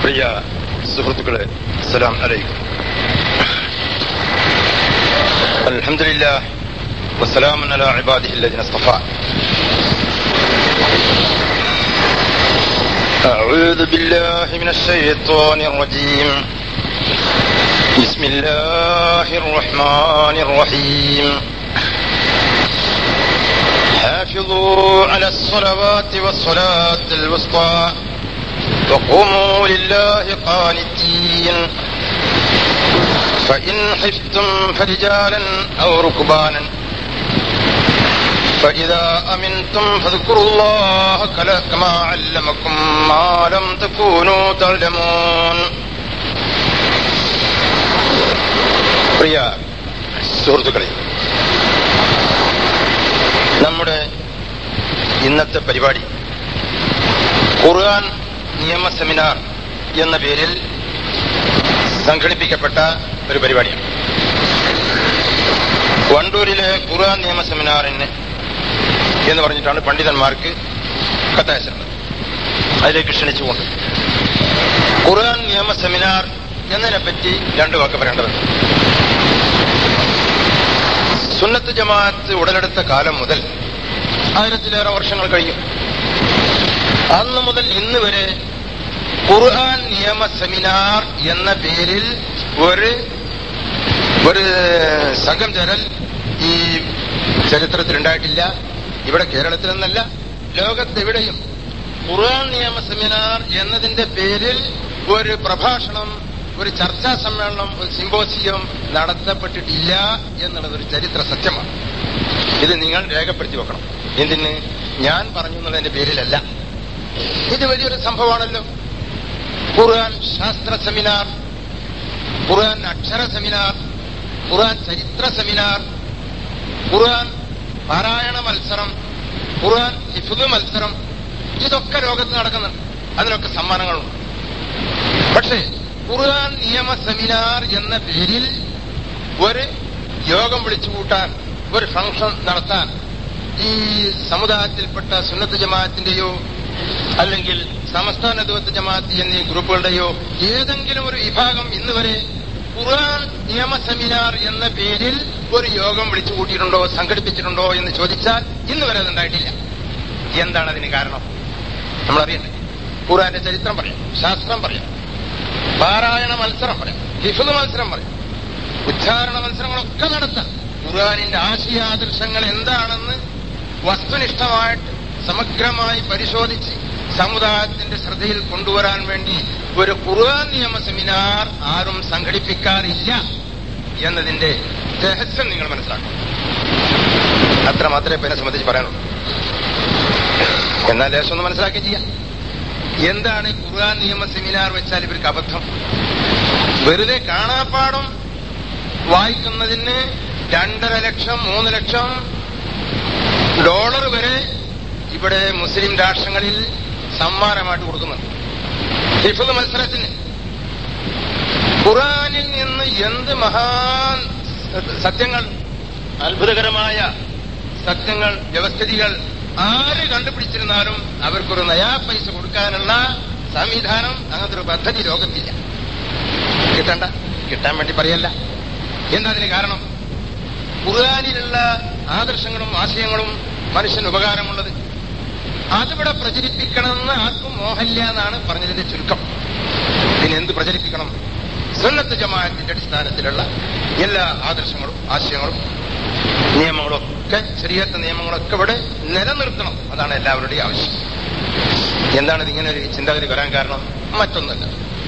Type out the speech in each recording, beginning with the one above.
പ്രിയ സുഹൃത്തുക്കളെ, അസ്സലാം അലൈക്കും. അൽഹംദുലില്ലാഹ് വസ്സലാമുൻ അലാ ഇബാദിഹില്ലദീന ഇസ്തഫാ. അഊദു ബില്ലാഹി മിനശ് ശൈത്വാനിർ റജീം. ബിസ്മില്ലാഹിർ റഹ്മാനിർ റഹീം. ഹാഫിളൂ അലസ് സ്വലവാതി വസ്സലാത്തിൽ വുസ്താ وقوموا لله قانتين فإن خفتم فرجالا أو ركبانا فإذا أمنتم فاذكروا الله كما علمكم ما لم تكونوا تعلمون. പ്രിയ സുഹൃത്തുക്കളെ, നമ്മുടെ ഇന്നത്തെ പരിപാടി ഖുർആൻ നിയമ സെമിനാർ എന്ന പേരിൽ സംഘടിപ്പിക്കപ്പെട്ട ഒരു പരിപാടിയാണ്. വണ്ടൂരിലെ ഖുർആൻ നിയമ സെമിനാറിന് എന്ന് പറഞ്ഞിട്ടാണ് പണ്ഡിതന്മാർക്ക് കത്തയച്ചത്. അതിലേക്ക് ക്ഷണിച്ചുകൊണ്ട് ഖുർആൻ നിയമ സെമിനാർ എന്നതിനെപ്പറ്റി രണ്ടു വാക്ക് പറയേണ്ടതുണ്ട്. സുന്നത്ത് ജമാഅത്ത് ഉടലെടുത്ത കാലം മുതൽ 1000-ലേറെ വർഷങ്ങൾ കഴിയും. അന്ന് മുതൽ ഇന്ന് വരെ ഖുർആൻ നിയമ സെമിനാർ എന്ന പേരിൽ ഒരു സംഘം ചേരൽ ഈ ചരിത്രത്തിൽ ഉണ്ടായിട്ടില്ല. ഇവിടെ കേരളത്തിലെന്നല്ല, ലോകത്തെവിടെയും ഖുർആൻ നിയമ സെമിനാർ എന്നതിന്റെ പേരിൽ ഒരു പ്രഭാഷണം, ഒരു ചർച്ചാ സമ്മേളനം, ഒരു സിമ്പോസിയം നടത്തപ്പെട്ടിട്ടില്ല എന്നുള്ളതൊരു ചരിത്ര സത്യമാണ്. ഇത് നിങ്ങൾ രേഖപ്പെടുത്തി വെക്കണം. എന്തിന്? ഞാൻ പറഞ്ഞു എന്നുള്ളതിന്റെ പേരിലല്ല. ഇത് വലിയൊരു സംഭവമാണല്ലോ. ഖുർആൻ ശാസ്ത്ര സെമിനാർ, ഖുർആൻ അക്ഷര സെമിനാർ, ഖുർആൻ ചരിത്ര സെമിനാർ, ഖുർആൻ പാരായണ മത്സരം, ഖുർആൻ ഹിഫ്ദ് മത്സരം, ഇതൊക്കെ ലോകത്ത് നടക്കുന്നുണ്ട്. അതിനൊക്കെ സമ്മാനങ്ങളുണ്ട്. പക്ഷേ ഖുർആൻ നിയമ സെമിനാർ എന്ന പേരിൽ ഒരു യോഗം വിളിച്ചുകൂട്ടാൻ, ഒരു ഫംഗ്ഷൻ നടത്താൻ ഈ സമുദായത്തിൽപ്പെട്ട സുന്നത്ത് ജമാഅത്തിന്റെയോ അല്ലെങ്കിൽ സമസ്ത നദ്വത്ത് ജമാഅത്ത് എന്നീ ഗ്രൂപ്പുകളുടെയോ ഏതെങ്കിലും ഒരു വിഭാഗം ഇന്ന് വരെ ഖുർആൻ നിയമ സെമിനാർ എന്ന പേരിൽ ഒരു യോഗം വിളിച്ചു കൂട്ടിയിട്ടുണ്ടോ, സംഘടിപ്പിച്ചിട്ടുണ്ടോ എന്ന് ചോദിച്ചാൽ ഇന്ന് വരെ അതുണ്ടായിട്ടില്ല. എന്താണ് അതിന് കാരണം? നമ്മളറിയണ്ടേ. ഖുർആന്റെ ചരിത്രം പറയാം, ശാസ്ത്രം പറയാം, പാരായണ മത്സരം പറയാം, ഹിഫ്ദ് മത്സരം പറയാം, ഉച്ചാരണ മത്സരങ്ങളൊക്കെ നടത്താം. ഖുർആനിന്റെ ആശയാദർശങ്ങൾ എന്താണെന്ന് വസ്തുനിഷ്ഠമായിട്ട് സമഗ്രമായി പരിശോധിച്ച് സമുദായത്തിന്റെ ശ്രദ്ധയിൽ കൊണ്ടുവരാൻ വേണ്ടി ഒരു ഖുർആൻ നിയമ സെമിനാർ ആരും സംഘടിപ്പിക്കാറില്ല എന്നതിന്റെ രഹസ്യം നിങ്ങൾ മനസ്സിലാക്കണം. അത്ര മാത്രമേ ഇതിനെ സംബന്ധിച്ച് പറയാനുള്ളൂ. എന്നാൽ ലേശം ഒന്ന് മനസ്സിലാക്കി ചെയ്യാം. എന്താണ് ഖുർആൻ നിയമ സെമിനാർ വെച്ചാൽ ഇവർക്ക് അബദ്ധം? വെറുതെ കാണാപ്പാടം വായിക്കുന്നതിന് 2.5 ലക്ഷം, 3 ലക്ഷം ഡോളർ വരെ ഇവിടെ മുസ്ലിം രാഷ്ട്രങ്ങളിൽ സമ്മാനമായിട്ട് കൊടുക്കുന്നുണ്ട്. ഹിഫ്ദ് മത്സരത്തിന് ഖുർആനിൽ നിന്ന് എന്ത് മഹാൻ സത്യങ്ങൾ, അത്ഭുതകരമായ സത്യങ്ങൾ, വ്യവസ്ഥിതികൾ ആര് കണ്ടുപിടിച്ചിരുന്നാലും അവർക്കൊരു നയാ പൈസ കൊടുക്കാനുള്ള സംവിധാനം, അങ്ങനത്തെ ഒരു പദ്ധതി ലോകത്തില്ല. കിട്ടാൻ വേണ്ടി പറയല്ല. എന്താ അതിന് കാരണം? ഖുർആനിലുള്ള ആദർശങ്ങളും ആശയങ്ങളും മനുഷ്യന് ഉപകാരമുള്ളത് അതിവിടെ പ്രചരിപ്പിക്കണമെന്ന് ആർക്കും മോഹമില്ല എന്നാണ് പറഞ്ഞതിന്റെ ചുരുക്കം. പിന്നെ എന്ത് പ്രചരിപ്പിക്കണം? സുന്നത്ത് ജമാഅത്തിന്റെ അടിസ്ഥാനത്തിലുള്ള എല്ലാ ആദർശങ്ങളും ആശയങ്ങളും നിയമങ്ങളും ഒക്കെ, ശരീഅത്ത് നിയമങ്ങളൊക്കെ ഇവിടെ നിലനിർത്തണം. അതാണ് എല്ലാവരുടെയും ആവശ്യം. എന്താണ് ഇതിങ്ങനെ ഒരു ചിന്താഗതി വരാൻ കാരണം? മറ്റൊന്നല്ല.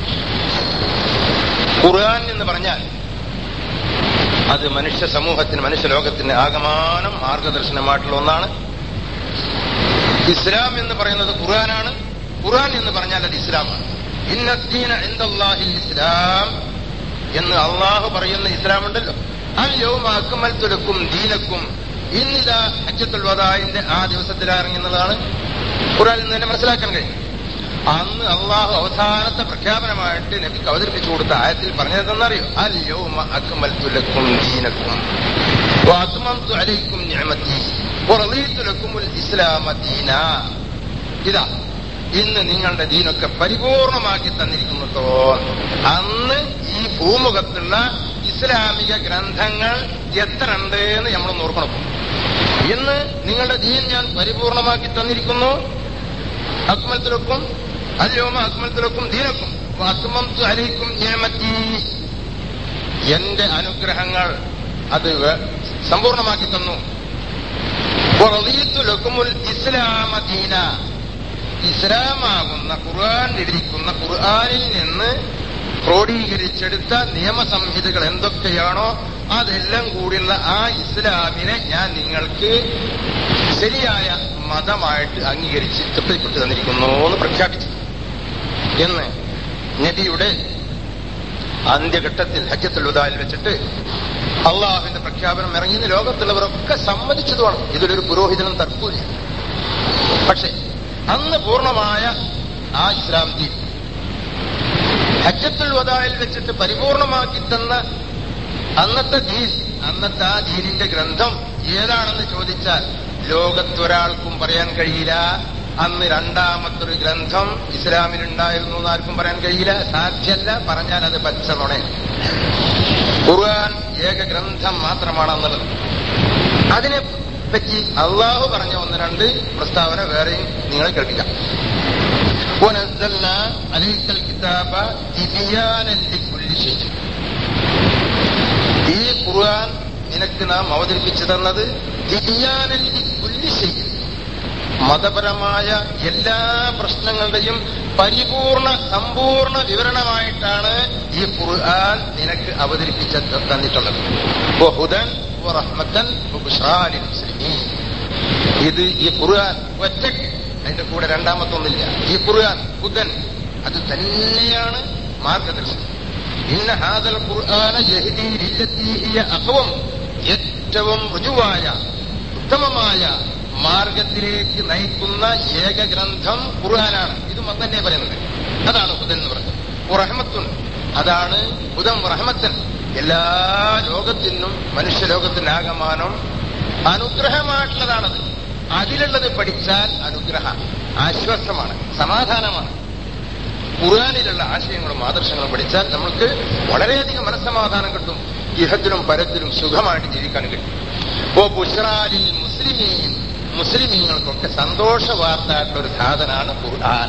ഖുർആൻ എന്ന് പറഞ്ഞാൽ അത് മനുഷ്യ സമൂഹത്തിന്, മനുഷ്യ ലോകത്തിന് ആകമാനം മാർഗദർശനമായിട്ടുള്ള ഒന്നാണ്. ഇസ്ലാം എന്ന് പറയുന്നത് ഖുർആനാണ്. ഖുർആൻ എന്ന് പറഞ്ഞാൽ അത് ഇസ്ലാമാണ്. ഇന്നദ്ദീന ഇൻദല്ലാഹിൽ ഇസ്ലാം എന്ന് അള്ളാഹു പറയുന്ന ഇസ്ലാം ഉണ്ടല്ലോ. അൽ യൗമ അക്മൽതു ലക്കും ദീനക്കും, ഇന്നിതാ ഹജ്ജത്തുൽ വദാഇന്റെ ആ ദിവസത്തിൽ ഇറങ്ങുന്നതാണ് ഖുർആനിൽ നിന്ന് തന്നെ മനസ്സിലാക്കാൻ കഴിയും. അന്ന് അള്ളാഹു അവസാനത്തെ പ്രഖ്യാപനമായിട്ട് നബിക്ക് അവതരിപ്പിച്ചു കൊടുത്ത ആയത്തിൽ പറഞ്ഞതെന്നറിയോ? അൽ യൗമ അക്മൽതു ലക്കും ദീനക്കും വഅത്മംതു അലൈക്കും നിഅമതി വറളീതു ലക്കുമുൽ ഇസ്ലാമ ദീനാ. ഇതാ ഇന്ന് നിങ്ങളുടെ ദീനൊക്കെ പരിപൂർണമാക്കി തന്നിരിക്കുന്നുട്ടോ. അന്ന് ഈ ഭൂമുഖത്തുള്ള ഇസ്ലാമിക ഗ്രന്ഥങ്ങൾ എത്ര ഉണ്ട് എന്ന് നമ്മൾ നോക്കണം. ഇന്ന് നിങ്ങളുടെ ദീൻ ഞാൻ പരിപൂർണമാക്കി തന്നിരിക്കുന്നു. അക്മൽത്തുലക്കും അല്യോമ അക്മൽത്തുലക്കും ദീനക്കും അക്മംതു അലൈക്കും നിഅമതി, എന്റെ അനുഗ്രഹങ്ങൾ അത് സമ്പൂർണമാക്കി തന്നു. വറദീതു ലക്കുമുൽ ഇസ്ലാമ ദീന, ഇസ്ലാമാകുന്ന ഖുർആനിലിരിക്കുന്ന ഖുർആനിൽ നിന്ന് ക്രോഡീകരിച്ചെടുത്ത നിയമസംഹിതകൾ എന്തൊക്കെയാണോ അതെല്ലാം കൂടിയുള്ള ആ ഇസ്ലാമിനെ ഞാൻ നിങ്ങൾക്ക് ശരിയായ മതമായിട്ട് അംഗീകരിച്ച് തൃപ്തിപ്പെട്ടു തന്നിരിക്കുന്നു എന്ന് പ്രഖ്യാപിച്ചു എന്ന് നബിയുടെ അന്ത്യഘട്ടത്തിൽ ഹജ്ജത്തുൽ വദാഇൽ വെച്ചിട്ട് അള്ളാഹുവിന്റെ പ്രഖ്യാപനം ഇറങ്ങിയെന്ന് ലോകത്തുള്ളവരൊക്കെ സമ്മതിച്ചതുമാണ്. ഇതിലൊരു പുരോഹിതനും തർക്കമില്ല. പക്ഷെ അന്ന് പൂർണ്ണമായ ആ ഇസ്ലാം ദീൻ ഹജ്ജത്തുൽ വദാഇൽ വെച്ചിട്ട് പരിപൂർണമാക്കി തന്ന അന്നത്തെ ദീൻ, അന്നത്തെ ആ ദീനിന്റെ ഗ്രന്ഥം ഏതാണെന്ന് ചോദിച്ചാൽ ലോകത്തൊരാൾക്കും പറയാൻ കഴിയില്ല. അന്ന് രണ്ടാമത്തൊരു ഗ്രന്ഥം ഇസ്ലാമിലുണ്ടായിരുന്നു എന്ന് ആർക്കും പറയാൻ കഴിയില്ല, സാധ്യല്ല. പറഞ്ഞാൽ അത് പച്ച നുണയാണ്. ഖുർആൻ ഏക ഗ്രന്ഥം മാത്രമാണെന്നുള്ളത്. അതിനെ പറ്റി അള്ളാഹു പറഞ്ഞ ഒന്ന് രണ്ട് പ്രസ്താവന വേറെയും നിങ്ങൾ കേൾക്കുക. വനസ്സൽനാ അലൈക്കൽ കിതാബ തിബിയാനൻ ലികുല്ലി ശൈഇ, ഈ ഖുർആൻ നിനക്ക് നാം അവതരിപ്പിച്ചു തന്നത് തിബിയാനൻ ലികുല്ലി ശൈഇ, മതപരമായ എല്ലാ പ്രശ്നങ്ങളുടെയും പരിപൂർണ സമ്പൂർണ്ണ വിവരണമായിട്ടാണ് ഈ ഖുർആൻ നിനക്ക് അവതരിപ്പിച്ച് തന്നിട്ടുള്ളത്. വഹുദൻ വറഹ്മത്തൻ വബുശ്റാ ലിൽ മുസ്ലിമീൻ, ഇത് ഈ ഖുർആൻ ഒറ്റയ്ക്ക്, അതിന്റെ കൂടെ രണ്ടാമത്തൊന്നില്ല. ഈ ഖുർആൻ ഹുദൻ, അത് തന്നെയാണ് മാർഗദർശനം. ഇന്ന ഹാദൽ ഖുർആന യഹ്ദീ ലില്ലതീ ഹിയ അഖ്വം, ഏറ്റവും ഋജുവായ ഉത്തമമായ മാർഗത്തിലേക്ക് നയിക്കുന്ന ഏക ഗ്രന്ഥം ഖുർആനാണ്. ഇതും തന്നെ പറയുന്നത്. അതാണ് ഹുദൻ എന്ന് പറയുന്നത്. റഹ്മത്തുൻ, അതാണ് ഹുദൻ റഹ്മത്തൻ, എല്ലാ ലോകത്തിനും മനുഷ്യലോകത്തിനാകമാനം അനുഗ്രഹമായിട്ടുള്ളതാണത്. അതിലുള്ളത് പഠിച്ചാൽ അനുഗ്രഹം, ആശ്വാസമാണ്, സമാധാനമാണ്. ഖുർആനിലുള്ള ആശയങ്ങളും ആദർശങ്ങളും പഠിച്ചാൽ നമുക്ക് വളരെയധികം മനസ്സമാധാനം കിട്ടും. ഇഹത്തിലും പരത്തിലും സുഖമായിട്ട് ജീവിക്കാൻ കിട്ടും. ഓ ബുശ്റാലിൽ മുസ്ലിമീൻ, മുസ്ലിമീങ്ങൾക്കൊക്കെ സന്തോഷ വാർത്തയായിട്ടുള്ള ഒരു സാധനമാണ് ഖുർആൻ.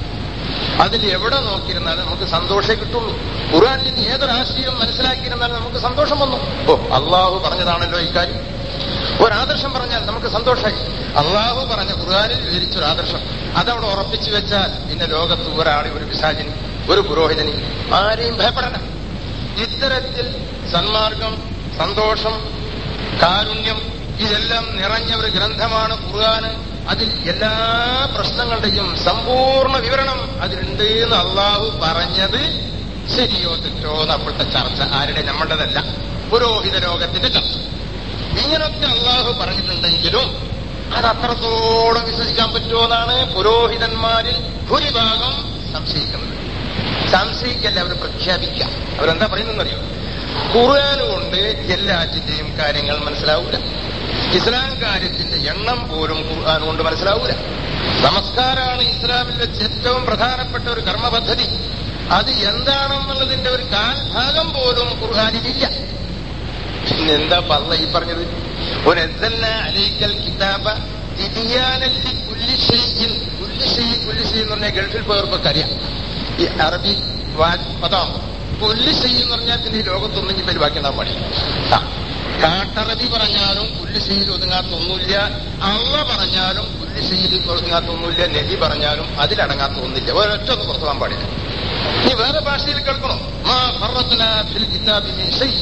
അതിൽ എവിടെ നോക്കിയിരുന്നാലും നമുക്ക് സന്തോഷമേ കിട്ടുള്ളൂ. ഖുർആനിൽ നിന്ന് ഏതൊരാശയം മനസ്സിലാക്കിയിരുന്നാലും നമുക്ക് സന്തോഷം വന്നു. ഓ അള്ളാഹു പറഞ്ഞതാണല്ലോ ഇക്കാര്യം. ഒരാദർശം പറഞ്ഞാൽ നമുക്ക് സന്തോഷമായി. അള്ളാഹു പറഞ്ഞ ഖുർആനിൽ വിവരിച്ചൊരാദർശം അതവിടെ ഉറപ്പിച്ചു വെച്ചാൽ പിന്നെ ലോകത്ത് ഒരാളെ, ഒരു പിശാചിന്, ഒരു പുരോഹിതന് ആരെയും ഭയപ്പെടണം. ഇത്തരത്തിൽ സന്മാർഗം, സന്തോഷം, കാരുണ്യം ഇതെല്ലാം നിറഞ്ഞ ഒരു ഗ്രന്ഥമാണ് ഖുർആന്. അതിൽ എല്ലാ പ്രശ്നങ്ങളുടെയും സമ്പൂർണ്ണ വിവരണം അതിലുണ്ട് എന്ന് അള്ളാഹു പറഞ്ഞത് ശരിയോ തെറ്റോ എന്ന് അപ്പോഴത്തെ ചർച്ച ആരുടെ, നമ്മുടേതല്ല, പുരോഹിത ലോകത്തിന്റെ ചർച്ച. ഇങ്ങനൊക്കെ അള്ളാഹു പറഞ്ഞിട്ടുണ്ടെങ്കിലും അത് അത്രത്തോളം വിശ്വസിക്കാൻ പറ്റുമോ എന്നാണ് പുരോഹിതന്മാരിൽ ഭൂരിഭാഗം സംശയിക്കുന്നത്. സംശയിക്കല്ല, അവർ പ്രഖ്യാപിക്കാം. അവരെന്താ പറയുന്നറിയോ? ഖുർആൻ കൊണ്ട് എല്ലാറ്റിന്റെയും കാര്യങ്ങൾ മനസ്സിലാവൂല. ഇസ്ലാം കാര്യത്തിന്റെ എണ്ണം പോലും ഖുർആൻ കൊണ്ട് മനസ്സിലാവൂല. നമസ്കാരമാണ് ഇസ്ലാമിൽ വെച്ച് ഏറ്റവും പ്രധാനപ്പെട്ട ഒരു കർമ്മപദ്ധതി. അത് എന്താണെന്നുള്ളതിന്റെ ഒരു കാൽഭാഗം പോലും ഖുർആനിലില്ല. പിന്നെന്താ അല്ല ഈ പറഞ്ഞത്? വനസ്സൽനാ അലൈക്കൽ കിതാബ തിബിയാനൻ ലികുല്ലി ശൈഇൻ. കുല്ലി ശൈഇൻ, കുല്ലി ശൈഇൻ എന്ന് പറഞ്ഞാൽ ഗൾഫിൽ പോയവർക്കൊക്കെ അറിയാം. ഈ അറബി പദം കുല്ലി ശൈഇൻ എന്ന് പറഞ്ഞാൽ പിന്നെ ഈ ലോകത്തൊന്നും പേര് ബാക്കിയുണ്ടാൻ പാടില്ല. കാട്ടറബി പറഞ്ഞാലും കുല്ലി ശൈഇൽ ഒതുങ്ങാത്തൊന്നുമില്ല. അള്ള പറഞ്ഞാലും കുല്ലി ശൈഇൽ ഒതുങ്ങാത്തൊന്നുമില്ല. നബി പറഞ്ഞാലും അതിലടങ്ങാത്ത ഒന്നില്ല. ഒരൊറ്റ ഒന്ന് പുറത്തു പോകാൻ പാടില്ല. ഇനി വേറെ ഭാഷയിൽ കേൾക്കണോ? മാ ഫറത്നാ ഫിൽ കിതാബി മിൻ ശൈഇ,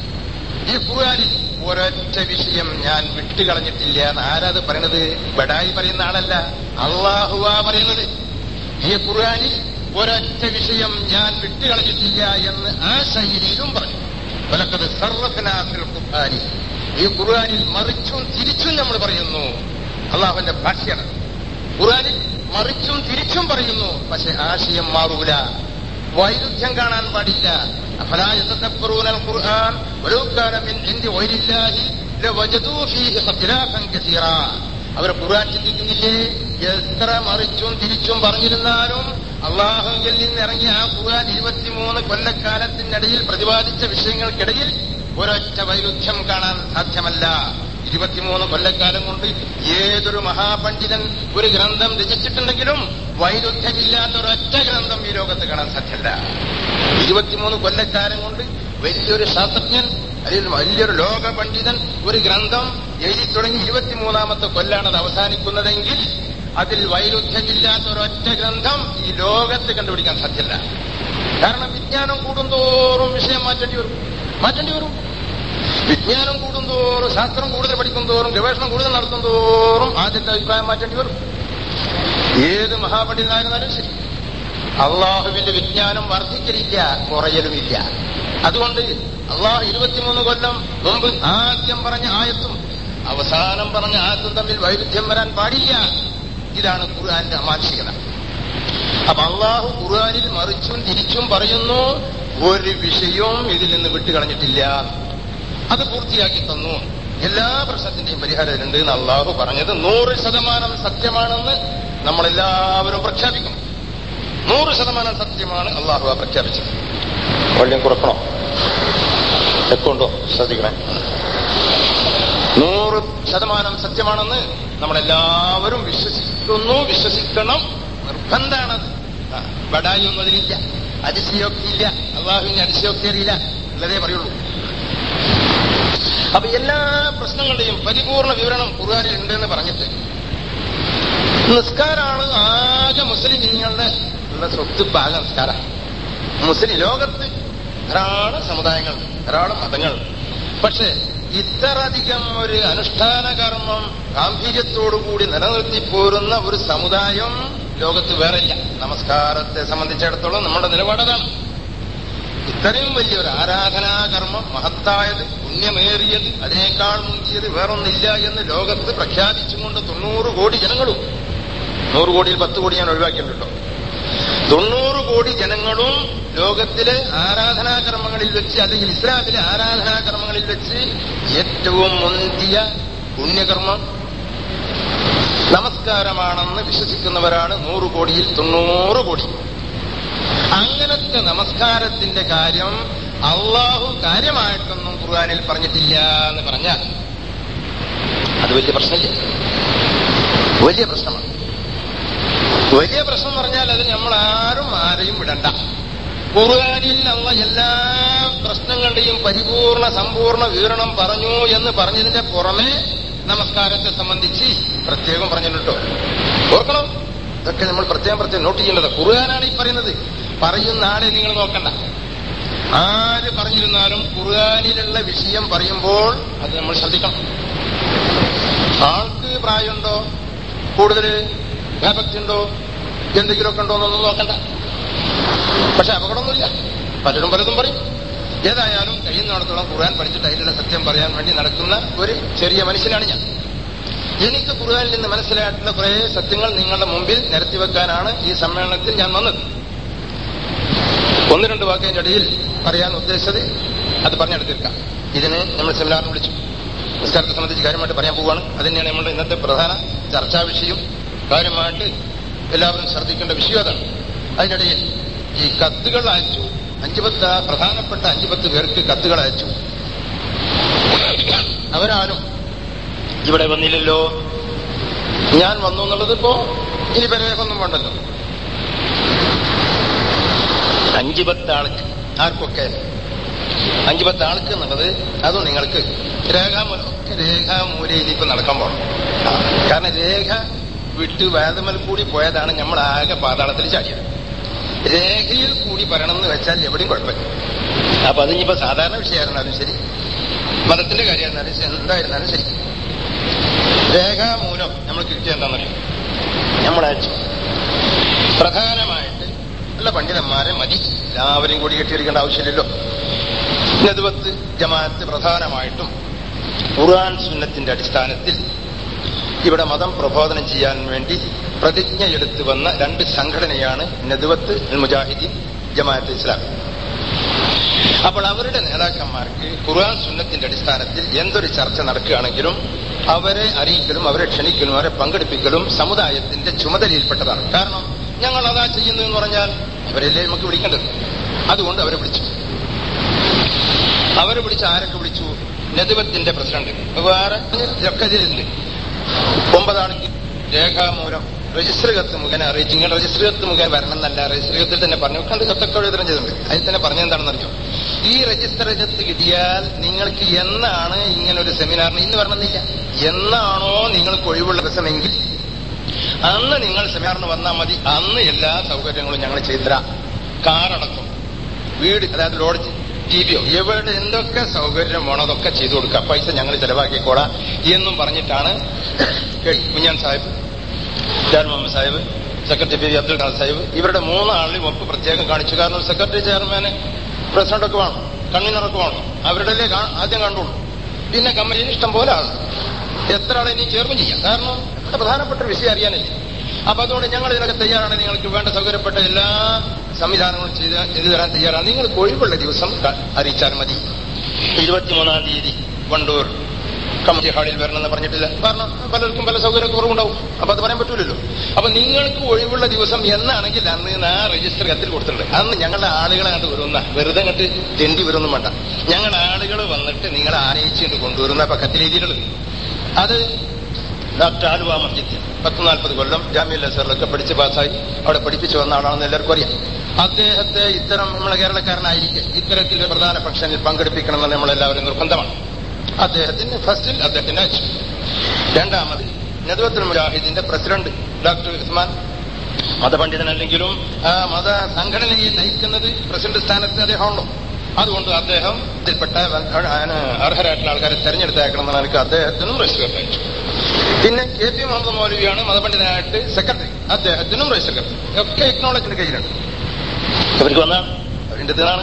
ഈ ഖുർആനിൽ ഒരൊറ്റ വിഷയം ഞാൻ വിട്ടുകളഞ്ഞിട്ടില്ല എന്ന് ആരാത് പറയണത്? ബഡായി പറയുന്ന ആളല്ല, അള്ളാഹുവാ പറയുന്നത്. ഈ ഖുർആനിൽ ഒരൊറ്റ വിഷയം ഞാൻ വിട്ടുകളഞ്ഞിട്ടില്ല എന്ന് ആ ശൈലിയിലും പറഞ്ഞു. വലഖദ് സർറഫ്നാ ഫിൽ ഖുർആനി, ഈ ഖുർആനിൽ മറിച്ചും തിരിച്ചും നമ്മൾ പറയുന്നു. അള്ളാഹുവിന്റെ ഭാഷയാണ്. ഖുർആനിൽ മറിച്ചും തിരിച്ചും പറയുന്നു. പക്ഷെ ആശയം മാറൂല, വൈരുദ്ധ്യം കാണാൻ പാടില്ല. അഫലാ യതദബ്ബറൂനൽ ഖുർആൻ വലൗ കാന മിൻ ഇൻദി ഗൈരില്ലാഹി ലവജദൂ ഫീഹി ഇഖ്തിലാഫൻ കസീറാ. അവർ ഖുർആൻ ചിന്തിക്കുന്നില്ലേ? എത്ര മറിച്ചും തിരിച്ചും പറഞ്ഞിരുന്നാലും അള്ളാഹുവിൽ നിന്നിറങ്ങിയ ആ ഖുർആൻ 23 കൊല്ലക്കാലത്തിനിടയിൽ പ്രതിപാദിച്ച വിഷയങ്ങൾക്കിടയിൽ ഒരൊറ്റ വൈരുദ്ധ്യം കാണാൻ സാധ്യമല്ല. 23 കൊല്ലക്കാലം കൊണ്ട് ഏതൊരു മഹാപണ്ഡിതൻ ഒരു ഗ്രന്ഥം രചിച്ചിട്ടുണ്ടെങ്കിലും വൈരുദ്ധ്യമില്ലാത്ത ഒരൊറ്റ ഗ്രന്ഥം ഈ ലോകത്ത് കാണാൻ സാധ്യമല്ല. 23 കൊല്ലക്കാലം കൊണ്ട് വലിയൊരു ശാസ്ത്രജ്ഞൻ അല്ലെങ്കിൽ വലിയൊരു ലോക പണ്ഡിതൻ ഒരു ഗ്രന്ഥം എഴുതി തുടങ്ങി 23ാമത്തെ കൊല്ലാണ് അത് അവസാനിക്കുന്നതെങ്കിൽ അതിൽ വൈരുദ്ധ്യമില്ലാത്ത ഒരൊറ്റ ഗ്രന്ഥം ഈ ലോകത്ത് കണ്ടുപിടിക്കാൻ സാധ്യമല്ല. കാരണം വിജ്ഞാനം കൂടുന്തോറും വിഷയം മാറ്റേണ്ടി വരും. വിജ്ഞാനം കൂടുന്തോറും, ശാസ്ത്രം കൂടുതൽ പഠിക്കുന്തോറും, ഗവേഷണം കൂടുതൽ നടത്തുന്തോറും ആദ്യത്തെ അഭിപ്രായം മാറ്റേണ്ടി വരും. ഏത് മഹാപണ്ഡിതനായിരുന്നാലും ശരി, അള്ളാഹുവിന്റെ വിജ്ഞാനം വർദ്ധിക്കലില്ല, കുറയലുമില്ല. അതുകൊണ്ട് അള്ളാഹു 23 കൊല്ലം മുമ്പ് ആദ്യം പറഞ്ഞ ആയത്തും അവസാനം പറഞ്ഞ ആയത്തും തമ്മിൽ വൈരുദ്ധ്യം വരാൻ പാടില്ല. ഇതാണ് ഖുർആന്റെ അമാനുഷികത. അപ്പൊ അള്ളാഹു ഖുർആനിൽ മറിച്ചും തിരിച്ചും പറയുന്നു, ഒരു വിഷയവും ഇതിൽ നിന്ന് വിട്ടുകളഞ്ഞിട്ടില്ല, അത് പൂർത്തിയാക്കി തന്നു. എല്ലാ പ്രശ്നത്തിന്റെയും പരിഹാരം ഇതിലുണ്ട് എന്ന് അള്ളാഹു പറഞ്ഞത് 100% സത്യമാണെന്ന് നമ്മളെല്ലാവരും പ്രഖ്യാപിക്കും. 100% സത്യമാണ് അള്ളാഹു പ്രഖ്യാപിച്ചത്. വള്ളിയം കുറക്കണോ? എക്കുണ്ടോ? ശ്രദ്ധിക്കണേ. 100% സത്യമാണെന്ന് നമ്മളെല്ലാവരും വിശ്വസിക്കണം. നിർബന്ധാണത്. ബടായി ഒന്നും അതിലില്ല, അതിശയോക്തിയില്ല. അള്ളാഹുവിന് അതിശയോക്തി അറിയില്ല, ഉള്ളതേ പറയുള്ളൂ. അപ്പൊ എല്ലാ പ്രശ്നങ്ങളുടെയും പരിപൂർണ വിവരണം ഖുർആനിൽ ഉണ്ടെന്ന് പറഞ്ഞിട്ട് നിസ്കാരാണ് ആകെ മുസ്ലിമീങ്ങളുടെ ഉള്ള സ്വത്ത് ഭാഗം. നിസ്കാരം മുസ്ലിം ലോകത്ത് ധാരാളം സമുദായങ്ങൾ, ധാരാളം മതങ്ങൾ. പക്ഷെ ഇത്രയധികം ഒരു അനുഷ്ഠാന കർമ്മം ഗാംഭീര്യത്തോടുകൂടി നിലനിർത്തിപ്പോരുന്ന ഒരു സമുദായം ലോകത്ത് വേറെയില്ല. നമസ്കാരത്തെ സംബന്ധിച്ചിടത്തോളം നമ്മുടെ നിലപാടതാണ്. ഇത്രയും വലിയൊരു ആരാധനാകർമ്മം, മഹത്തായത്, പുണ്യമേറിയത്, അതിനേക്കാൾ മുന്തിയത് വേറൊന്നില്ല എന്ന് ലോകത്ത് പ്രഖ്യാപിച്ചുകൊണ്ട് 90 കോടി ജനങ്ങളും, 100 കോടിയിൽ 10 കോടി ഞാൻ ഒഴിവാക്കിയിട്ടുണ്ടോ, 90 കോടി ജനങ്ങളും ലോകത്തിലെ ആരാധനാകർമ്മങ്ങളിൽ വെച്ച്, അല്ലെങ്കിൽ ഇസ്ലാമിലെ ആരാധനാകർമ്മങ്ങളിൽ വെച്ച് ഏറ്റവും മുന്തിയ പുണ്യകർമ്മം നമസ്കാരമാണെന്ന് വിശ്വസിക്കുന്നവരാണ് 100 കോടിയിൽ 90 കോടി. അങ്ങനത്തെ നമസ്കാരത്തിന്റെ കാര്യം അള്ളാഹു കാര്യമായിട്ടൊന്നും ഖുർആനിൽ പറഞ്ഞിട്ടില്ല എന്ന് പറഞ്ഞാൽ അത് വലിയ പ്രശ്നമില്ല, വലിയ പ്രശ്നമാണ്. വലിയ പ്രശ്നം പറഞ്ഞാൽ അത് നമ്മൾ ആരെയും വിടണ്ട. ഖുർആനിൽ അള്ളാഹ് എല്ലാ പ്രശ്നങ്ങളുടെയും പരിപൂർണ സമ്പൂർണ്ണ വിവരണം പറഞ്ഞു എന്ന് പറഞ്ഞതിന്റെ പുറമെ നമസ്കാരത്തെ സംബന്ധിച്ച് പ്രത്യേകം പറഞ്ഞിട്ടോ. ഓർക്കണം, ഇതൊക്കെ നമ്മൾ പ്രത്യേകം നോട്ട് ചെയ്യേണ്ടത്. ഖുർആനാണ് ഈ പറയുന്നത്. പറയുന്ന ആളെ നിങ്ങൾ നോക്കണ്ട. ആര് പറഞ്ഞിരുന്നാലും ഖുർആനിലുള്ള വിഷയം പറയുമ്പോൾ അത് നമ്മൾ ശ്രദ്ധിക്കണം. ആൾക്ക് പ്രായമുണ്ടോ, കൂടുതൽ ഭയഭക്തി ഉണ്ടോ, എന്തെങ്കിലുമൊക്കെ ഉണ്ടോ എന്നൊന്നും നോക്കണ്ട. പക്ഷെ അപകടമൊന്നുമില്ല. പലരും പലതും പറയും. ഏതായാലും കഴിയുന്നിടത്തോളം ഖുർആൻ പഠിച്ചിട്ട് അതിലുള്ള സത്യം പറയാൻ വേണ്ടി നടക്കുന്ന ഒരു ചെറിയ മനുഷ്യനാണ് ഞാൻ. എനിക്ക് ഖുർആനിൽ നിന്ന് മനസ്സിലായിട്ടുള്ള കുറെ സത്യങ്ങൾ നിങ്ങളുടെ മുമ്പിൽ നിരത്തിവെക്കാനാണ് ഈ സമ്മേളനത്തിൽ ഞാൻ വന്നത്. 1-2 വാക്കിന്റെ ഇടയിൽ പറയാൻ ഉദ്ദേശിച്ചത് അത് പറഞ്ഞെടുത്തിരിക്കാം. ഇതിന് നമ്മൾ സെമിനാറിന് വിളിച്ചു. നിസ്കാരത്തെ സംബന്ധിച്ച് കാര്യമായിട്ട് പറയാൻ പോവുകയാണ്. അത് തന്നെയാണ് നമ്മുടെ ഇന്നത്തെ പ്രധാന ചർച്ചാ വിഷയം. കാര്യമായിട്ട് എല്ലാവരും ശ്രദ്ധിക്കേണ്ട വിഷയം അതാണ്. അതിനിടയിൽ ഈ കത്തുകൾ അയച്ചു. 5-10 പ്രധാനപ്പെട്ട 5-10 പേർക്ക് കത്തുകൾ അയച്ചു. അവരാരും ഇവിടെ വന്നില്ലല്ലോ. ഞാൻ വന്നു എന്നുള്ളത് ഇപ്പോ ഇനി പരിവേഗമൊന്നും വേണ്ടല്ലോ. 5-10 ആൾക്ക്, ആർക്കൊക്കെ 5-10 ആൾക്ക് എന്നുള്ളത് അതും നിങ്ങൾക്ക് രേഖാമൂലം ഇനിയിപ്പോ നടക്കാൻ പോകണം. കാരണം രേഖ വിട്ട് വേദമൽ കൂടി പോയതാണ് നമ്മൾ ആകെ പാതാളത്തിൽ ചാടിയത്. രേഖയിൽ കൂടി പറയണമെന്ന് വെച്ചാൽ എവിടെയും കുഴപ്പമില്ല. അപ്പൊ അതിനിപ്പോ സാധാരണ വിഷയമായിരുന്നാലും ശരി, മതത്തിന്റെ കാര്യമായിരുന്നാലും ശരി, എന്തായിരുന്നാലും ശരി, രേഖാമൂലം നമ്മൾ കിട്ടിയ എന്താണെന്നറിയും. നമ്മളയച്ചു. പ്രധാനമായിട്ട് ഉള്ള പണ്ഡിതന്മാരെ മതി, എല്ലാവരും കൂടി കെട്ടിയിരിക്കേണ്ട ആവശ്യമില്ലല്ലോ. നദ്വത്ത് ജമാഅത്ത് പ്രധാനമായിട്ടും ഖുർആൻ സുന്നത്തിന്റെ അടിസ്ഥാനത്തിൽ ഇവിടെ മതം പ്രബോധനം ചെയ്യാൻ വേണ്ടി പ്രതിജ്ഞ എടുത്തു വന്ന 2 സംഘടനയാണ് നദ്വത്ത് മുജാഹിദീൻ, ജമാഅത്ത് ഇസ്ലാമി. അപ്പോൾ അവരുടെ നേതാക്കന്മാർക്ക് ഖുർആൻ സുന്നത്തിന്റെ അടിസ്ഥാനത്തിൽ എന്തൊരു ചർച്ച നടക്കുകയാണെങ്കിലും അവരെ അറിയിക്കലും അവരെ ക്ഷണിക്കലും അവരെ പങ്കെടുപ്പിക്കലും സമുദായത്തിന്റെ ചുമതലയിൽപ്പെട്ടതാണ്. കാരണം ഞങ്ങൾ അതാ ചെയ്യുന്നു എന്ന് പറഞ്ഞാൽ അവരല്ലേ നമുക്ക് വിളിക്കേണ്ടത്. അതുകൊണ്ട് അവരെ വിളിച്ചു. ആരൊക്കെ വിളിച്ചു? നെതുവത്തിന്റെ പ്രസിഡന്റ്, വേറെ ഒക്കെ ഇതിലുണ്ട്. 9 ആൾക്ക് രേഖാമൂലം രജിസ്റ്റർ കത്ത് മുഖേന അറിയിച്ചു. ഇങ്ങനെ രജിസ്റ്റർ കത്ത് മുഖേന വരണം എന്നല്ല, രജിസ്റ്റർ കത്തിൽ തന്നെ പറഞ്ഞു. കണ്ട് കത്തൊക്കെ വിതരണം ചെയ്തിട്ടുണ്ട്. അതിൽ തന്നെ പറഞ്ഞെന്താണെന്ന് അറിയോ? ഈ രജിസ്റ്റർ കത്ത് കിട്ടിയാൽ നിങ്ങൾക്ക് എന്നാണ് ഇങ്ങനെ ഒരു സെമിനാറിന് ഇന്ന് വരണമെന്നില്ല, എന്നാണോ നിങ്ങൾക്ക് ഒഴിവുള്ള ദിവസമെങ്കിൽ അന്ന് നിങ്ങൾ സെമിനാറിന് വന്നാൽ മതി. അന്ന് എല്ലാ സൗകര്യങ്ങളും ഞങ്ങൾ ചെയ്തുതരാം. കാറടക്കം, വീട്, അതായത് ലോഡ്ജ്, ടിവിയോ, എവിടെ എന്തൊക്കെ സൗകര്യം വേണോ അതൊക്കെ ചെയ്തു കൊടുക്കുക. പൈസ ഞങ്ങൾ ചെലവാക്കിക്കോളാം എന്നും പറഞ്ഞിട്ടാണ് കുഞ്ഞാൻ സാഹിബ്, ജാൻ മുഹമ്മദ് സാഹിബ്, സെക്രട്ടറി പി അബ്ദുൽ ഖാദർ സാഹിബ് ഇവരുടെ 3 ആളിലും ഒപ്പ് പ്രത്യേകം കാണിച്ചു. കാരണം സെക്രട്ടറി, ചെയർമാന്, പ്രസിഡന്റൊക്കെ വേണം, കൺവീനറൊക്കെ വേണം. അവരുടെ ആദ്യം കണ്ടുള്ളൂ. പിന്നെ കമ്മിറ്റിയിൽ ഇഷ്ടം പോലെ ആണ്. എത്ര ആളെ ഇനി ചേർന്ന് ചെയ്യാം. കാരണം പ്രധാനപ്പെട്ട ഒരു വിഷയം അറിയാനില്ല. അപ്പൊ അതുകൊണ്ട് ഞങ്ങൾ ഇതിനൊക്കെ തയ്യാറാണ്. നിങ്ങൾക്ക് വേണ്ട സൗകര്യപ്പെട്ട എല്ലാ സംവിധാനങ്ങളും ചെയ്തു തരാൻ തയ്യാറാണ്. നിങ്ങൾക്ക് ഒഴിവുള്ള ദിവസം അറിയിച്ചാൽ മതി. 23-ാം തീയതി വണ്ടൂർ കമ്മിറ്റി ഹാളിൽ വരണമെന്ന് പറഞ്ഞിട്ടില്ല. കാരണം പലർക്കും പല സൗകര്യ കുറവുണ്ടാവും. അപ്പൊ അത് പറയാൻ പറ്റൂലല്ലോ. അപ്പൊ നിങ്ങൾക്ക് ഒഴിവുള്ള ദിവസം എന്നാണെങ്കിൽ അന്ന് ആ രജിസ്റ്റർ കത്തിൽ കൊടുത്തിട്ടുണ്ട്. അന്ന് ഞങ്ങളുടെ ആളുകളെ കണ്ട് വരുന്ന, വെറുതെ കണ്ട് തെണ്ടി വരുമൊന്നും വേണ്ട. ഞങ്ങളുടെ ആളുകൾ വന്നിട്ട് നിങ്ങളെ ആനയിച്ചുകൊണ്ട് കൊണ്ടുവരുന്ന അപ്പൊ കത്തിലെഴുതിയിട്ടുള്ളത്. അത് ഡോക്ടർ ആലുവ മസ്ജിദ് 10-40 കൊല്ലം ജാമിഉൽ അസ്ഹറിലൊക്കെ പഠിച്ച് പാസ്സായി അവിടെ പഠിപ്പിച്ചു വന്ന ആളാണെന്ന് എല്ലാവർക്കും അറിയാം. അദ്ദേഹത്തെ ഇത്തരം നമ്മളെ കേരളക്കാരനായിരിക്കും ഇത്തരത്തിൽ പ്രധാന ഫംഗ്ഷനിൽ പങ്കെടുപ്പിക്കണമെന്ന് നമ്മളെല്ലാവരും നിർബന്ധമാണ്. അദ്ദേഹത്തിന് ഫസ്റ്റിൽ അദ്ദേഹത്തിന് അയച്ചു. 2ാമത് നദ്വത്തുൽ മുജാഹിദിന്റെ പ്രസിഡന്റ് ഡോക്ടർ ഉസ്മാൻ, മതപണ്ഡിതനല്ലെങ്കിലും ആ മത സംഘടനയെ നയിക്കുന്നത് പ്രസിഡന്റ് സ്ഥാനത്ത് അദ്ദേഹമുണ്ടോ. അതുകൊണ്ട് അദ്ദേഹം ഇതിൽപ്പെട്ട അർഹരായിട്ടുള്ള ആൾക്കാരെ തെരഞ്ഞെടുത്തയക്കണമെന്ന് എനിക്ക് അദ്ദേഹത്തിനും രജിസ്റ്റർ കത്ത് അയച്ചു. പിന്നെ KP മുഹമ്മദ് മൗലവിയാണ് മതപണ്ഡിതനായിട്ട് സെക്രട്ടറി, അദ്ദേഹത്തിനും രജിസ്റ്റർ കത്ത്. ഒക്കെ എക്നോളജിന്റെ കയ്യിലുണ്ട്. അവർക്ക് വന്നാണ്, അവരുടെ ഇതിനാണ്.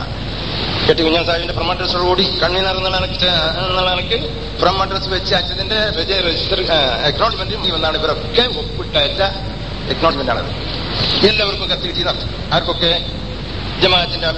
KT കുഞ്ഞാൻ സാഹിബിന്റെ ഫ്രം അഡ്രസ്സോടുകൂടി കൺവീനർ എന്നുള്ള എനിക്ക് ഫ്രം അഡ്രസ് വെച്ച് അയച്ചതിന്റെ രജിസ്റ്റർ എക്നോളജ്മെന്റും ഈ വന്നാണ്. ഇവരൊക്കെ ഒപ്പിട്ടയച്ച എക്നോളജ്മെന്റ് ആണത്. എല്ലാവർക്കും കത്ത് കിട്ടി നടത്തും. ആർക്കൊക്കെ? ജമാഅത്തിന്റെ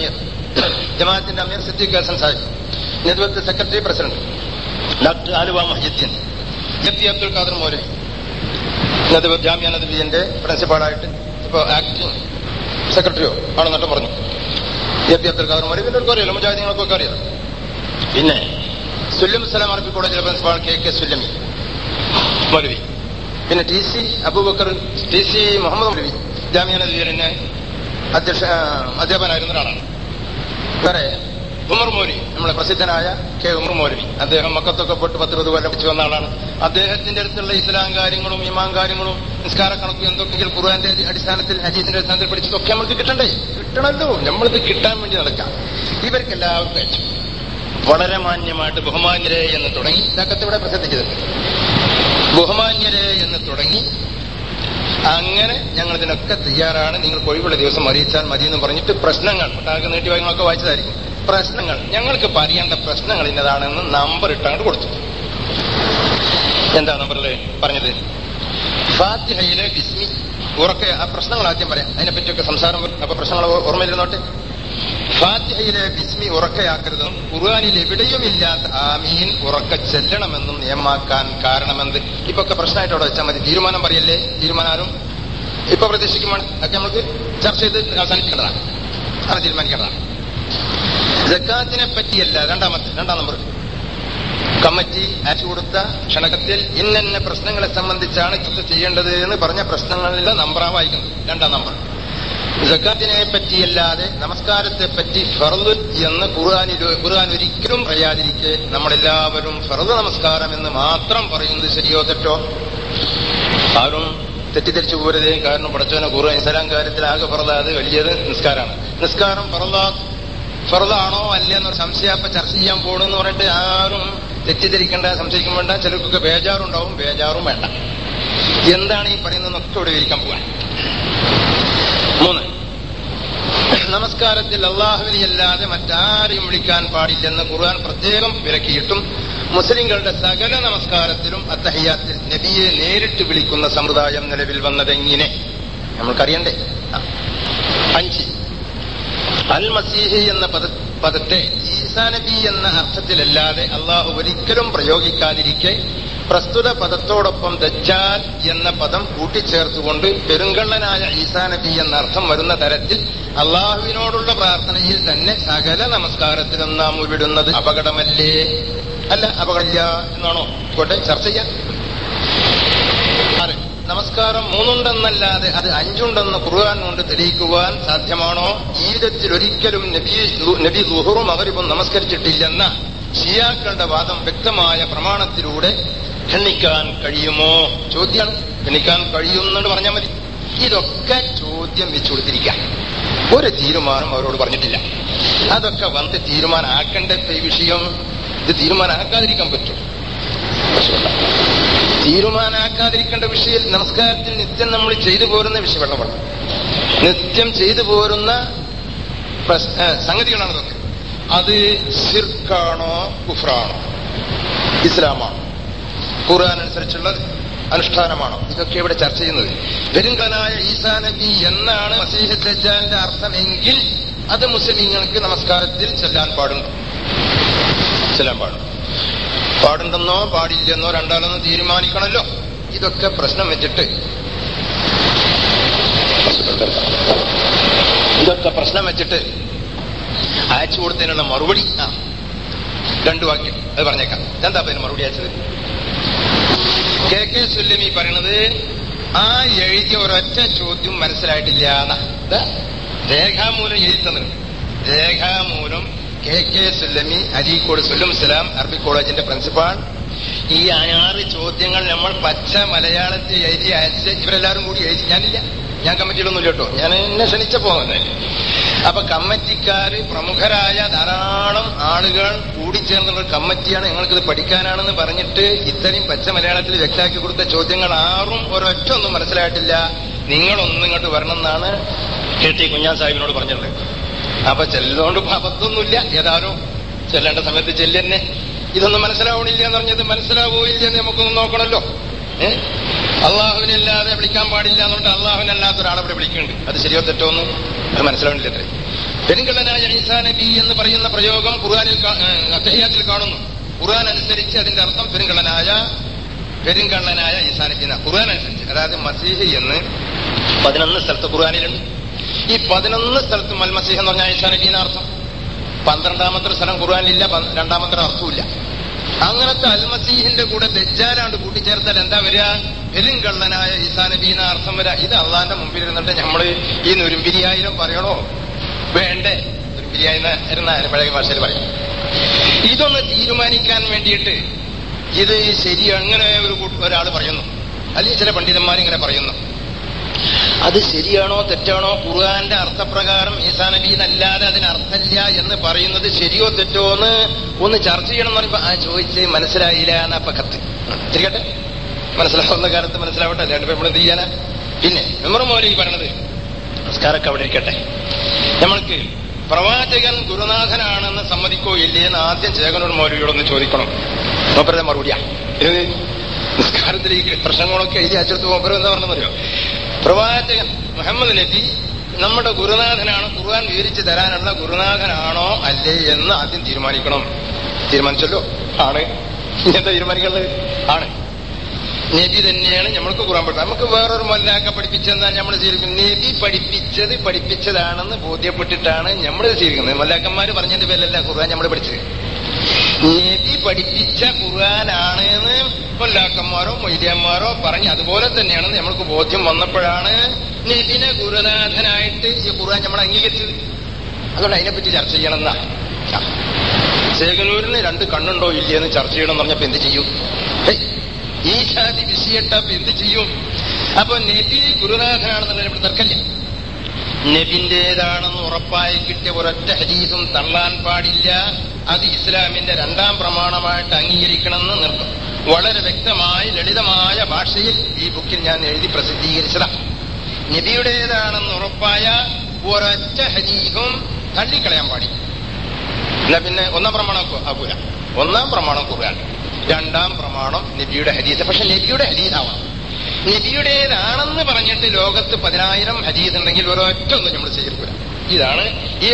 അമീർ Siddique Hassan Sahib, Nadwath secretary president doctor Aluva Mohiyuddin, FT Abdul Khader Moulavi, Nadwath Jamia നദ്വിയന്റെ പ്രിൻസിപ്പാളായിട്ട് ഇപ്പൊ ആക്ടിംഗ് സെക്രട്ടറിയോ ആണെന്നിട്ട് പറഞ്ഞു. FT അബ്ദുൽ ഖാദർ മൗലവി എല്ലാവർക്കും അറിയാലോ, മുജാഹിദീങ്ങൾക്കൊക്കെ അറിയാം. പിന്നെ സുല്ലം സലാം അറബി കോളേജിലെ പ്രിൻസിപ്പാൾ KK സുല്ലമി മൗലവി, പിന്നെ TC അബൂബക്കർ, TC മുഹമ്മദ് മൗലവി ജാമിഅ നദ്വിയന്റെ അധ്യാപകനായിരുന്ന ഒരാളാണ്. വേറെ ഉമർ മൗലവി, നമ്മളെ പ്രസിദ്ധനായ ഉമർ മൗലവി, അദ്ദേഹം മക്കത്തൊക്കെ പോയിട്ട് 10-20 കൊല്ലം പഠിച്ചു വന്ന ആളാണ്. അദ്ദേഹത്തിന്റെ അടുത്തുള്ള ഇസ്ലാം കാര്യങ്ങളും ഇമാം കാര്യങ്ങളും നിസ്കാര കണക്കും എന്തൊക്കെയെങ്കിലും ഖുർആന്റെ അടിസ്ഥാനത്തിൽ ഹദീസിന്റെ അടിസ്ഥാനത്തിൽ പഠിച്ചതൊക്കെ നമ്മൾക്ക് കിട്ടണല്ലോ. നമ്മളിത് കിട്ടാൻ വേണ്ടി നടക്കാം. ഇവർക്കെല്ലാവർക്കും അയച്ചു. വളരെ മാന്യമായിട്ട് ബഹുമാന്യരെ എന്ന് തുടങ്ങി, ഇതൊക്കെ ഇവിടെ പ്രസിദ്ധിച്ചത് ബഹുമാന്യരെ എന്ന് തുടങ്ങി. അങ്ങനെ ഞങ്ങൾ ഇതിനൊക്കെ തയ്യാറാണ്, നിങ്ങൾക്ക് ഒഴിവുള്ള ദിവസം അറിയിച്ചാൽ മതി എന്ന് പറഞ്ഞിട്ട് പ്രശ്നങ്ങൾ ഒട്ടാകെ നീട്ടി വാങ്ങുകളൊക്കെ വായിച്ചതായിരിക്കും. പ്രശ്നങ്ങൾ ഞങ്ങൾക്ക് അറിയേണ്ട പ്രശ്നങ്ങൾ ഇന്നതാണെന്ന് നമ്പർ ഇട്ടങ്ങോട്ട് കൊടുത്തു. എന്താ നമ്പറിൽ പറഞ്ഞത്? ഫാത്തിഹയിലെ ബിസ്മി ഉറക്കെ. ആ പ്രശ്നങ്ങൾ ആദ്യം പറയാം, അതിനെപ്പറ്റിയൊക്കെ സംസാരം. അപ്പൊ പ്രശ്നങ്ങൾ ഓർമ്മയിരുന്നോട്ടെ. ഫാത്തിഹയിലെ ബിസ്മി ഉറക്കയാക്കരുതെന്നും ഖുർആനിൽ എവിടെയുമില്ലാത്ത ആമീൻ ഉറക്ക ചെല്ലണമെന്നും നിയമാക്കാൻ കാരണമെന്ത്? ഇപ്പൊക്കെ പ്രശ്നമായിട്ട് അവിടെ വെച്ചാൽ മതി. തീരുമാനം പറയല്ലേ, തീരുമാനം ഇപ്പൊ പ്രതീക്ഷിക്കുമ്പോൾ ഒക്കെ നമുക്ക് ചർച്ച ചെയ്ത് അവസാനിപ്പിക്കേണ്ടതാണ്, അത് തീരുമാനിക്കേണ്ടതാണ്. സക്കാത്തിനെ പറ്റിയല്ല. 2ാം നമ്പർ കമ്മിറ്റി അയച്ചു കൊടുത്ത ക്ഷണകത്തിൽ ഇന്ന പ്രശ്നങ്ങളെ സംബന്ധിച്ചാണ് ചർച്ച ചെയ്യേണ്ടത് എന്ന് പറഞ്ഞ പ്രശ്നങ്ങളിലെ നമ്പറാണ് വായിക്കുന്നത്. 2ാം നമ്പർ സക്കാത്തിനെ പറ്റിയല്ലാതെ നമസ്കാരത്തെ പറ്റി ഫർദ് എന്ന് ഖുർആൻ ഒരിക്കലും പറയാതിരിക്കെ നമ്മളെല്ലാവരും ഫർദ് നമസ്കാരം എന്ന് മാത്രം പറയുന്നത് ശരിയോ തെറ്റോ? ആരും തെറ്റിദ്ധരിച്ചു പോരുതേ. കാരണം പഠിച്ചവനെ ഖുർആൻ ഇസ്ലാം കാര്യത്തിൽ ആകെ ഫർദാത് വലിയത് നിസ്കാരമാണ്. നിസ്കാരം ഫർദാണോ അല്ല എന്നൊരു സംശയം ചർച്ച ചെയ്യാൻ പോകണമെന്ന് പറഞ്ഞിട്ട് ആരും തെറ്റിദ്ധരിക്കേണ്ട, സംശയിക്കും വേണ്ട. ചിലർക്കൊക്കെ ബേജാറുണ്ടാവും, ബേജാറും വേണ്ട. എന്താണ് ഈ പറയുന്നതെന്നൊക്കെ ഇവിടെ വിവരിക്കാൻ പോവാൻ. 3, നമസ്കാരത്തിൽ അല്ലാഹുവിനെ അല്ലാതെ മറ്റാരെയും വിളിക്കാൻ പാടില്ലെന്ന് ഖുർആൻ പ്രത്യേകം വിലക്കിയിട്ടും മുസ്ലിങ്ങളുടെ സകല നമസ്കാരത്തിലും അത്തഹിയ്യാത്തിൽ നബിയെ നേരിട്ട് വിളിക്കുന്ന സമ്പ്രദായം നിലവിൽ വന്നതെങ്ങനെ നമ്മൾക്കറിയണ്ടേ? 5, അൽ മസീഹി എന്ന പദത്തെ ഈസാ നബി എന്ന അർത്ഥത്തിലല്ലാതെ അള്ളാഹു ഒരിക്കലും പ്രയോഗിക്കാതിരിക്കെ പ്രസ്തുത പദത്തോടൊപ്പം ദജ്ജാൽ എന്ന പദം കൂട്ടിച്ചേർത്തുകൊണ്ട് പെരുങ്കള്ളനായ ഈസാ നബി എന്ന അർത്ഥം വരുന്ന തരത്തിൽ അള്ളാഹുവിനോടുള്ള പ്രാർത്ഥനയിൽ തന്നെ സകല നമസ്കാരത്തിലും നാം ഉരുവിടുന്നത് അപകടമല്ലേ? അല്ല, അപകടമില്ല എന്നാണോ? ഇക്കോട്ടെ, ചർച്ച ചെയ്യാം. നമസ്കാരം 3 ഉണ്ടെന്നല്ലാതെ അത് 5 ഉണ്ടെന്ന് ഖുർആൻ കൊണ്ട് തെളിയിക്കുവാൻ സാധ്യമാണോ? ജീവിതത്തിൽ ഒരിക്കലും നബി ദുഹറും മഗ്രിബും നമസ്കരിച്ചിട്ടില്ലെന്ന ഷിയാക്കളുടെ വാദം വ്യക്തമായ പ്രമാണത്തിലൂടെ ഖണ്ഡിക്കാൻ കഴിയുമോ? ചോദ്യമാണ്. ഖണ്ഡിക്കാൻ കഴിയുമെന്നുകൊണ്ട് പറഞ്ഞാൽ മതി. ഇതൊക്കെ ചോദ്യം വെച്ചു കൊടുത്തിരിക്കാം. ഒരു തീരുമാനം അവരോട് പറഞ്ഞിട്ടില്ല. അതൊക്കെ വന്ന് തീരുമാനമാക്കേണ്ട ഈ വിഷയം. ഇത് തീരുമാനമാക്കാതിരിക്കാൻ പറ്റും? തീരുമാനമാക്കാതിരിക്കേണ്ട വിഷയം നമസ്കാരത്തിൽ നിത്യം നമ്മൾ ചെയ്തു പോരുന്ന വിഷയം. വെള്ളമാണ് നിത്യം ചെയ്തു പോരുന്ന സംഗതികളാണ് ഇതൊക്കെ. അത് ശിർക്കാണോ കുഫ്രാണോ? ഇസ്ലാമാണോ? ഖുർആൻ അനുസരിച്ചുള്ള അനുഷ്ഠാനമാണോ? ഇതൊക്കെ ഇവിടെ ചർച്ച ചെയ്യുന്നത്. പെരുങ്കനായ ഈസാ നബി എന്നാണ് മസീഹ് ദജ്ജാലിന്റെ അർത്ഥമെങ്കിൽ അത് മുസ്ലിങ്ങൾക്ക് നമസ്കാരത്തിൽ ചെല്ലാൻ പാടുണ്ടോ? പാടുണ്ടെന്നോ പാടില്ലെന്നോ രണ്ടാളെന്നോ തീരുമാനിക്കണമല്ലോ. ഇതൊക്കെ പ്രശ്നം വെച്ചിട്ട് അയച്ചു കൊടുത്തതിനുള്ള മറുപടി 2 വാക്യം അത് പറഞ്ഞേക്കാം. എന്താ അതിന് മറുപടി അയച്ചത്? കെ സുല്ലമി പറയണത് ആ എഴുതിയ ഒരൊറ്റ ചോദ്യം മനസ്സിലായിട്ടില്ല എന്നാ. രേഖാമൂലം എഴുതി തന്നത്. രേഖാമൂലം കെ സുല്ലമി, അരീക്കോട് സുല്ലം ഇസ്ലാം അറബിക് കോളേജിന്റെ പ്രിൻസിപ്പാൾ. ഈ 6 ചോദ്യങ്ങൾ നമ്മൾ പച്ച മലയാളത്തിൽ എഴുതി അയച്ച് ഇവരെല്ലാവരും കൂടി എഴുതി. ഞാനില്ല, ഞാൻ കമ്മിറ്റിയിലൊന്നുമില്ല കേട്ടോ. ഞാൻ എന്നെ ക്ഷണിച്ച പോകുന്നത്. അപ്പൊ കമ്മിറ്റിക്കാര് പ്രമുഖരായ ധാരാളം ആളുകൾ കൂടിച്ചേർന്നുള്ള കമ്മിറ്റിയാണ്. ഞങ്ങൾക്കിത് പഠിക്കാനാണെന്ന് പറഞ്ഞിട്ട് ഇത്രയും പച്ച മലയാളത്തിൽ വ്യക്തമാക്കി കൊടുത്ത ചോദ്യങ്ങൾ 6ഉം ഒരൊറ്റ ഒന്നും മനസ്സിലായിട്ടില്ല. നിങ്ങളൊന്നും ഇങ്ങോട്ട് വരണം എന്നാണ് കെ.ടി. കുഞ്ഞാൻ സാഹിബിനോട് പറഞ്ഞത്. അപ്പൊ ചെല്ലുകൊണ്ട് അബദ്ധമൊന്നുമില്ല. ഏതായാലും ചെല്ലേണ്ട സമയത്ത് ചെല്ലെന്നെ. ഇതൊന്നും മനസ്സിലാവണില്ല എന്ന് പറഞ്ഞത് മനസ്സിലാവോ ഇല്ലെന്ന് നമുക്കൊന്നും നോക്കണല്ലോ. അള്ളാഹുവിനല്ലാതെ വിളിക്കാൻ പാടില്ല എന്നുകൊണ്ട് അള്ളാഹുവിനല്ലാത്ത ഒരാളെ ഇവിടെ വിളിക്കുന്നുണ്ട്. അത് ശരിയോ തെറ്റോ ഒന്നും അത് മനസ്സിലാവണില്ല. പെരുങ്കള്ളനായ ഈസാ നബി എന്ന് പറയുന്ന പ്രയോഗം ഖുർആനിൽ തഹിയ്യാത്തിൽ കാണുന്നു. ഖുർആൻ അനുസരിച്ച് അതിന്റെ അർത്ഥം പെരുങ്കള്ളനായ ഈസാ നബി എന്ന ഖുർആൻ അനുസരിച്ച്. അതായത് മസീഹ് എന്ന് 11 സ്ഥലത്ത് ഖുർആനിലുണ്ട്. ഈ 11 സ്ഥലത്തും അൽ മസീഹ് എന്ന് പറഞ്ഞാൽ ഈസാ നബി എന്ന അർത്ഥം. 12ാമത്തെ സ്ഥലം ഖുർആനിലില്ല, 2ാമത്തെ അർത്ഥമില്ല. അങ്ങനത്തെ അൽമസീഹിന്റെ കൂടെ ദജ്ജാലാണ്ട് കൂട്ടിച്ചേർത്താൽ എന്താ വരിക? പെരുങ്കള്ളനായ ഈസാ നബി എന്ന അർത്ഥം വരിക. ഇത് അള്ളാന്റെ മുമ്പിൽ ഇരുന്നിട്ട് നമ്മൾ ഈ നുരുമ്പിരിയായിരം പറയണോ വേണ്ടേ? നുരുമ്പിരിയായിരുന്ന പഴയ ഭാഷയിൽ പറയാം. ഇതൊന്ന് തീരുമാനിക്കാൻ വേണ്ടിയിട്ട് ഇത് ശരി അങ്ങനെ ഒരാൾ പറയുന്നു, അല്ലെങ്കിൽ ചില പണ്ഡിതന്മാരിങ്ങനെ പറയുന്നു. അത് ശരിയാണോ തെറ്റാണോ? ഖുർആന്റെ അർത്ഥപ്രകാരം ഈസാ നബി എന്നല്ലാതെ അതിനർത്ഥമില്ല എന്ന് പറയുന്നത് ശരിയോ തെറ്റോ എന്ന് ഒന്ന് ചർച്ച ചെയ്യണം എന്ന് പറയുമ്പോ ചോദിച്ച് മനസ്സിലായില്ല എന്നപ്പ കത്ത് തിരികട്ടെ. മനസ്സിലാവുന്ന കാലത്ത് മനസ്സിലാവട്ടെ, അല്ലാണ്ട് നമ്മൾ എന്ത് ചെയ്യാനാ? പിന്നെ മെമ്മർ മൗലവി പറയണത് നമസ്കാരമൊക്കെ അവിടെ ഇരിക്കട്ടെ. നമ്മൾക്ക് പ്രവാചകൻ ഗുരുനാഥനാണെന്ന് സമ്മതിക്കോ ഇല്ലേ എന്ന് ആദ്യം ചേകനൂർ മൗലവിയോടൊന്ന് ചോദിക്കണം. മൂപ്പരുടെ മറുപടിയാ ഇത്. നിസ്കാരത്തിൽ ഈ പ്രശ്നങ്ങളൊക്കെ എഴുതി അച്ചെടുത്ത് മൂപ്പര് എന്താ പറഞ്ഞറിയോ? പ്രവാചകൻ മുഹമ്മദ് നബി നമ്മുടെ ഗുരുനാഥനാണ്, ഖുർആൻ വിവരിച്ചു തരാനുള്ള ഗുരുനാഥനാണോ അല്ലേ എന്ന് ആദ്യം തീരുമാനിക്കണം. തീരുമാനിച്ചല്ലോ? ആണ്. എന്താ തീരുമാനിക്കുന്നത്? ആണ്. നബി തന്നെയാണ് നമ്മൾക്ക് ഖുർആൻ പഠിച്ചത്. നമുക്ക് വേറൊരു മൊല്ലാക്ക പഠിപ്പിച്ചെന്നാൽ നമ്മൾ സ്വീകരിക്കും. നബി പഠിപ്പിച്ചതാണെന്ന് ബോധ്യപ്പെട്ടിട്ടാണ് നമ്മൾ സ്വീകരിക്കുന്നത്. മൊല്ലാക്കന്മാര് പറഞ്ഞതിന്റെ പേരിലല്ല ഖുർആൻ നമ്മൾ പഠിച്ചത്. നബി പഠിപ്പിച്ച ഖുർആനാണ് എന്ന് മൊല്ലാക്കന്മാരോ മൊയ്ലിയന്മാരോ പറഞ്ഞ് അതുപോലെ തന്നെയാണെന്ന് നമ്മൾക്ക് ബോധ്യം വന്നപ്പോഴാണ് നബിനെ ഗുരുനാഥനായിട്ട് ഈ ഖുർആൻ നമ്മൾ അംഗീകരിച്ചത്. അതുകൊണ്ട് അതിനെപ്പറ്റി ചർച്ച ചെയ്യണമെന്നാ. ചേകനൂരിന് 2 കണ്ണുണ്ടോ ഇല്ലയെന്ന് ചർച്ച ചെയ്യണമെന്ന് പറഞ്ഞപ്പോ എന്ത് ചെയ്യും? ഈ ജാതി വിഷയട്ടപ്പോ എന്ത് ചെയ്യും? അപ്പൊ നബി ഗുരുനാഥനാണെന്നുള്ള ഇവിടെ തർക്കമില്ല. നബിന്റേതാണെന്ന് ഉറപ്പായി കിട്ടിയ ഒരൊറ്റ ഹദീസും തള്ളാൻ പാടില്ല. അത് ഇസ്ലാമിന്റെ 2ാം പ്രമാണമായിട്ട് അംഗീകരിക്കണമെന്ന് നിർത്തും. വളരെ വ്യക്തമായി ലളിതമായ ഭാഷയിൽ ഈ ബുക്കിൽ ഞാൻ എഴുതി പ്രസിദ്ധീകരിച്ചതാണ്. നബിയുടേതാണെന്ന് ഉറപ്പായ ഒരൊറ്റ ഹദീസും തള്ളിക്കളയാൻ പാടില്ല. എന്നാ പിന്നെ 1ാം പ്രമാണം ആകൂല. 1ാം പ്രമാണം ഖുർആൻ, 2ാം പ്രമാണം നബിയുടെ ഹദീസ്. പക്ഷെ നബിയുടെ ഹദീസാവണം. നബിയുടേതാണെന്ന് പറഞ്ഞിട്ട് ലോകത്ത് 10,000 ഹദീസ് ഉണ്ടെങ്കിൽ ഒരൊറ്റ ഒന്നും നമ്മൾ സ്വീകരിക്കൂല. ഇതാണ് ഈ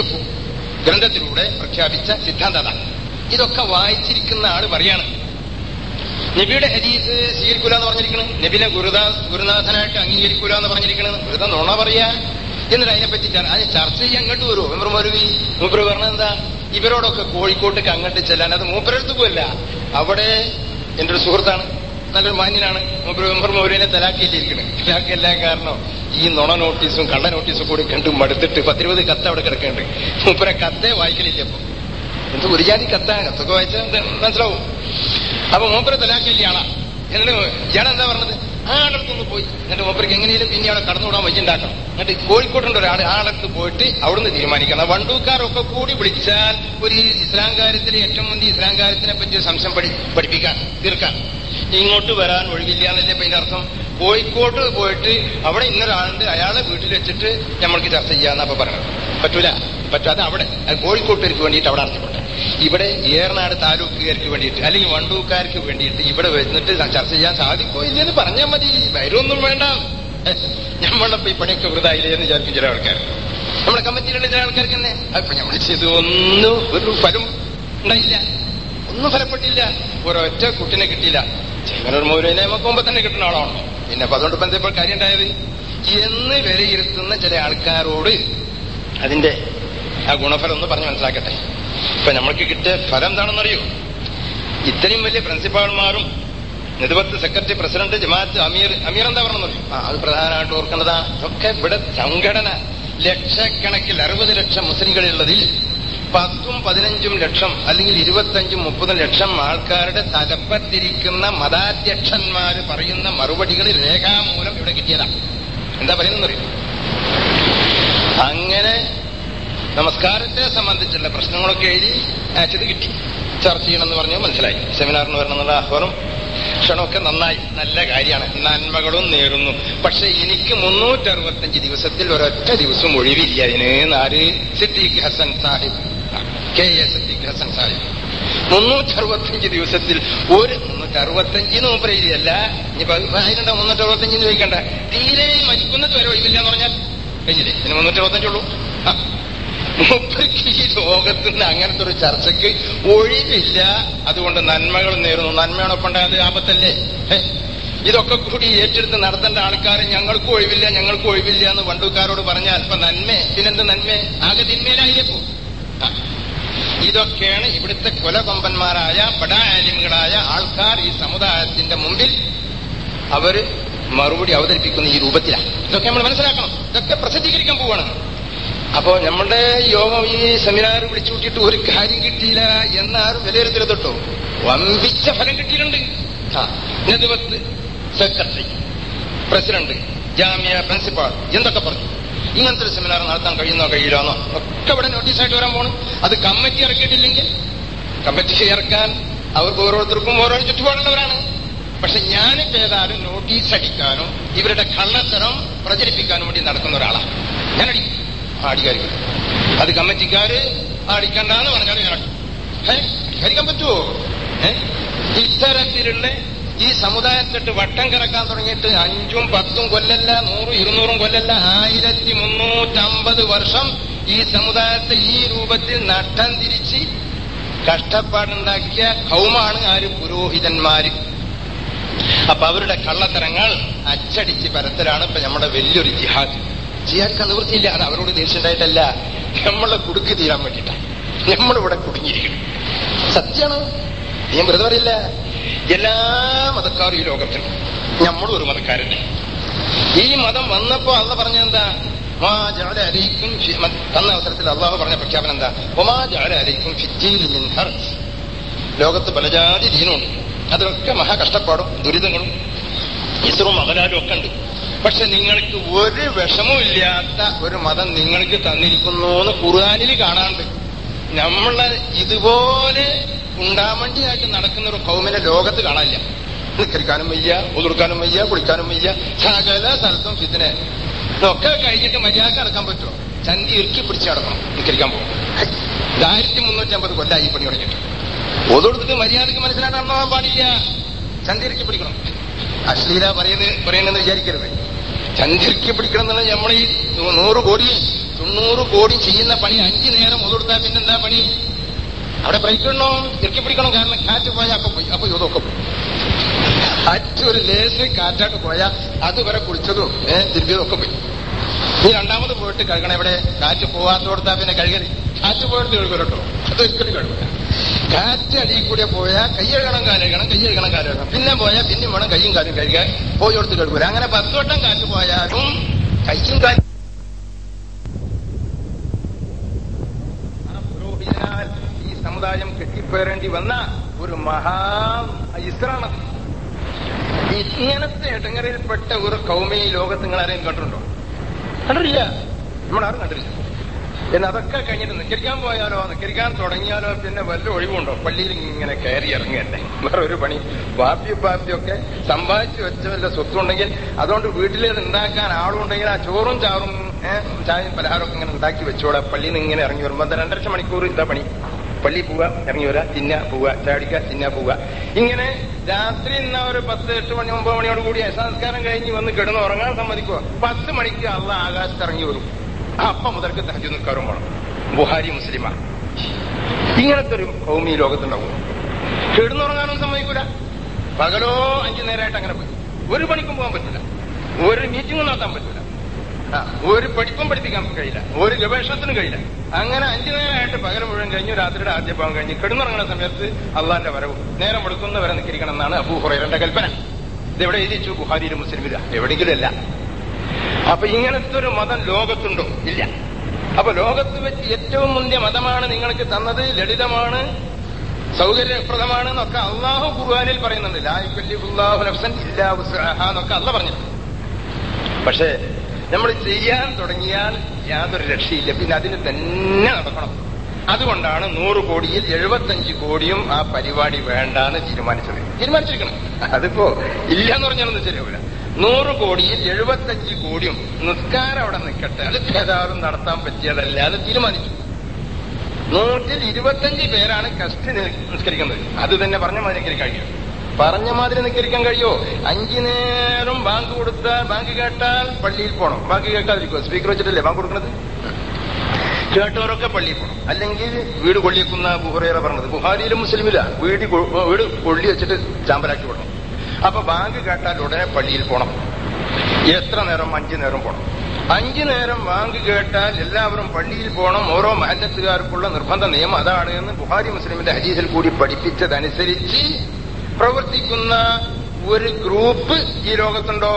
ഗ്രന്ഥത്തിലൂടെ പ്രഖ്യാപിച്ച സിദ്ധാന്തത. ഇതൊക്കെ വായിച്ചിരിക്കുന്ന ആള് പറയാണ് നബിയുടെ ഹദീസ് സ്വീകരിക്കൂല എന്ന് പറഞ്ഞിരിക്കണം, നബിനെ ഗുരുനാഥനായിട്ട് അംഗീകരിക്കൂല എന്ന് പറഞ്ഞിരിക്കണം. വെറുതെ നുണ പറയാ. എന്നിട്ട് അതിനെപ്പറ്റി അത് ചർച്ച ചെയ്യാൻ അങ്ങോട്ട് വരുമോ? ഉമർ മൗലവി മൂപ്പര് പറഞ്ഞത് എന്താ, ഇവരോടൊക്കെ കോഴിക്കോട്ടേക്ക് അങ്ങോട്ട് ചെല്ലാൻ. അത് മൂപ്പരെടുത്ത് പോയല്ല, അവിടെ എന്റെ ഒരു സുഹൃത്താണ്, നല്ലൊരു മാന്യനാണ്. ഉമർ മൗലവിനെ തലാക്കിയിട്ടിരിക്കണം. തലാക്കിയെല്ലാം കാരണം ഈ നുണ നോട്ടീസും കള്ള നോട്ടീസും കൂടി കണ്ടു മടുത്തിട്ട് 10-20 കത്ത് അവിടെ കിടക്കുന്നുണ്ട്. മൂപ്പരെ കത്തേ വായിക്കലില്ല. അപ്പൊ എന്ത് ഒരു ജാതി കത്താണ്, കത്തൊക്കെ വായിച്ചാൽ മനസ്സിലാവും. അപ്പൊ മൂപ്പരെ തലാക്കില്ല ആളാ. എന്നിട്ട് ഇയാളെന്താ പറഞ്ഞത്, ആ ആളടുത്തൊന്ന് പോയി എന്നിട്ട് മൂപ്പർക്ക് എങ്ങനെയും പിന്നെ അവിടെ കടന്നുകൂടാൻ വയ്യുണ്ടാക്കണം. എന്നിട്ട് കോഴിക്കോട്ടുണ്ട് ഒരാൾ, ആളടുത്ത് പോയിട്ട് അവിടുന്ന് തീരുമാനിക്കണം. വണ്ടൂക്കാരൊക്കെ കൂടി വിളിച്ചാൽ ഒരു ഇസ്ലാം കാര്യത്തിൽ ഏറ്റവും മുന്തി ഇസ്ലാം കാര്യത്തിനെ പറ്റി സംശയം പഠിപ്പിക്കാൻ തീർക്കാൻ ഇങ്ങോട്ട് വരാൻ ഒഴിവില്ല എന്നല്ലേ ഇപ്പൊ ഇതിന്റെ അർത്ഥം. കോഴിക്കോട്ട് പോയിട്ട് അവിടെ ഇന്നൊരാളുണ്ട്, അയാളെ വീട്ടിൽ വെച്ചിട്ട് നമ്മൾക്ക് ചർച്ച ചെയ്യാന്നപ്പോ പറയണം. പറ്റൂല, പറ്റാതെ അവിടെ കോഴിക്കോട്ടുകാർക്ക് വേണ്ടിയിട്ട് അവിടെ നടത്തിക്കോട്ടെ. ഇവിടെ ഏറനാട് താലൂക്കുകാർക്ക് വേണ്ടിയിട്ട് അല്ലെങ്കിൽ വണ്ടൂക്കാർക്ക് വേണ്ടിയിട്ട് ഇവിടെ വന്നിട്ട് ചർച്ച ചെയ്യാൻ സാധിക്കോ ഇല്ലെന്ന് പറഞ്ഞാൽ മതി. വരൊന്നും വേണ്ട. നമ്മളിപ്പോ ഈ പണിയൊക്കെ വൃതായില്ലേ എന്ന് വിചാരിക്കും ചില ആൾക്കാർ. നമ്മുടെ കമ്മിറ്റിയിലുള്ള ചില ആൾക്കാർക്ക് തന്നെ അപ്പൊ നമ്മൾ ചെയ്ത് ഒന്നും ഒരു ഫലം ഉണ്ടായില്ല, ഒന്നും ഫലപ്പെട്ടില്ല, ഒരൊറ്റ കുട്ടിനെ കിട്ടിയില്ല. ചെങ്ങന്നൂർ മൗലവിനെ നമുക്ക് മുമ്പ് തന്നെ കിട്ടുന്ന ആളാണോ, പിന്നെ അപ്പൊ അതുകൊണ്ട് ഇപ്പൊ എന്താ കാര്യം ഉണ്ടായത് എന്ന് വിലയിരുത്തുന്ന ചില ആൾക്കാരോട് അതിന്റെ ആ ഗുണഫലം ഒന്ന് പറഞ്ഞ് മനസ്സിലാക്കട്ടെ. ഇപ്പൊ നമ്മൾക്ക് കിട്ടിയ ഫലം എന്താണെന്നറിയോ? ഇത്രയും വലിയ പ്രിൻസിപ്പാൾമാരും നെതുവത്ത് സെക്രട്ടറി, പ്രസിഡന്റ്, ജമാഅത്ത്, അമീർ എന്താ പറഞ്ഞറിയോ? അത് പ്രധാനമായിട്ട് ഓർക്കേണ്ടതാ. ഇതൊക്കെ ഇവിടെ സംഘടന ലക്ഷക്കണക്കിൽ 60 ലക്ഷം മുസ്ലിങ്ങളുള്ളതിൽ 10-15 ലക്ഷം അല്ലെങ്കിൽ 25-30 ലക്ഷം ആൾക്കാരുടെ തലപ്പത്തിരിക്കുന്ന മതാധ്യക്ഷന്മാര് പറയുന്ന മറുപടികൾ രേഖാമൂലം ഇവിടെ കിട്ടിയതാണ്. എന്താ പറയുന്നറിയോ? അങ്ങനെ നമസ്കാരത്തെ സംബന്ധിച്ചുള്ള പ്രശ്നങ്ങളൊക്കെ എഴുതി അയച്ചത് കിട്ടി. ചർച്ച ചെയ്യണമെന്ന് പറഞ്ഞു, മനസ്സിലായി. സെമിനാറിന് വരണമെന്നുള്ള ആഹ്വാനം ക്ഷണമൊക്കെ നന്നായി, നല്ല കാര്യമാണ്, നന്മകളും നേരുന്നു. പക്ഷെ എനിക്ക് 365 ദിവസത്തിൽ ഒരൊറ്റ ദിവസം ഒഴിവില്ല. അതിന് നാല് സിദ്ദീഖ് ഹസൻ സാഹിബ്, KA സിദ്ദീഖ് ഹസൻ സാഹിബ് 365 ദിവസത്തിൽ ഒരു 365 മൂപ്പരയില്ല. ഇനിയിപ്പോ അതിനുണ്ടോ 365 ചോദിക്കണ്ട, തീരെ മരിക്കുന്നത് വരെ ഒഴിവില്ല എന്ന് പറഞ്ഞാൽ കഴിഞ്ഞില്ലേ? പിന്നെ 365 ഉള്ളൂ. മൂപ്പർക്ക് ഈ ലോകത്തുനിന്ന് അങ്ങനത്തെ ഒരു ചർച്ചയ്ക്ക് ഒഴിവില്ല. അതുകൊണ്ട് നന്മകൾ നേരുന്നു. നന്മയോടൊപ്പം ഉണ്ടായത് ആപത്തല്ലേ? ഇതൊക്കെ കൂടി ഏറ്റെടുത്ത് നടത്തേണ്ട ആൾക്കാർ ഞങ്ങൾക്ക് ഒഴിവില്ല, ഞങ്ങൾക്ക് ഒഴിവില്ല എന്ന് വണ്ടൂക്കാരോട് പറഞ്ഞാൽ ഇപ്പൊ നന്മേ, പിന്നെന്ത് നന്മേ? ആകെ തിന്മേലായില്ലേ പോ. ഇതൊക്കെയാണ് ഇവിടുത്തെ കൊലകൊമ്പന്മാരായ പടാലിമുകളായ ആൾക്കാർ ഈ സമുദായത്തിന്റെ മുമ്പിൽ അവര് മറുപടി അവതരിപ്പിക്കുന്ന ഈ രൂപത്തിലാണ്. ഇതൊക്കെ നമ്മൾ മനസ്സിലാക്കണം. ഇതൊക്കെ പ്രസിദ്ധീകരിക്കാൻ പോവാണ്. അപ്പോ നമ്മുടെ യോഗം ഈ സെമിനാർ വിളിച്ചുകൂട്ടിയിട്ട് ഒരു കാര്യം കിട്ടിയില്ല എന്നാരും വിലയിരുത്തരുതട്ടോ. വമ്പിച്ച ഫലം കിട്ടിയിട്ടുണ്ട്. Nadwath secretary, president, Jamia principal എന്തൊക്കെ പറഞ്ഞു. ഇങ്ങനത്തെ ഒരു സെമിനാർ നടത്താൻ കഴിയില്ലാന്നോ ഒക്കെ ഇവിടെ നോട്ടീസായിട്ട് വരാൻ പോകണം. അത് കമ്മിറ്റി ഇറക്കിയിട്ടില്ലെങ്കിൽ കമ്മിറ്റി ഇറക്കാൻ അവർക്ക് ഓരോരുത്തർക്കും ഓരോ ചുറ്റുപാടുള്ളവരാണ്. പക്ഷെ ഞാനിപ്പോ ഏതായാലും നോട്ടീസ് അടിക്കാനും ഇവരുടെ കള്ളത്തരം പ്രചരിപ്പിക്കാനും വേണ്ടി നടക്കുന്ന ഒരാളാണ്. ഞാൻ അടിക്കും, അടിക്കാരിക്കും. അത് കമ്മിറ്റിക്കാര് അടിക്കണ്ടെന്ന് പറഞ്ഞാൽ ഞാൻ അടിക്കാൻ പറ്റുമോ? ഇത്തരത്തിലുള്ള ഈ സമുദായത്തിട്ട് വട്ടം കിടക്കാൻ തുടങ്ങിയിട്ട് 5-10 കൊല്ലല്ല, 100-200 കൊല്ലല്ല, 1350 വർഷം ഈ സമുദായത്തെ ഈ രൂപത്തിൽ നട്ടം തിരിച്ച് കഷ്ടപ്പാടുണ്ടാക്കിയ കൗമാണ് ആര്? പുരോഹിതന്മാര്. അപ്പൊ അവരുടെ കള്ളത്തരങ്ങൾ അച്ചടിച്ച് പരത്തലാണ് ഇപ്പൊ നമ്മുടെ വലിയൊരു ജിഹാദ്. ജിഹാദ് നിവൃത്തിയില്ല. അത് അവരോട് ദേഷ്യണ്ടായിട്ടല്ല, നമ്മളെ കുടുക്ക് തീരാൻ വേണ്ടിയിട്ടാണ്. നമ്മളിവിടെ കുടുങ്ങിയിരിക്കണം. സത്യമാണ്, ഞാൻ വെറുതെ പറയില്ല. എല്ലാ മതക്കാരും ഈ ലോകത്തിൽ, നമ്മളും ഒരു മതക്കാരല്ലേ. ഈ മതം വന്നപ്പോ അള്ള പറഞ്ഞെന്താ? തന്ന അവസരത്തിൽ അള്ളാഹു പറഞ്ഞ പ്രഖ്യാപനം എന്താ? ഒമാ ജഅല അലൈക്കും ഫിദ്ദീനി മിൻ ഹർജ്. ലോകത്ത് പലജാതി ദീനുണ്ട്. അതിലൊക്കെ മഹാ കഷ്ടപ്പാടും ദുരിതങ്ങളും ഇസ്റും അകലാലും ഒക്കെ ഉണ്ട്. പക്ഷെ നിങ്ങൾക്ക് ഒരു വിഷമവും ഇല്ലാത്ത ഒരു മതം നിങ്ങൾക്ക് തന്നിരിക്കുന്നു എന്ന് ഖുർആനിൽ കാണാണ്ട്. നമ്മളെ ഇതുപോലെ ഉണ്ടാമണ്ടിയായിട്ട് നടക്കുന്ന ഒരു കൗമിനെ ലോകത്ത് കാണാനില്ല. നിസ്കരിക്കാനും വയ്യ, ഒതുർക്കാനും വയ്യ, കുളിക്കാനും വയ്യ, സകല സ്ഥലത്തും ഫിത്ന. ഇതൊക്കെ കഴിഞ്ഞിട്ട് മര്യാദക്ക് നടക്കാൻ പറ്റുമോ? ചന്തി ഇറുക്കി പിടിച്ച് നടക്കണം, നിസ്കരിക്കാൻ പോകും. 1350 കൊല്ലായി പണി തുടങ്ങിയിട്ട്. ഒതുകൊടുത്തിട്ട് മര്യാദക്ക് മനസ്സിലാക്കാൻ പാടില്ല, ചന്തി ഇറുക്കി പിടിക്കണം. അശ്ലീല പറയുന്നെന്ന് വിചാരിക്കരുത്. ചന്തിരിക്കി പിടിക്കണം എന്നുള്ള നമ്മൾ ഈ 100 കോടി 90 കോടി ചെയ്യുന്ന പണി 5 നേരം ഒതുകൊടുത്താൽ പിന്നെന്താ പണി? അവിടെ ബ്രേക്ക് ഇടണോ, ഇറക്കി പിടിക്കണം. കാരണം കാറ്റ് പോയാൽ അപ്പൊ പോയി, അപ്പൊ ഇതൊക്കെ പോയി. ഒരു ലേശം കാറ്റാട്ട് പോയാൽ അതുവരെ കുളിച്ചതും തിരുമ്പിയതും ഒക്കെ പോയി. നീ രണ്ടാമത് പോയിട്ട് കഴുകണം. എവിടെ കാറ്റ് പോകാത്ത കൊടുത്താ പിന്നെ കഴുകല്. കാറ്റ് പോയിട്ട് കഴുകലോ, അതൊരിക്കലും കഴുകില്ല. കാറ്റ് അടിയിൽ കൂടെ പോയാൽ കൈ കഴുകണം, കാലഴുകണം, കൈ കഴുകണം, കാലഴുകണം. പിന്നെ പോയാൽ പിന്നെ വേണം കൈയും കാലും കഴുകാൻ. പോയി കൊടുത്ത് കഴുകൂല. അങ്ങനെ 10 വട്ടം കാറ്റ് പോയാലും കൈയും കാലും പുരോഹിതനാൽ ഈ സമുദായം കെട്ടിപ്പേറേണ്ടി വന്ന ഒരു മഹാ ഇസ്രാണ്. ഇങ്ങനത്തെ ഇടങ്ങറിൽപ്പെട്ട ഒരു കൗമി ലോകത്ത് നിങ്ങൾ ആരെയും കണ്ടിട്ടുണ്ടോ? കണ്ടിട്ടില്ല. നമ്മളാരും കണ്ടിട്ടില്ല. പിന്നെ അതൊക്കെ കഴിഞ്ഞിട്ട് നിസ്കരിക്കാൻ പോയാലോ, നിസ്കരിക്കാൻ തുടങ്ങിയാലോ പിന്നെ വല്ല ഒഴിവുണ്ടോ? പള്ളിയിൽ ഇങ്ങനെ കയറി ഇറങ്ങിയല്ലേ, വേറെ ഒരു പണി. പാപ്പിയൊക്കെ സമ്പാദിച്ചു വെച്ച വല്ല സ്വത്തുണ്ടെങ്കിൽ അതുകൊണ്ട് വീട്ടിലേത് ഉണ്ടാക്കാൻ ആളുണ്ടെങ്കിൽ ആ ചോറും ചാറും ചായയും പലഹാരമൊക്കെ ഇങ്ങനെ ഉണ്ടാക്കി വെച്ചോളാം. പള്ളിയിൽ നിന്ന് ഇങ്ങനെ ഇറങ്ങി വരുമ്പോ 2.5 മണിക്കൂർ ഇതാ പണി. പള്ളി പോവുക, ഇറങ്ങി വരാ, തിന്ന പോവുക, ചാടിക്കുക, തിന്ന പോവുക. ഇങ്ങനെ രാത്രി ഇന്ന ഒരു 10, 8 മണി 9 മണിയോട് കൂടി സംസ്കാരം കഴിഞ്ഞ് വന്ന് കിടന്ന് ഉറങ്ങാൻ സമ്മതിക്കുക. 10 മണിക്ക് അള്ളാഹ് ആകാശത്ത് ഇറങ്ങി വരും. അപ്പം മുതൽക്ക് തഹജ്ജുദ് നിസ്കാരം വേണം. ബുഹാരി മുസ്ലിമാണ്. ഇങ്ങനത്തെ ഒരു ഭൂമി ലോകത്തുണ്ടാവും. കിടന്നുറങ്ങാനും സമ്മതിക്കൂല. പകലോ 5 നേരമായിട്ട് അങ്ങനെ പോയി. ഒരു പണിക്കും പോകാൻ പറ്റില്ല, ഒരു മീറ്റിംഗും നടത്താൻ പറ്റില്ല, ഒരു പഠിപ്പും പഠിപ്പിക്കാൻ കഴിയില്ല, ഒരു ഗവേഷണത്തിനും കഴിയില്ല. അങ്ങനെ 5 നേരമായിട്ട് പകൽ മുഴുവൻ കഴിഞ്ഞു. രാത്രിയുടെ ആദ്യ ഭാഗം കഴിഞ്ഞ് കിടന്നുറങ്ങുന്ന സമയത്ത് അള്ളാന്റെ വരവും നേരം എടുക്കുന്നവരെ നിൽക്കണം എന്നാണ് അബൂ ഹുറൈറയുടെ കൽപ്പന. ഇതെവിടെ എഴുതിച്ചു? ബുഹാരിയിലും മുസ്ലിമില്ല, എവിടെയെങ്കിലും അല്ല. അപ്പൊ ഇങ്ങനത്തെ ഒരു മതം ലോകത്തുണ്ടോ? ഇല്ല. അപ്പൊ ലോകത്ത് വെച്ച് ഏറ്റവും മുന്തിയ മതമാണ് നിങ്ങൾക്ക് തന്നത്, ലളിതമാണ്, സൗകര്യപ്രദമാണ് എന്നൊക്കെ അള്ളാഹു ഖുർആനിൽ പറയുന്നുണ്ട്. ലാ യുകല്ലിഫുല്ലാഹു നഫ്സൻ ഇല്ലാ വുസ്അഹാ എന്നൊക്കെ അള്ളാഹ് പറഞ്ഞിട്ടുണ്ട്. പക്ഷേ നമ്മൾ ചെയ്യാൻ തുടങ്ങിയാൽ യാതൊരു രക്ഷയില്ല. പിന്നെ അതിന് തന്നെ നടക്കണം. അതുകൊണ്ടാണ് 100 കോടിയിൽ 75 കോടിയും ആ പരിപാടി വേണ്ടാന്ന് തീരുമാനിച്ചിരിക്കണം. അതിപ്പോ ഇല്ലാന്ന് പറഞ്ഞാലൊന്നും ശരിയാവില്ല. 100 കോടിയിൽ 75 കോടിയും നിസ്കാരം അവിടെ നിൽക്കട്ടെ, അത് ഏതാളും നടത്താൻ പറ്റിയതല്ല, അത് തീരുമാനിച്ചു. 125 പേരാണ് കഷ്ടി നിസ്കരിക്കുന്നത്. അത് തന്നെ പറഞ്ഞ മാതിരി നിസ്കരിക്കാൻ കഴിയും. പറഞ്ഞ മാതിരി നിസ്കരിക്കാൻ കഴിയോ? 5 നേരം ബാങ്ക് കൊടുത്താൽ, ബാങ്ക് കേട്ടാൽ പള്ളിയിൽ പോകണം. ബാങ്ക് കേൾക്കാതിരിക്കുമോ? സ്പീക്കർ വെച്ചിട്ടല്ലേ ബാങ്ക് കൊടുക്കുന്നത്? കേട്ടവരൊക്കെ പള്ളിയിൽ പോകണം. അല്ലെങ്കിൽ വീട് കൊള്ളിയേക്കുന്ന ബുഹറേറ പറഞ്ഞത്. ബുഹാരിയിലും മുസ്ലിമില്ല, വീട് കൊള്ളി വെച്ചിട്ട് ചാമ്പലാക്കി വിടണം. അപ്പൊ ബാങ്ക് കേട്ടാൽ ഉടനെ പള്ളിയിൽ പോകണം. എത്ര നേരം? 5 നേരം പോകണം. 5 നേരം ബാങ്ക് കേട്ടാൽ എല്ലാവരും പള്ളിയിൽ പോകണം. ഓരോ മഹല്ലത്തുകാർക്കുള്ള നിർബന്ധ നിയമം അതാണ് എന്ന് ബുഹാരി മുസ്ലിമിന്റെ ഹദീസിൽ കൂടി പഠിപ്പിച്ചതനുസരിച്ച് പ്രവർത്തിക്കുന്ന ഒരു ഗ്രൂപ്പ് ഈ ലോകത്തുണ്ടോ?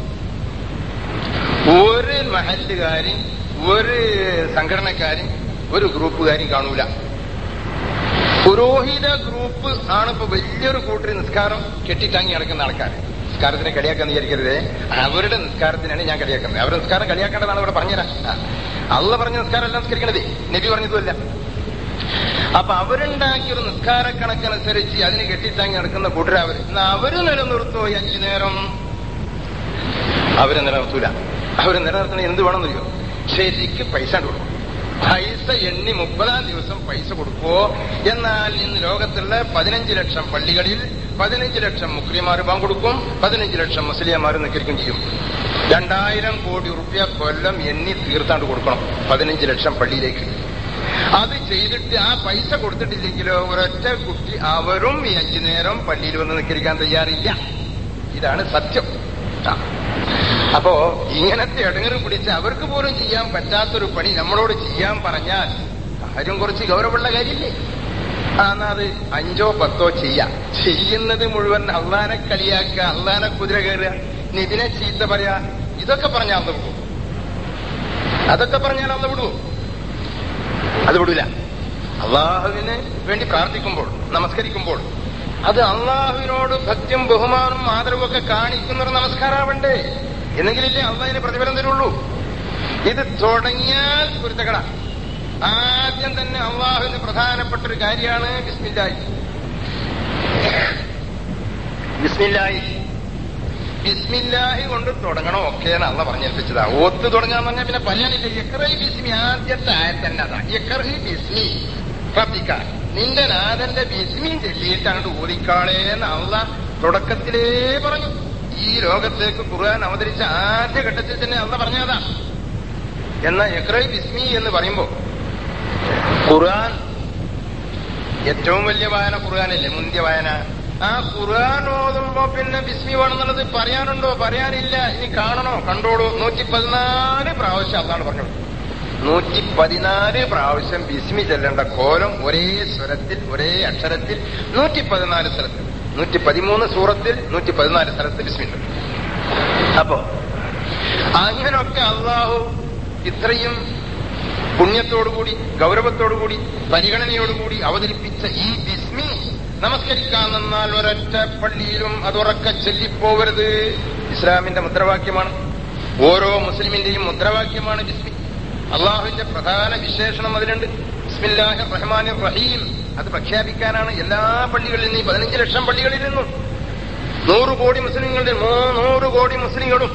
ഒരു മഹല്ലുകാരും ഒരു സംഘടനക്കാരും ഒരു ഗ്രൂപ്പുകാരും കാണൂല. പുരോഹിത ഗ്രൂപ്പ് ആണ് ഇപ്പൊ വലിയൊരു കൂട്ടര് നിസ്കാരം കെട്ടിത്താങ്ങി നടക്കുന്ന ആൾക്കാർ. നിസ്കാരത്തിനെ കളിയാക്കാന്ന് വിചാരിക്കരുതേ, അവരുടെ നിസ്കാരത്തിനാണ് ഞാൻ കളിയാക്കുന്നത്. അവരുടെ നിസ്കാരം കളിയാക്കേണ്ടതാണ് ഇവിടെ പറഞ്ഞുതരാം. അള്ളാഹ് പറഞ്ഞ നിസ്കാരം എല്ലാം നിസ്കരിക്കണതേ, നബി പറഞ്ഞതുമല്ല. അപ്പൊ അവരുണ്ടാക്കിയൊരു നിസ്കാര കണക്കനുസരിച്ച് അതിന് കെട്ടിത്താങ്ങി നടക്കുന്ന കൂട്ടരവർ. എന്നാ അവര് നിലനിർത്തോ 5 നേരം? അവര് നിലനിർത്തൂല. അവര് നിലനിർത്തണ എന്ത് വേണമെന്നറിയോ? ശരിക്ക് പൈസ കൊടുക്കും. പൈസ എണ്ണി 30-ാം ദിവസം പൈസ കൊടുക്കുവോ? എന്നാൽ ഇന്ന് ലോകത്തുള്ള 15 ലക്ഷം പള്ളികളിൽ 15 ലക്ഷം മുസ്ലിംമാർ ബാങ്ക് കൊടുക്കും, 15 ലക്ഷം മുസ്ലിംമാർ നിസ്കരിക്കും ചെയ്യും. 2000 കോടി റുപ്യ കൊല്ലം എണ്ണി തീർത്താണ്ട് കൊടുക്കണം 15 ലക്ഷം പള്ളിയിലേക്ക്. അത് ചെയ്തിട്ട് ആ പൈസ കൊടുത്തിട്ടില്ലെങ്കിലോ ഒരൊറ്റ കുട്ടി അവരും ഈ 5 നേരം പള്ളിയിൽ വന്ന് നിസ്കരിക്കാൻ തയ്യാറില്ല. ഇതാണ് സത്യം. അപ്പോ ഇങ്ങനത്തെ ഇടങ്ങറ് പിടിച്ച് അവർക്ക് പോലും ചെയ്യാൻ പറ്റാത്തൊരു പണി നമ്മളോട് ചെയ്യാൻ പറഞ്ഞാൽ കാര്യം കുറച്ച് ഗൗരവമുള്ള കാര്യമില്ലേ? എന്നാ അത് 5ഓ 10ഓ ചെയ്യാം. ചെയ്യുന്നത് മുഴുവൻ അള്ളാനെ കളിയാക്കുക, അള്ളാനെ കുതിര കയറുക, നിതിനെ ചീത്ത പറയാ, ഇതൊക്കെ പറഞ്ഞാൽ അന്ന് വിടുവോ? അതൊക്കെ പറഞ്ഞാൽ അന്ന് വിടുവോ? അത് വിടൂല. അള്ളാഹുവിന് വേണ്ടി പ്രാർത്ഥിക്കുമ്പോൾ, നമസ്കരിക്കുമ്പോൾ അത് അള്ളാഹുവിനോട് ഭക്തിയും ബഹുമാനും ആദരവും ഒക്കെ കാണിക്കുന്നൊരു നമസ്കാരാവണ്ടേ? എന്നെങ്കിലില്ലേ അള്ളാഹിന് പ്രതിഫലം തരുള്ളൂ. ഇത് തുടങ്ങിയാൽ കുരുത്തക്കട. ആദ്യം തന്നെ അള്ളാഹുവിന് പ്രധാനപ്പെട്ടൊരു കാര്യമാണ് ബിസ്മില്ലാഹി. ബിസ്മില്ലാഹി ബിസ്മില്ലാഹി കൊണ്ട് തുടങ്ങണം. ഒക്കെയാണ് അള്ളാഹ് പറഞ്ഞേൽപ്പിച്ചതാ. ഓത്ത് തുടങ്ങാന്ന് പറഞ്ഞാൽ പിന്നെ പറയാനില്ല. യഖ്റഇ ബിസ്മി ആദ്യത്തെ ആയത്ത് തന്നെ അതാ. യഖ്റഇ ബിസ്മി റബ്ബിക, നിന്റെ നാഥന്റെ ബിസ്മിയും ചൊല്ലിയിട്ട് അങ്ങോട്ട് ഓതിക്കാളേന്ന് അള്ളാഹ് തുടക്കത്തിലേ പറഞ്ഞു. ഈ ലോകത്തേക്ക് ഖുർആൻ അവതരിച്ച ആദ്യ ഘട്ടത്തിൽ തന്നെ അള്ളാഹ് പറഞ്ഞതാ. എന്നാൽ യഖ്റഇ ബിസ്മി എന്ന് പറയുമ്പോ ഖുർആൻ ഏറ്റവും വലിയ വായന ഖുർആനല്ലേ, മുന്തിയ വായന. ആ ഖുർആൻ ഓതുമ്പോ പിന്നെ ബിസ്മി വേണമെന്നുള്ളത് പറയാനുണ്ടോ? പറയാനില്ല. ഇനി കാണണോ? കണ്ടോളൂ. 114 പ്രാവശ്യം അതാണ് പറഞ്ഞോളൂ. 114 പ്രാവശ്യം ബിസ്മി ചെല്ലേണ്ട കോലം ഒരേ സ്വരത്തിൽ ഒരേ അക്ഷരത്തിൽ 114 സ്ഥലത്ത്, 113 സൂറത്തിൽ 114 സ്ഥലത്ത് ബിസ്മി ഉണ്ട്. അപ്പോ അങ്ങനൊക്കെ അള്ളാഹു ഇത്രയും പുണ്യത്തോടുകൂടി ഗൗരവത്തോടുകൂടി പരിഗണനയോടുകൂടി അവതരിപ്പിച്ച ഈ ബിസ്മി നമസ്കരിക്കാൻ നിന്നാൽ ഒരൊറ്റ പള്ളിയിലും അതുറക്കെ ചൊല്ലിപ്പോവരുത്. ഇസ്ലാമിന്റെ മുദ്രാവാക്യമാണ്. ഓരോ മുസ്ലിമിന്റെയും മുദ്രാവാക്യമാണ് ബിസ്മി. അള്ളാഹുവിന്റെ പ്രധാന വിശേഷണം അതിലുണ്ട്. ബിസ്മില്ലാഹിർ റഹ്മാനിർ റഹീം. അത് പ്രഖ്യാപിക്കാനാണ് എല്ലാ പള്ളികളിൽ നിന്നും 15 ലക്ഷം പള്ളികളിൽ നിന്നും 100 കോടി മുസ്ലിങ്ങളുടെ 300 കോടി മുസ്ലിങ്ങളും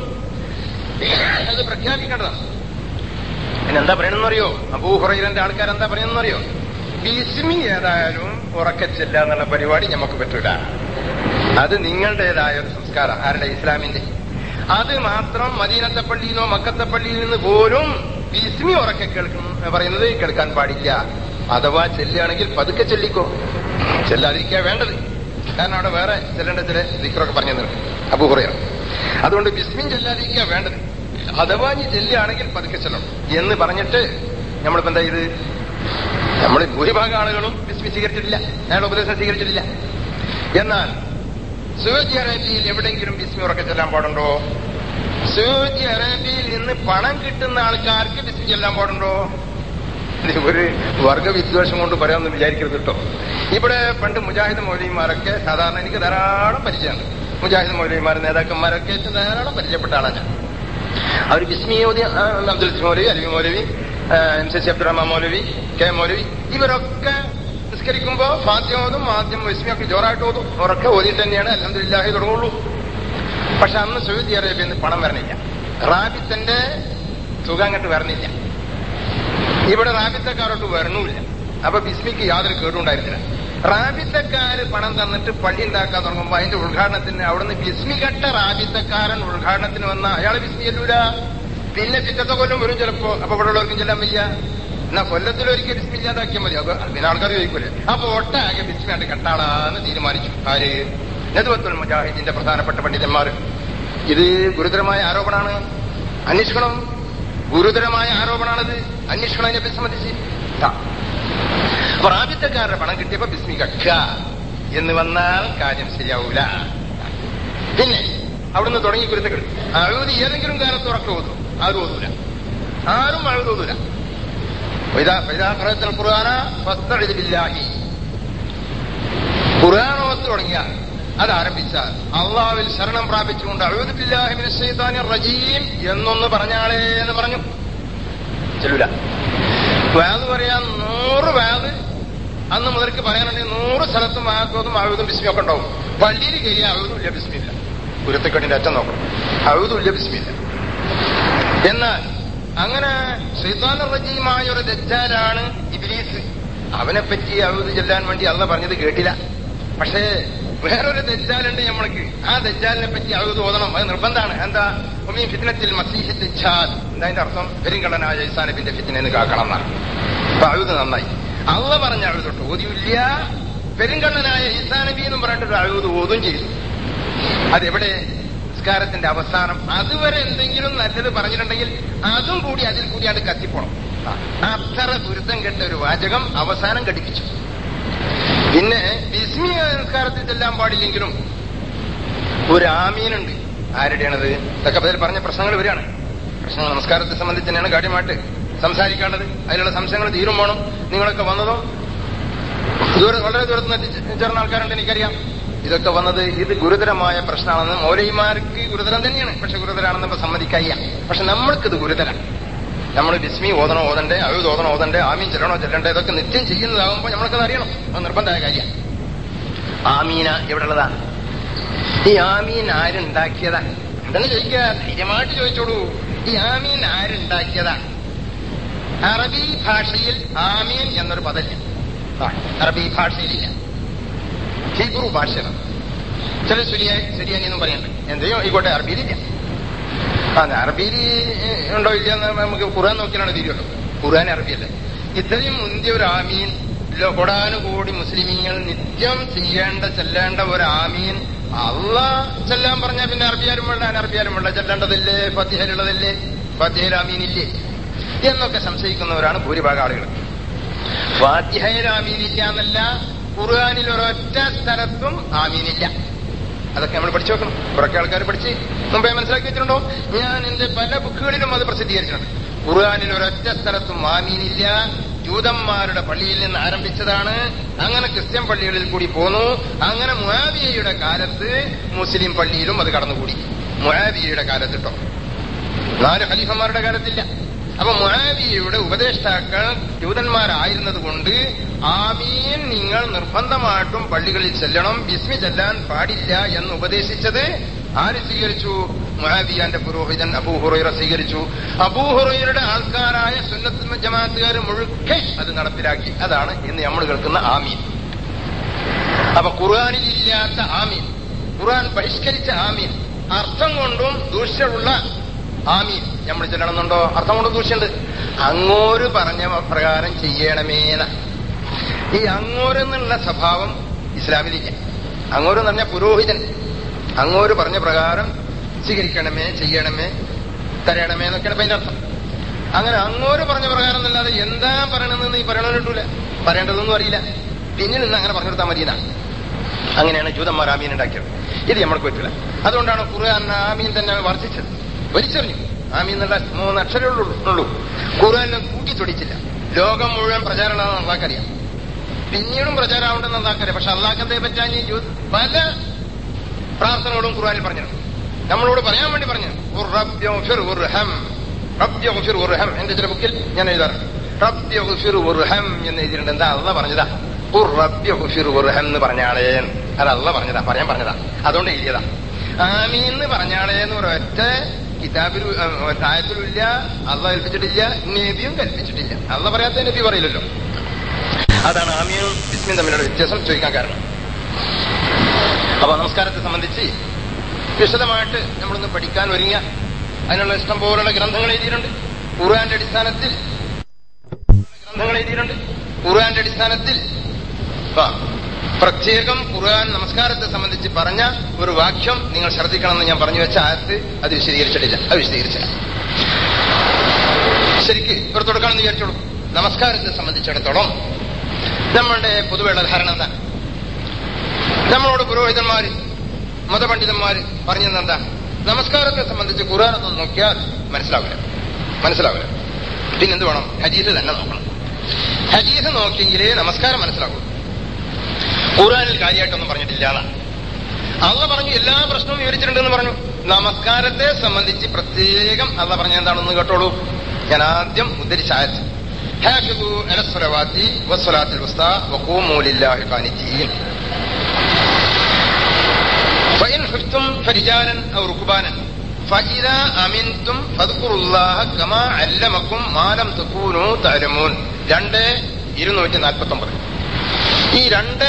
അത് പ്രഖ്യാപിക്കേണ്ടതാണ്. പിന്നെന്താ പറയണമെന്നറിയോ? അബൂ ഹുറൈറന്റെ ആൾക്കാരെന്താ പറയുന്നറിയോ? ബിസ്മി ഏതായാലും ഉറക്കച്ചില്ല എന്നുള്ള പരിപാടി നമുക്ക് പറ്റൂല. അത് നിങ്ങളുടേതായ ഒരു സംസ്കാരം. ആരുടെ? ഇസ്ലാമിന്റെ. അത് മാത്രം മദീനത്തെ പള്ളിയിലോ മക്കത്തെ പള്ളിയിൽ നിന്ന് പോലും ബിസ്മി ഉറക്കെ പറയുന്നത് കേൾക്കാൻ പാടില്ല. അഥവാ ചെല്ലുകയാണെങ്കിൽ പതുക്കെ ചെല്ലിക്കോ, ചെല്ലാതിരിക്കുക വേണ്ടത്. കാരണം അവിടെ വേറെ ചെല്ലേണ്ട ചില ദിക്റൊക്കെ പറഞ്ഞു തന്നിട്ടുണ്ട് അബൂ ഹുറൈറ. അതുകൊണ്ട് ബിസ്മി ചെല്ലാതിരിക്കുക വേണ്ടത്. അഥവാ നീ ചെല്ലുകയാണെങ്കിൽ പതുക്കെ ചെല്ലണം എന്ന് പറഞ്ഞിട്ട് നമ്മളിപ്പോ എന്താ ഇത്? നമ്മൾ ഭൂരിഭാഗം ആളുകളും ബിസ്മി സ്വീകരിച്ചിട്ടില്ല, അയാളുടെ ഉപദേശം സ്വീകരിച്ചിട്ടില്ല. എന്നാൽ സൗദി അറേബ്യയിൽ എവിടെയെങ്കിലും ബിസ്മി ഉറക്കെ ചെല്ലാൻ പാടുണ്ടോ? സൗദി അറേബ്യയിൽ നിന്ന് പണം കിട്ടുന്ന ആൾക്കാർക്ക് ബിസ്മി ചെല്ലാൻ പാടുണ്ടോ? ഒരു വർഗവിദ്വേഷം കൊണ്ട് പറയാമെന്ന് വിചാരിക്കരുത് കേട്ടോ. ഇവിടെ പണ്ട് മുജാഹിദ് മൗലവിമാരൊക്കെ സാധാരണ എനിക്ക് ധാരാളം പരിചയമാണ്. മുജാഹിദ് മൗലവിമാർ നേതാക്കന്മാരൊക്കെ ധാരാളം പരിചയപ്പെട്ട ആളാണ് ഞാൻ. അവർ ബിസ്മി ഓതി അബ്ദുൽ മൗലവി, അലവി മൗലവി, MC അബ്ദുറഹ്മാൻ മൗലവി, കെ മൗലവി, ഇവരൊക്കെ നിസ്കരിക്കുമ്പോ ഫാത്തിഹ ഓതും, ആദ്യം ബിസ്മിയൊക്കെ ജോറായിട്ട് ഓതും. ഉറക്കെ ഓതിയിട്ട് തന്നെയാണ് അൽഹംദുലില്ലാഹി തുടങ്ങുള്ളൂ. പക്ഷെ അന്ന് സൗദി അറേബ്യയിൽ നിന്ന് പണം വരണില്ല, റാബിത്തിന്റെ തുക അങ്ങോട്ട് വരണില്ല. ഇവിടെ റാബിത്തക്കാരോട്ട് വരണമില്ല. അപ്പൊ ബിസ്മിക്ക് യാതൊരു കേടുണ്ടായിരുന്നില്ല. റാബിത്തക്കാര് പണം തന്നിട്ട് പള്ളി ഉണ്ടാക്കാൻ തുടങ്ങുമ്പോ അതിന്റെ ഉദ്ഘാടനത്തിന് അവിടുന്ന് ബിസ്മി കെട്ട റാബിത്തക്കാരൻ ഉദ്ഘാടനത്തിന് വന്ന അയാളെ ബിസ്മി ചെല്ലൂല. പിന്നെ പിറ്റത്തെ കൊല്ലം വരും ചിലപ്പോ. അപ്പൊ ഇവിടെ ഉള്ളവർക്കും ചെല്ലാൻ വയ്യ. എന്നാ കൊല്ലത്തിലൊരിക്കൽ ബിസ്മി ഇല്ലാതാക്കിയാൽ മതി. അപ്പൊ പിന്നെ ആൾക്കാർ ചോദിക്കൂലേ. അപ്പൊ ഒട്ടാകെ ബിസ്മി ആയിട്ട് കെട്ടാളാന്ന് തീരുമാനിച്ചു. ആര്? നദ്വത്തുൽ മുജാഹിദിന്റെ പ്രധാനപ്പെട്ട പണ്ഡിതന്മാർ. ഇത് ഗുരുതരമായ ആരോപണമാണ്, അന്വേഷിക്കണം. ഗുരുതരമായ ആരോപണമാണിത്, അന്വേഷിക്കണം ഇതിനെ സംബന്ധിച്ച്. അപ്പൊ റാബിത്തക്കാരുടെ പണം കിട്ടിയപ്പോ ബിസ്മി കെട്ടുക എന്ന് വന്നാൽ കാര്യം ശരിയാവൂല. പിന്നെ അവിടുന്ന് തുടങ്ങി കുരുത്തകൾ. അഴുതി ഏതെങ്കിലും കാലത്ത് ഉറക്കം ഓതും, ആരും ഓതൂല, ആരും അഴുത് ഓതൂല. ഖുർആനോത്ത് തുടങ്ങിയാൽ അത് ആരംഭിച്ചാൽ അള്ളാഹുവിൽ ശരണം പ്രാപിച്ചുകൊണ്ട് അഊദു ബില്ലാഹി മിനശ് ശൈത്താനിർ റജീം എന്നൊന്ന് പറഞ്ഞാളേ എന്ന് പറഞ്ഞു. ചെല്ലൂല. വാദ് പറയാൻ 100 വാദ് അന്ന് മുതൽക്ക് പറയാനുണ്ടെങ്കിൽ 100 സ്ഥലത്തും ആത്തോതും അഊദും ബിസ്മിയും ഒക്കെ ഉണ്ടാവും. പള്ളിയിൽ കയറി അഊദുല്ല ബിസ്മില്ല. കുരുത്തക്കെട്ടിന്റെ അറ്റം നോക്കണം. അഊദുല്ല ബിസ്മില്ല. എന്നാൽ അങ്ങനെ ശൈത്താനുർ റജീമായ ഒരു ദജ്ജാലാണ് ഇബ്ലീസ്. അവനെപ്പറ്റി അഊദ് ചെല്ലാൻ വേണ്ടി അല്ലാഹ് പറഞ്ഞത് കേട്ടില്ല. പക്ഷേ വേറൊരു ദജ്ജാലുണ്ട് നമ്മൾക്ക്. ആ ദജ്ജാലിനെ പറ്റി അഊദ് ഓതണം, അത് നിർബന്ധമാണ്. എന്താ? ഉമീൻ ഫിത്നത്തിൽ മസീഹ് ദജ്ജാൽ. എന്താ അതിന്റെ അർത്ഥം? പെരിങ്കള്ളനായ ഈസാ നബിന്റെ ഫിത്നയെന്ന് കാക്കണം എന്നാണ്. അപ്പൊ അഊദ് നന്നായി. അല്ലാഹ് പറഞ്ഞ അഊദ് തൊട്ട് ഓതിയില്ല. പെരിങ്കള്ളനായ ഈസാ നബി എന്നും പറഞ്ഞിട്ട് അഊദ് ഓതും ചെയ്തു. അതെവിടെ? നിസ്കാരത്തിന്റെ അവസാനം. അതുവരെ എന്തെങ്കിലും നല്ലത് പറഞ്ഞിട്ടുണ്ടെങ്കിൽ അതും കൂടി അതിൽ കൂടി അത് കത്തിപ്പോണം. അത്ര ദുരിതം കെട്ട ഒരു വാചകം അവസാനം ഘടിപ്പിച്ചു. പിന്നെ ബിസ്മി നിസ്കാരത്തിൽ ചെല്ലാൻ പാടില്ലെങ്കിലും ഒരു ആമീനുണ്ട്. ആരുടെയാണത്? ഇതൊക്കെ അതിൽ പറഞ്ഞ പ്രശ്നങ്ങൾ വരികയാണ്. പ്രശ്നങ്ങൾ നമസ്കാരത്തെ സംബന്ധിച്ച് തന്നെയാണ് കാര്യമായിട്ട് സംസാരിക്കേണ്ടത്. അതിലുള്ള സംശയങ്ങൾ തീരും വേണം. നിങ്ങളൊക്കെ വന്നതും വളരെ ദൂരത്ത് നിന്ന് ചേർന്ന ആൾക്കാരുണ്ട്, എനിക്കറിയാം. ഇതൊക്കെ വന്നത് ഇത് ഗുരുതരമായ പ്രശ്നമാണെന്ന് മൗലവിമാർക്ക് ഗുരുതരം തന്നെയാണ്. പക്ഷെ ഗുരുതരാണെന്ന് ഇപ്പൊ സമ്മതിക്കായ്യ. പക്ഷെ നമ്മൾക്കിത് ഗുരുതരാണ്. നമ്മൾ ബിസ്മി ഓതണോ ഓതണ്ടേ, അഊദ് ഓതണോ ഓതണ്ടേ, ആമീൻ ചെല്ലണോ ചെല്ലണ്ടേ, ഇതൊക്കെ നിത്യം ചെയ്യുന്നതാകുമ്പോൾ നമ്മൾക്കത് അറിയണം. അത് നിർബന്ധമായ കാര്യമാണ്. ആമീന എവിടെയുള്ളതാ? ഈ ആമീൻ ആരുണ്ടാക്കിയതാ? എന്തെന്ന് ചോദിക്കുക, ധൈര്യമായിട്ട് ചോദിച്ചോളൂ. ഈ ആമീൻ ആരുണ്ടാക്കിയതാ? അറബി ഭാഷയിൽ ആമീൻ എന്നൊരു പദമില്ല. അറബി ഭാഷയിലില്ല. ഹീബ്രു ഭാഷയാണ്. ചില ശരിയാനി എന്നും പറയണ്ടേ. എന്തെയോ ആയിക്കോട്ടെ, അറബിയിലില്ല. അറബിയിൽ ഉണ്ടോ ഇല്ല എന്ന് നമുക്ക് ഖുർആൻ നോക്കിയാണ് തിരിയുള്ളൂ. ഖുർആൻ അറബിയല്ലേ. ഇത്രയും മുന്തിയ ഒരു ആമീൻ കൊടാനുകൂടി മുസ്ലിമീങ്ങൾ നിത്യം ചെല്ലേണ്ട ഒരു ആമീൻ ചെല്ലാൻ പറഞ്ഞാൽ പിന്നെ അറബിയാരും വേണ്ട അനറബിയാരും വേണ്ട, ചെല്ലേണ്ടതല്ലേ, ഫത്തിഹയിലുള്ളതല്ലേ, ഫത്തിഹയിൽ ആമീനില്ലേ എന്നൊക്കെ സംശയിക്കുന്നവരാണ് ഭൂരിഭാഗം ആളുകൾ. ഫാത്തിഹയിൽ ആമീനില്ല എന്നല്ല, ഖുർആനിൽ ഒരൊറ്റ സ്ഥലത്തും ആമീനില്ല. അതൊക്കെ നമ്മൾ പഠിച്ചു വെക്കണം. കുറക്കെ ആൾക്കാർ പഠിച്ച് മുമ്പേ മനസ്സിലാക്കി വെച്ചിട്ടുണ്ടോ? ഞാൻ എന്റെ പല ബുക്കുകളിലും അത് പ്രസിദ്ധീകരിച്ചിട്ടുണ്ട്. ഖുർആനിൽ ഒരൊറ്റ സ്ഥലത്തും ആമീനില്ല. ജൂതന്മാരുടെ പള്ളിയിൽ നിന്ന് ആരംഭിച്ചതാണ്, അങ്ങനെ ക്രിസ്ത്യൻ പള്ളികളിൽ കൂടി പോന്നു, അങ്ങനെ മുആവിയയുടെ കാലത്ത് മുസ്ലിം പള്ളിയിലും അത് കടന്നുകൂടി. മുആവിയയുടെ കാലത്ത് കേട്ടോ, 4 ഖലീഫമാരുടെ കാലത്തില്ല. അപ്പൊ മുആവിയയുടെ ഉപദേഷ്ടാക്കൾ ജൂതന്മാരായിരുന്നത് കൊണ്ട് ആമീൻ നിങ്ങൾ നിർബന്ധമായിട്ടും പള്ളികളിൽ ചെല്ലണം, ബിസ്മി ചെല്ലാൻ പാടില്ല എന്ന് ഉപദേശിച്ചത് ആര് സ്വീകരിച്ചു? മുആവിയാന്റെ പുരോഹിതൻ അബൂ ഹുറൈറ സ്വീകരിച്ചു. അബൂ ഹുറൈറയുടെ ആൾക്കാരായ സുന്നത്ത് ജമാഅത്തുകാർ മുഴുക്കെ അത് നടപ്പിലാക്കി. അതാണ് ഇന്ന് നമ്മൾ കേൾക്കുന്ന ആമീൻ. അപ്പൊ ഖുർആനിൽ ഇല്ലാത്ത ആമീൻ, ഖുർആൻ ബഹിഷ്കരിച്ച ആമീൻ, അർത്ഥം കൊണ്ടും ദൂഷ്യമുള്ള ആമീൻ നമ്മൾ ചെല്ലണമെന്നുണ്ടോ? അർത്ഥം കൊണ്ട് ദൂഷ്യമുണ്ട്. അങ്ങോര് പറഞ്ഞ പ്രകാരം ചെയ്യണമേന. ഈ അങ്ങോരെന്നുള്ള സ്വഭാവം ഇസ്ലാമിലില്ല. അങ്ങോരെന്ന് പറഞ്ഞ പുരോഹിതൻ, അങ്ങോര് പറഞ്ഞ പ്രകാരം സ്വീകരിക്കണമേ, ചെയ്യണമേ, തരണമേ എന്നൊക്കെയാണ് അതിന്റെ അർത്ഥം. അങ്ങനെ അങ്ങോര് പറഞ്ഞ പ്രകാരം എന്നല്ലാതെ എന്താ പറയണമെന്ന് ഈ പറയണമെന്ന് കിട്ടൂല, പറയേണ്ടതൊന്നും അറിയില്ല. പിന്നിൽ നിന്ന് അങ്ങനെ പറഞ്ഞു കൊടുത്താൽ മതിയെന്നാണ്. അങ്ങനെയാണ് ജൂതന്മാർ ആമീൻ ഉണ്ടാക്കിയത്. ഇത് നമ്മൾക്ക് പറ്റില്ല. അതുകൊണ്ടാണ് ഖുർആൻ ആമീൻ തന്നെ വർദ്ധിച്ചത്, വലിച്ചെറിഞ്ഞു. ആമീൻ എന്നുള്ള 3 അക്ഷരമേ ഉള്ളൂ. ഖുർആനെ കൂട്ടിത്തൊടിച്ചില്ല. ലോകം മുഴുവൻ പ്രചാരമാണെന്ന് അള്ളാഹ്ക്കറിയാം, പിന്നീടും പ്രചാരമാവുണ്ടെന്ന് അള്ളാഹ്ക്കറിയാം. പക്ഷെ അള്ളാഹ്ക്കത്തെ പറ്റാൻ പല പ്രാർത്ഥനകളും ഖുർആനിൽ പറഞ്ഞിട്ടുണ്ട്. നമ്മളോട് പറയാൻ വേണ്ടി പറഞ്ഞു, എന്റെ ചില ബുക്കിൽ ഞാൻ എഴുതാറുണ്ട്, എന്ന് എഴുതിയിട്ടുണ്ട്. എന്താ അള്ളാഹ് പറഞ്ഞതാ? എന്ന് പറഞ്ഞാളേ, അത് അള്ളാഹ് പറഞ്ഞതാ, പറയാൻ പറഞ്ഞതാ, അതുകൊണ്ട് എഴുതിയതാ. ആമീന്ന് പറഞ്ഞാളേന്ന് ഒരൊറ്റ കിതാബിൽ ആയത്തിലും ഇല്ല, അള്ളാഹ് കൽപ്പിച്ചിട്ടില്ല, നബിയും കൽപ്പിച്ചിട്ടില്ല. അള്ളാഹ് പറയാത്ത നബി പറയില്ലല്ലോ. അതാണ് ആമീനും ബിസ്മിയും തമ്മിലുള്ള വ്യത്യാസം ചോദിക്കാൻ കാരണം. അപ്പൊ നമസ്കാരത്തെ സംബന്ധിച്ച് വിശദമായിട്ട് നമ്മളൊന്ന് പഠിക്കാൻ ഒരുങ്ങിയ അതിനുള്ള ഇഷ്ടം പോലുള്ള ഗ്രന്ഥങ്ങൾ എഴുതിയിട്ടുണ്ട്. ഖുർആന്റെ അടിസ്ഥാനത്തിൽ പ്രത്യേകം ഖുർആൻ നമസ്കാരത്തെ സംബന്ധിച്ച് പറഞ്ഞ ഒരു വാക്യം നിങ്ങൾ ശ്രദ്ധിക്കണമെന്ന് ഞാൻ പറഞ്ഞു വെച്ച ആയത്ത് അത് വിശദീകരിച്ചില്ല. ശരിക്ക് ഒരു തുടക്കമെന്ന് വിചാരിച്ചോളൂ. നമസ്കാരത്തെ സംബന്ധിച്ചിടത്തോളം നമ്മളുടെ പൊതുവെയുള്ള ധാരണ എന്താ? നമ്മളോട് പുരോഹിതന്മാര്, മതപണ്ഡിതന്മാര് പറഞ്ഞെന്താ? നമസ്കാരത്തെ സംബന്ധിച്ച് ഖുർആനൊന്നും നോക്കിയാൽ മനസ്സിലാവില്ല. പിന്നെന്ത് വേണം? ഹദീസ് തന്നെ നോക്കണം. ഹദീസ് നോക്കിയെങ്കിലേ നമസ്കാരം മനസ്സിലാകൂ. ഖുർആനിൽ കാര്യമായിട്ടൊന്നും പറഞ്ഞിട്ടില്ല എന്നാണ്. അള്ളാഹ് പറഞ്ഞു, എല്ലാ പ്രശ്നവും വിവരിച്ചിട്ടുണ്ടെന്ന് പറഞ്ഞു. നമസ്കാരത്തെ സംബന്ധിച്ച് പ്രത്യേകം അള്ളാഹ് പറഞ്ഞ എന്താണെന്ന് കേട്ടോളൂ. ഞാൻ ആദ്യം ഉദ്ധരിച്ച ആയത്ത്, ഹാഫിളു അലസ്സലവാത്തി വസ്സലാത്തിൽ വുസ്താ വഖൂമൂ ലില്ലാഹി ഖാനിതീൻ ഫഇൻ ഖിഫ്തും ഫരിജാലൻ ഔ റുക്ബാനൻ ഫഇദാ അമിൻതും ഫദ്കുറുല്ലാഹ കമാ അല്ലമക്കും മാ ലം തകൂനൂ തഅലമൂൻ. 2:249. ഈ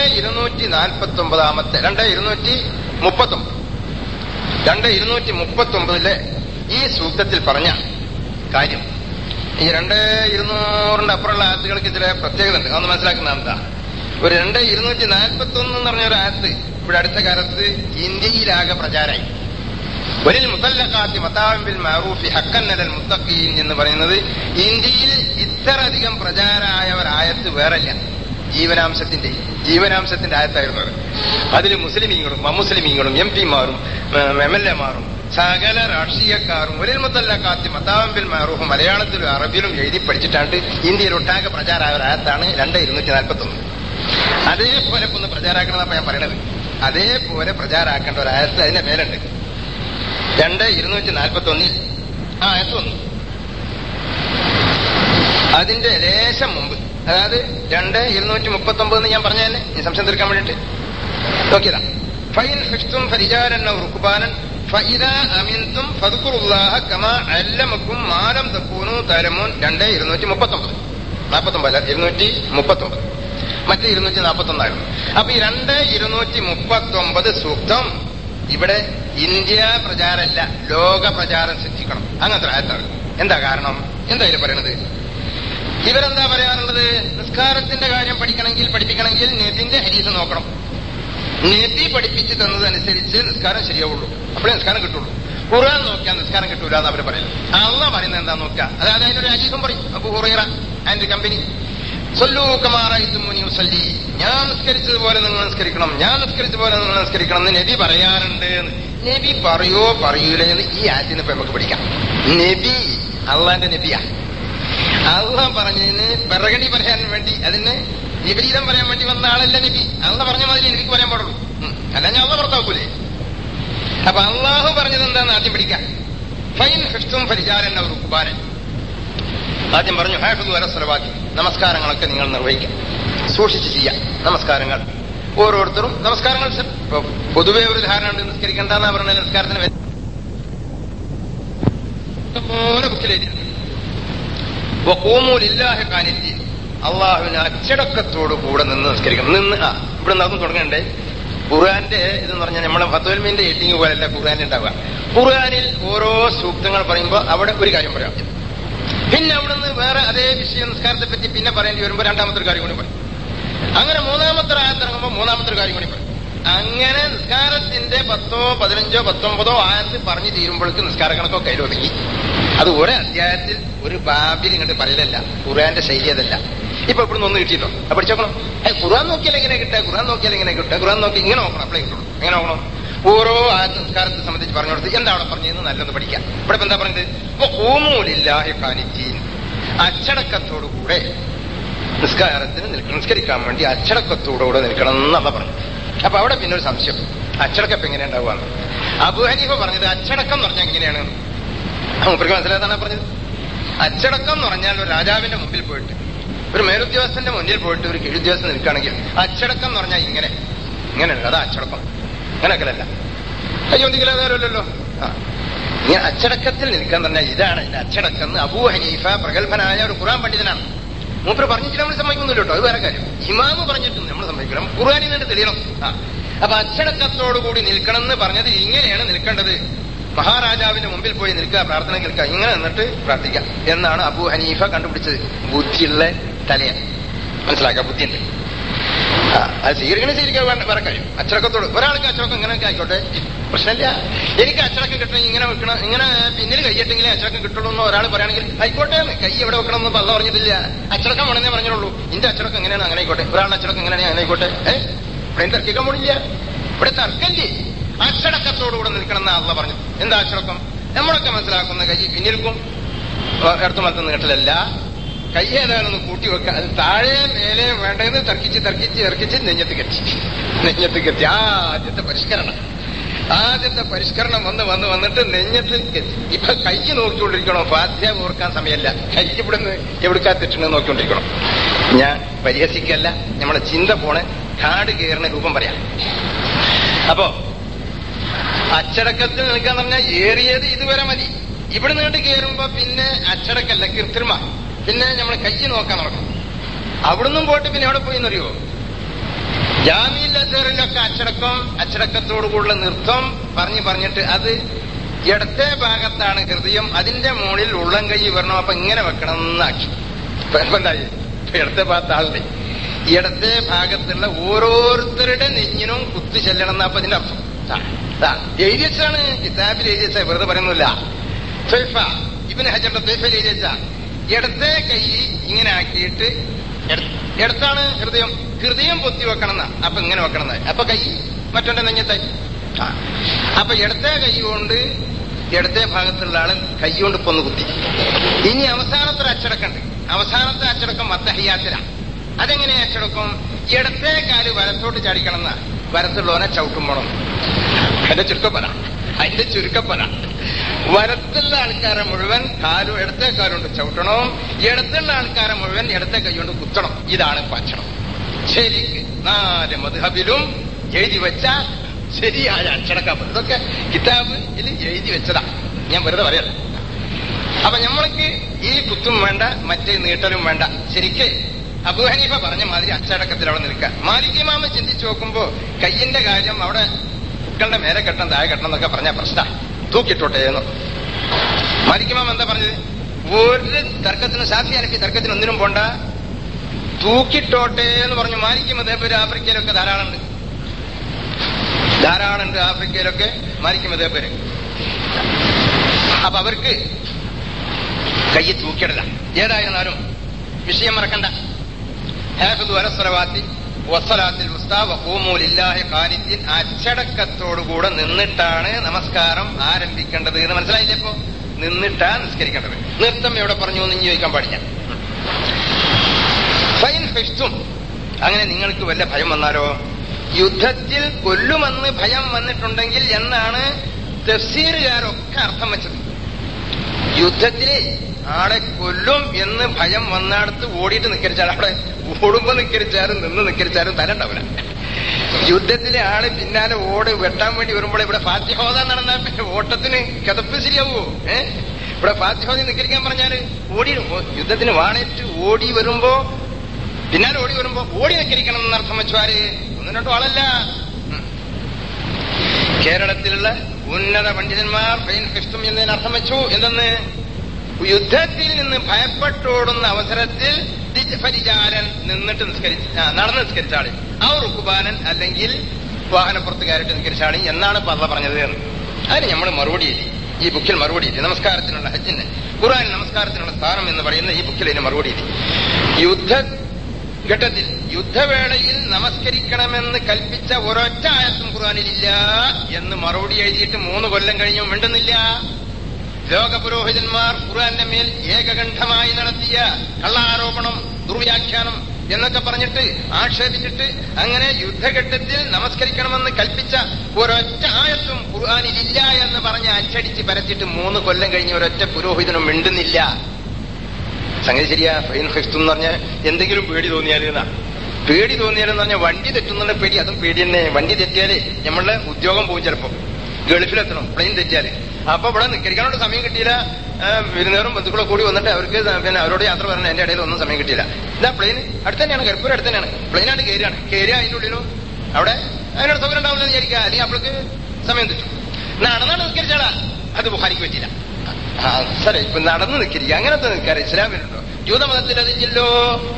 2:239 ഈ സൂക്തത്തിൽ പറഞ്ഞ കാര്യം, ഈ 2:200 അപ്പുറമുള്ള ആയത്തുകൾക്ക് ചില പ്രത്യേകത ഉണ്ട്. അതൊന്ന് മനസ്സിലാക്കുന്ന എന്താ? ഒരു 2:241 എന്ന് പറഞ്ഞ ഒരു ആയത്ത് ഇവിടെ അടുത്ത കാലത്ത് ഇന്ത്യയിലാകെ പ്രചാരമായി. വലിൽ മുതല്ലഖാത്തി മതാഅൻ ബിൽ മഅറൂഫി ഹഖ്ഖൻ അലൽ മുത്തഖീൻ എന്ന് പറയുന്നത് ഇന്ത്യയിൽ ഇത്രയധികം പ്രചാരമായ ഒരു ആയത്ത് വേറല്ല. ജീവനാംശത്തിന്റെ ആയത്തായിരുന്നു അത്. അതിൽ മുസ്ലിമീങ്ങളും അമുസ്ലിമീങ്ങളും MP-മാരും MLA-മാരും സകല രാഷ്ട്രീയക്കാരും വലിൽ മുതല്ലഖാത്തി മതാഅൻ ബിൽ മഅറൂഫ് മലയാളത്തിലും അറബിയിലും എഴുതി പഠിച്ചിട്ടാണ്ട് ഇന്ത്യയിൽ ഒട്ടാകെ പ്രചാരമായ ഒരു ആയത്താണ് 2:241. അതേപോലെ ഒന്ന് പ്രചാരാക്കണമെന്നപ്പോ ഞാൻ പറയണത്. അതേപോലെ പ്രചാരാക്കേണ്ട ഒരു ആയത്ത് അതിന്റെ മേലുണ്ട്. 2:241 ആ ആയത്ത് വന്നു. അതിന്റെ ലേശം മുമ്പ്, അതായത് 2:239 എന്ന് ഞാൻ പറഞ്ഞ തന്നെ ഈ സംശയം തീർക്കാൻ വേണ്ടിട്ട് നോക്കിയതാ. ഫൈൻ ഹിഫ്തും ഫരിജാലൻ ഔ റുക്ബാനൻ ഫഇദാ അമിൻതും ഫദ്കുറുല്ലാഹ കമാ അല്ലമക്കും മാ ലം തകൂനൂ തഅലമൂൻ. 2:239 239 മറ്റേ 241 ആയിരുന്നു. അപ്പൊ ഈ 2:239 സൂക്തം ഇവിടെ ഇന്ത്യ പ്രചാരമല്ല, ലോക പ്രചാരം സിദ്ധിക്കണം. അങ്ങനത്തെ ആയത്താണ്. എന്താ കാരണം? എന്താ ഇതിൽ പറയണത്? ഇവരെന്താ പറയാറുള്ളത്? നിസ്കാരത്തിന്റെ കാര്യം പഠിപ്പിക്കണമെങ്കിൽ നബിന്റെ ഹദീസ് നോക്കണം. നബി പഠിപ്പിച്ചു തന്നതനുസരിച്ച് നിസ്കാരം ശരിയാവുള്ളൂ, അപ്പോഴേ നിസ്കാരം കിട്ടുള്ളൂ. ഖുർആൻ നോക്കിയാൽ നിസ്കാരം കിട്ടൂല എന്ന് അവർ പറയുന്നത്. അള്ളാഹ് പറയുന്നത് എന്താ നോക്കുക. അതായത് അതിനൊരു ഹദീസും പറയും. അബൂ ഹുറൈറ ആൻഡ് കമ്പനി, സല്ലൂ കമാ റഅയ്തുമൂനി ഉസല്ലി, ഞാൻ നിസ്കരിച്ചതുപോലെ നിങ്ങൾ നിസ്കരിക്കണം, ഞാൻ നിസ്കരിച്ചതുപോലെ നിങ്ങൾ നിസ്കരിക്കണം എന്ന് നബി പറയാറുണ്ട്. നബി പറയൂല എന്ന് ഈ ആയത്തിന് ഇപ്പൊ നമുക്ക് പഠിക്കാം. നബി അള്ളാന്റെ നബിയാ. അള്ളാഹ് പറഞ്ഞതിന് പിറകടി പറയാൻ വേണ്ടി, അതിന് വിപരീതം പറയാൻ വേണ്ടി വന്ന ആളല്ല നബി. അള്ളാഹ് പറഞ്ഞ മാതിരി എനിക്ക് പറയാൻ പാടുള്ളൂ, അല്ല ഞാൻ അള്ളാഹ് പുറത്താക്കൂലേ. അപ്പൊ അള്ളാഹു പറഞ്ഞത് എന്താന്ന് ആദ്യം പഠിക്കാം. ഫൈൻ ഹിഫ്തും ഫരിജാലൻ ഔ റുക്ബാനൻ. ആദ്യം പറഞ്ഞു ഹാഫിദു അല സ്വലവാത്തി, നമസ്കാരങ്ങളൊക്കെ നിങ്ങൾ നിർവഹിക്കാം, സൂക്ഷിച്ച് ചെയ്യാം നമസ്കാരങ്ങൾ. ഓരോരുത്തരും നമസ്കാരങ്ങൾ പൊതുവെ ഒരു ധാരണ ഉണ്ട്, നിസ്കരിക്കണ്ടെന്നാ പറഞ്ഞ നിസ്കാരത്തിന് പോലെ ബുക്കിലേറ്റി ലില്ലാഹി ഖാനിത്തീൻ, അള്ളാഹുവിന് അച്ചടക്കത്തോടു കൂടെ നിന്ന് നിസ്കരിക്കണം. ഇവിടെ നടന്നു തുടങ്ങണ്ടേ. ഖുർആന്റെ ഇതെന്ന് പറഞ്ഞാൽ നമ്മളെ ഫത്വൽമീന്റെ എഡിങ് പോലെയല്ല ഖുർആൻ ഉണ്ടാവുക. ഖുർആനിൽ ഓരോ സൂക്തങ്ങൾ പറയുമ്പോൾ അവിടെ ഒരു കാര്യം പറയാം, പിന്നെ അവിടെ നിന്ന് വേറെ അതേ വിഷയം നിസ്കാരത്തെ പറ്റി പിന്നെ പറയേണ്ടി വരുമ്പോൾ രണ്ടാമത്തെ ഒരു കാര്യം കൂടി പറയും. അങ്ങനെ മൂന്നാമത്തെ ആയത്തിറങ്ങുമ്പോൾ മൂന്നാമത്തെ ഒരു കാര്യം കൂടി പറയും. അങ്ങനെ നിസ്കാരത്തിന്റെ 10, 15, 19 ആയത്ത് പറഞ്ഞു തീരുമ്പോഴേക്ക് നിസ്കാര കണക്കോ കയ്യിലൊതുങ്ങി. അത് ഒരേ അധ്യായത്തിൽ ഒരു ബാബിൽ ഇങ്ങോട്ട് പറയലല്ല, ഖുർആന്റെ ശൈലി അതല്ല. ഇപ്പൊ ഇവിടുന്ന് ഒന്ന് കിട്ടിയിട്ടോ പഠിച്ചോക്കണം. ഖുർആൻ നോക്കിയാൽ എങ്ങനെ കിട്ടുക, ഖുർആൻ നോക്കിയാൽ എങ്ങനെ കിട്ടുക, ഖുർആൻ നോക്കി ഇങ്ങനെ നോക്കണം, അപ്പളേ കിട്ടുള്ളൂ. എങ്ങനെ നോക്കണം? ഓരോ ആയത്ത് നിസ്കാരത്തെ സംബന്ധിച്ച് പറഞ്ഞു കൊടുത്ത് എന്താ അവിടെ പറഞ്ഞതെന്ന് നല്ലൊന്ന് പഠിക്കാം. ഇവിടെ എന്താ പറഞ്ഞത്? ഖൂമൂ ലില്ലാഹി ഖാനിത്തീൻ, അച്ചടക്കത്തോടുകൂടെ നിസ്കാരത്തിന് നിസ്കരിക്കാൻ വേണ്ടി അച്ചടക്കത്തോടുകൂടെ നിൽക്കണം എന്നല്ല പറഞ്ഞു. അപ്പൊ അവിടെ പിന്നെ ഒരു സംശയം, അച്ചടക്കം എങ്ങനെ ഉണ്ടാവുകയാണ്? അബൂ ഹനീഫ പറഞ്ഞത് അച്ചടക്കം എന്ന് പറഞ്ഞാൽ എങ്ങനെയാണ്? മൂപ്പർക്ക് മനസ്സിലാക്കാനാ പറഞ്ഞത്. അച്ചടക്കം എന്ന് പറഞ്ഞാൽ ഒരു രാജാവിന്റെ മുമ്പിൽ പോയിട്ട്, ഒരു മേലുദ്യോഗസ്ഥന്റെ മുന്നിൽ പോയിട്ട് ഒരു കീഴുദ്യോഗസ്ഥൻ നിൽക്കുകയാണെങ്കിൽ അച്ചടക്കം എന്ന് പറഞ്ഞാൽ ഇങ്ങനെയല്ല, അതാ അച്ചടക്കം. അങ്ങനെയൊക്കെയല്ല, അയ്യോന്തിക്കലല്ലോ. ഇങ്ങനെ അച്ചടക്കത്തിൽ നിൽക്കാൻ പറഞ്ഞാൽ ഇതാണ് ഇതിന്റെ അച്ചടക്കം എന്ന് അബൂ ഹനീഫ പ്രഗത്ഭനായ ഒരു ഖുർആൻ പണ്ഡിതനാണ്. മൂപ്പര് പറഞ്ഞിട്ട് നമ്മൾ സമ്മതിക്കുന്നില്ല കേട്ടോ, അത് വേറെ കാര്യം. ഇമാമ് പറഞ്ഞിട്ടും നമ്മൾ സമ്മതിക്കണം, ഖുർആനിൽ നിന്ന് തെളിയണം. അപ്പൊ അച്ചടക്കത്തോടുകൂടി നിൽക്കണം എന്ന് പറഞ്ഞത് ഇങ്ങനെയാണ് നിൽക്കേണ്ടത്. മഹാരാജാവിന്റെ മുമ്പിൽ പോയി നിൽക്കുക, പ്രാർത്ഥന കേൾക്കുക, ഇങ്ങനെ നിന്നിട്ട് പ്രാർത്ഥിക്കാം എന്നാണ് അബൂ ഹനീഫ കണ്ടുപിടിച്ചത്. ബുദ്ധിയുള്ള തലയ മനസ്സിലാക്കുക, ബുദ്ധിയുണ്ട്. അത് സ്വീകരിക്കാൻ വേറെ കാര്യം. അച്ചടക്കത്തോട് ഒരാൾക്ക് അച്ചടക്കം ഇങ്ങനെയൊക്കെ ആയിക്കോട്ടെ, പ്രശ്നമില്ല. എനിക്ക് അച്ചടക്കം കിട്ടണം, ഇങ്ങനെ വെക്കണം, ഇങ്ങനെ പിന്നിൽ കൈയ്യിട്ടെങ്കിലേ അച്ചടക്കം കിട്ടുള്ളൂ എന്ന് ഒരാൾ പറയുകയാണെങ്കിൽ ആയിക്കോട്ടെ, കൈ എവിടെ വെക്കണം എന്ന് പല്ല പറഞ്ഞിട്ടില്ല. അച്ചടക്കം വേണമെന്നേ പറഞ്ഞുള്ളൂ. ഇന്റെ അച്ചടക്കം എങ്ങനെയാണ് അങ്ങനെ ആയിക്കോട്ടെ, ഒരാളുടെ അച്ചടക്കം എങ്ങനെയാണ് അങ്ങനെ ആയിക്കോട്ടെ. ഇവിടെ തർക്കിക്കാൻ പോണില്ല, ഇവിടെ തർക്കല്ലേ. അച്ചടക്കത്തോടുകൂടെ നിൽക്കണം എന്നാ അള്ളാഹ് പറഞ്ഞു. എന്താ അച്ചടക്കം? നമ്മളൊക്കെ മനസ്സിലാക്കുന്ന കൈ പിന്നിൽക്കും ഇടത്തു മലത്തുന്ന കെട്ടലല്ല. കൈ ഏതാണെന്ന് കൂട്ടി വെക്കുക, അത് താഴെ മേലെ വേണ്ടതെന്ന് തർക്കിച്ച് നെഞ്ഞത്ത് കെട്ടി. ആദ്യത്തെ പരിഷ്കരണം വന്നിട്ട് നെഞ്ഞത്ത് കെട്ടി. ഇപ്പൊ കൈ നോക്കിക്കൊണ്ടിരിക്കണം, ഫാത്തിഹ ഓർക്കാൻ സമയമല്ല. കൈ ഇവിടുന്ന് എവിടുക്കാത്തിട്ടുണ്ടെന്ന് നോക്കിക്കൊണ്ടിരിക്കണം. ഞാൻ പരിഹസിക്കല്ല, നമ്മളെ ചിന്ത പോണെ കാട് കയറുന്ന രൂപം പറയാം. അപ്പോ അച്ചടക്കത്തിൽ നിൽക്കാൻ പറഞ്ഞാൽ ഏറിയത് ഇതുവരെ മതി. ഇവിടെ നീണ്ട് കയറുമ്പോ പിന്നെ അച്ചടക്കല്ല, കൃത്രിമ. പിന്നെ നമ്മൾ കൈ നോക്കാൻ നടക്കും. അവിടുന്നും പോയിട്ട് പിന്നെ എവിടെ പോയി എന്നറിയോ? ജാമിഉൽ അസ്ഹറിലൊക്കെ അച്ചടക്കത്തോടുകൂടുള്ള നൃത്തം പറഞ്ഞിട്ട് അത് ഇടത്തെ ഭാഗത്താണ് ഹൃദയം, അതിന്റെ മുകളിൽ ഉള്ളം കൈ വരണം, അപ്പൊ ഇങ്ങനെ വെക്കണം എന്നാക്കി. എന്തായി? ഇടത്തെ ഭാഗത്ത് ആളുടെ ഇടത്തെ ഭാഗത്തുള്ള ഓരോരുത്തരുടെ നെഞ്ഞിനും കുത്തു ചെല്ലണം എന്നാ അപ്പൊ അതിന്റെ അർത്ഥം. എഴുതി വെച്ചാണ്, കിതാബിൽ എഴുതി വെച്ചാൽ വെറുതെ പറയുന്നില്ല. ഇബ്നു ഹജറിന്റെ തൈഫയിൽ എഴുതി വെച്ച ഇടത്തെ കൈ ഇങ്ങനെ ആക്കിയിട്ട് ഇടത്താണ് ഹൃദയം പൊത്തി വെക്കണം എന്നാ, അപ്പൊ ഇങ്ങനെ വെക്കണം എന്നായി. അപ്പൊ കൈ മറ്റൊന്റെ നെഞ്ഞത്തായി. അപ്പൊ ഇടത്തെ കൈ കൊണ്ട് ഇടത്തെ ഭാഗത്തുള്ള ആള് കൈ കൊണ്ട് പൊന്ന് കുത്തി. ഇനി അവസാനത്തെ ഒരു അച്ചടക്കമുണ്ട്. അവസാനത്തെ അച്ചടക്കം അത്തഹിയ്യാത്തിലാണ്. അതെങ്ങനെ അച്ചടക്കം? ഇടത്തെ കാല് വലത്തോട്ട് ചാടിക്കണം എന്നാ, വലത്തുള്ളവനെ ചവിട്ടും പോണം. അതിന്റെ ചുരുക്കപ്പന വലത്തുള്ള ആൾക്കാരെ മുഴുവൻ ഇടത്തെ കാലുകൊണ്ട് ചവിട്ടണം, ഇടത്തുള്ള ആൾക്കാരെ മുഴുവൻ ഇടത്തെ കൈ കൊണ്ട് കുത്തണം. ഇതാണ് ഭക്ഷണം. ശരിക്ക് 4 മദ്ഹബിലും എഴുതി വെച്ച ശരിയായ അച്ചടക്കം. ഇതൊക്കെ കിതാബിൽ എഴുതി വെച്ചതാ, ഞാൻ വെറുതെ പറയല്ല. അപ്പൊ നമ്മൾക്ക് ഈ കുത്തും വേണ്ട, മറ്റേ നീട്ടലും വേണ്ട. ശരിക്ക് അബൂ ഹനീഫ പറഞ്ഞ മാതിരി അച്ചടക്കത്തിൽ അവിടെ നിൽക്കുക. മാലിക് ഇമാമ് ചിന്തിച്ചു നോക്കുമ്പോ കയ്യിന്റെ കാര്യം അവിടെ കുക്കളുടെ മേലെ കെട്ടണം താഴെ കെട്ടണം എന്നൊക്കെ പറഞ്ഞ പ്രശ്ന തൂക്കിട്ടോട്ടെ എന്ന്. മാലിക് ഇമാം എന്താ പറഞ്ഞത്? ഒരു തർക്കത്തിന് ഷാഫി ഹനഫി തർക്കത്തിന് ഒന്നിനും പോണ്ട, തൂക്കിട്ടോട്ടെ എന്ന് പറഞ്ഞു. മാലിക് മദ്ഹബ് ആഫ്രിക്കയിലൊക്കെ ധാരാളമുണ്ട്. ആഫ്രിക്കയിലൊക്കെ മാലിക് മദ്ഹബ്. അപ്പൊ അവർക്ക് കൈ തൂക്കിയിടല. ഏതായിരുന്നാലും വിഷയം മറക്കണ്ട. ഹാഫിദു അല സ്വലവാത്തി വസ്സലാത്തിൽ ഉസ്താ വഖൂമു ലില്ലാഹി ഖാനിതീൻ, അച്ചടക്കത്തോടുകൂടെ നിന്നിട്ടാണ് നമസ്കാരം ആരംഭിക്കേണ്ടത് എന്ന് മനസ്സിലായില്ലേ? ഇപ്പോ നിന്നിട്ടാ നിസ്കരിക്കേണ്ടത്. നൃത്തം എവിടെ പറഞ്ഞു എന്ന് ചോദിക്കാൻ പാടില്ല. ഫൈൻ ഹിഫ്തും, അങ്ങനെ നിങ്ങൾക്ക് വല്ല ഭയം വന്നാലോ, യുദ്ധത്തിൽ കൊല്ലുമെന്ന് ഭയം വന്നിട്ടുണ്ടെങ്കിൽ എന്നാണ് തഫ്സീറുകാരൊക്കെ അർത്ഥം വെച്ചത്. യുദ്ധത്തില് ആളെ കൊല്ലും എന്ന് ഭയം വന്നിടത്ത് ഓടിയിട്ട് നിക്കരിച്ചാൽ, അവിടെ ഓടുമ്പോ നിക്കരിച്ചാലും നിന്ന് നിക്കരിച്ചാലും തല ഉണ്ടാവില്ല. യുദ്ധത്തിലെ ആള് പിന്നാലെ വെട്ടാൻ വേണ്ടി വരുമ്പോൾ ഇവിടെ ഫാത്തിഹോദ നടന്ന ഓട്ടത്തിന് കിതപ്പ് ശരിയാവോ? ഇവിടെ ഫാത്തിഹോദ നിക്കരിക്കാൻ പറഞ്ഞാല് യുദ്ധത്തിന് വാണേറ്റ് ഓടി വരുമ്പോ, പിന്നാലെ ഓടി വരുമ്പോ ഓടി നിക്കരിക്കണം എന്നർത്ഥം വെച്ചാല് ഒന്നും രണ്ടും ആളല്ല. കേരളത്തിലുള്ള ഉന്നത പണ്ഡിതന്മാർ ഫൈൻ ഹിഫ്തും എന്നതിനർത്ഥം വെച്ചു. എന്തെന്ന്? യുദ്ധത്തിൽ നിന്ന് ഭയപ്പെട്ടോടുന്ന അവസരത്തിൽ ഫരിജാലൻ നിന്നിട്ട് നടന്ന് നിസ്കരിച്ചാളി, അവർ റുക്കുബാനൻ അല്ലെങ്കിൽ വാഹനപ്പുറത്ത് കയറിട്ട് നിസ്കരിച്ചാളി എന്നാണ് അള്ള പറഞ്ഞത്. അതിന് നമ്മൾ മറുപടിയില്ല, ഈ ബുക്കിൽ മറുപടിയില്ല. നമസ്കാരത്തിനുള്ള ഹജ്ജിന് ഖുർആൻ നമസ്കാരത്തിനുള്ള സ്ഥാനം എന്ന് പറയുന്ന ഈ ബുക്കിൽ അതിന് മറുപടിയില്ല. യുദ്ധഘട്ടത്തിൽ യുദ്ധവേളയിൽ നമസ്കരിക്കണമെന്ന് കൽപ്പിച്ച ഒരൊറ്റ ആയത്തും ഖുർആനിലില്ല എന്ന് മറുപടി എഴുതിയിട്ട് 3 കൊല്ലം കഴിഞ്ഞും മിണ്ടുന്നില്ല. ലോകപുരോഹിതന്മാർ ഖുർആന്റെ മേൽ ഏകകണ്ഠമായി നടത്തിയ കള്ളാരോപണം, ദുർവ്യാഖ്യാനം എന്നൊക്കെ പറഞ്ഞിട്ട് ആക്ഷേപിച്ചിട്ട് അങ്ങനെ യുദ്ധഘട്ടത്തിൽ നമസ്കരിക്കണമെന്ന് കൽപ്പിച്ച ഒരൊറ്റ ആയത്തും ഖുർആനിലില്ല എന്ന് പറഞ്ഞ് അച്ചടിച്ച് പരത്തിയിട്ട് 3 കൊല്ലം കഴിഞ്ഞ് ഒരൊറ്റ പുരോഹിതനും മിണ്ടുന്നില്ല. സംഗതി ശരിയാ. ഫൈൻ ഹിഫ്തും എന്ന് പറഞ്ഞാൽ എന്തെങ്കിലും പേടി തോന്നിയാലെന്നാ. പേടി തോന്നിയാലെന്ന് പറഞ്ഞാൽ വണ്ടി തെറ്റുന്നുള്ള പേടി, അതും പേടി തന്നെ. വണ്ടി തെറ്റിയാല് നമ്മളുടെ ഉദ്യോഗം പോകും. ചിലപ്പോ ഗൾഫിലെത്തണം പ്ലെയിൻ തെറ്റിയാല്. അപ്പൊ ഇവിടെ നിക്കരിക്കാനോട് സമയം കിട്ടിയില്ല. വിരുന്നേറും ബന്ധുക്കളെ കൂടി വന്നിട്ട് അവർക്ക് പിന്നെ അവരോട് യാത്ര പറയണം. എന്റെ ഇടയിൽ ഒന്നും സമയം കിട്ടിയില്ല. ഇതാ പ്ലെയിൻ അടുത്ത് തന്നെയാണ്, കരിപ്പൂർ അടുത്ത് തന്നെയാണ്. പ്ലെയിനായിട്ട് കയറിയ അതിന്റെ ഉള്ളിലും അവിടെ അതിനോട് സൗകര്യം ഉണ്ടാവില്ല എന്ന് വിചാരിക്കുക. അല്ലെങ്കിൽ അവൾക്ക് സമയം തെറ്റും. നടന്നാണ് നിസ്കരിച്ചാളാ, അത് ബുഖാരിക്ക് പറ്റില്ല. സരി, ഇപ്പൊ നടന്ന് നിൽക്കരിക്കുക അങ്ങനത്തെ നിൽക്കാറ് ഇസ്ലാമിലുണ്ടോ? ജൂതമതത്തിൽ അതില്ലല്ലോ.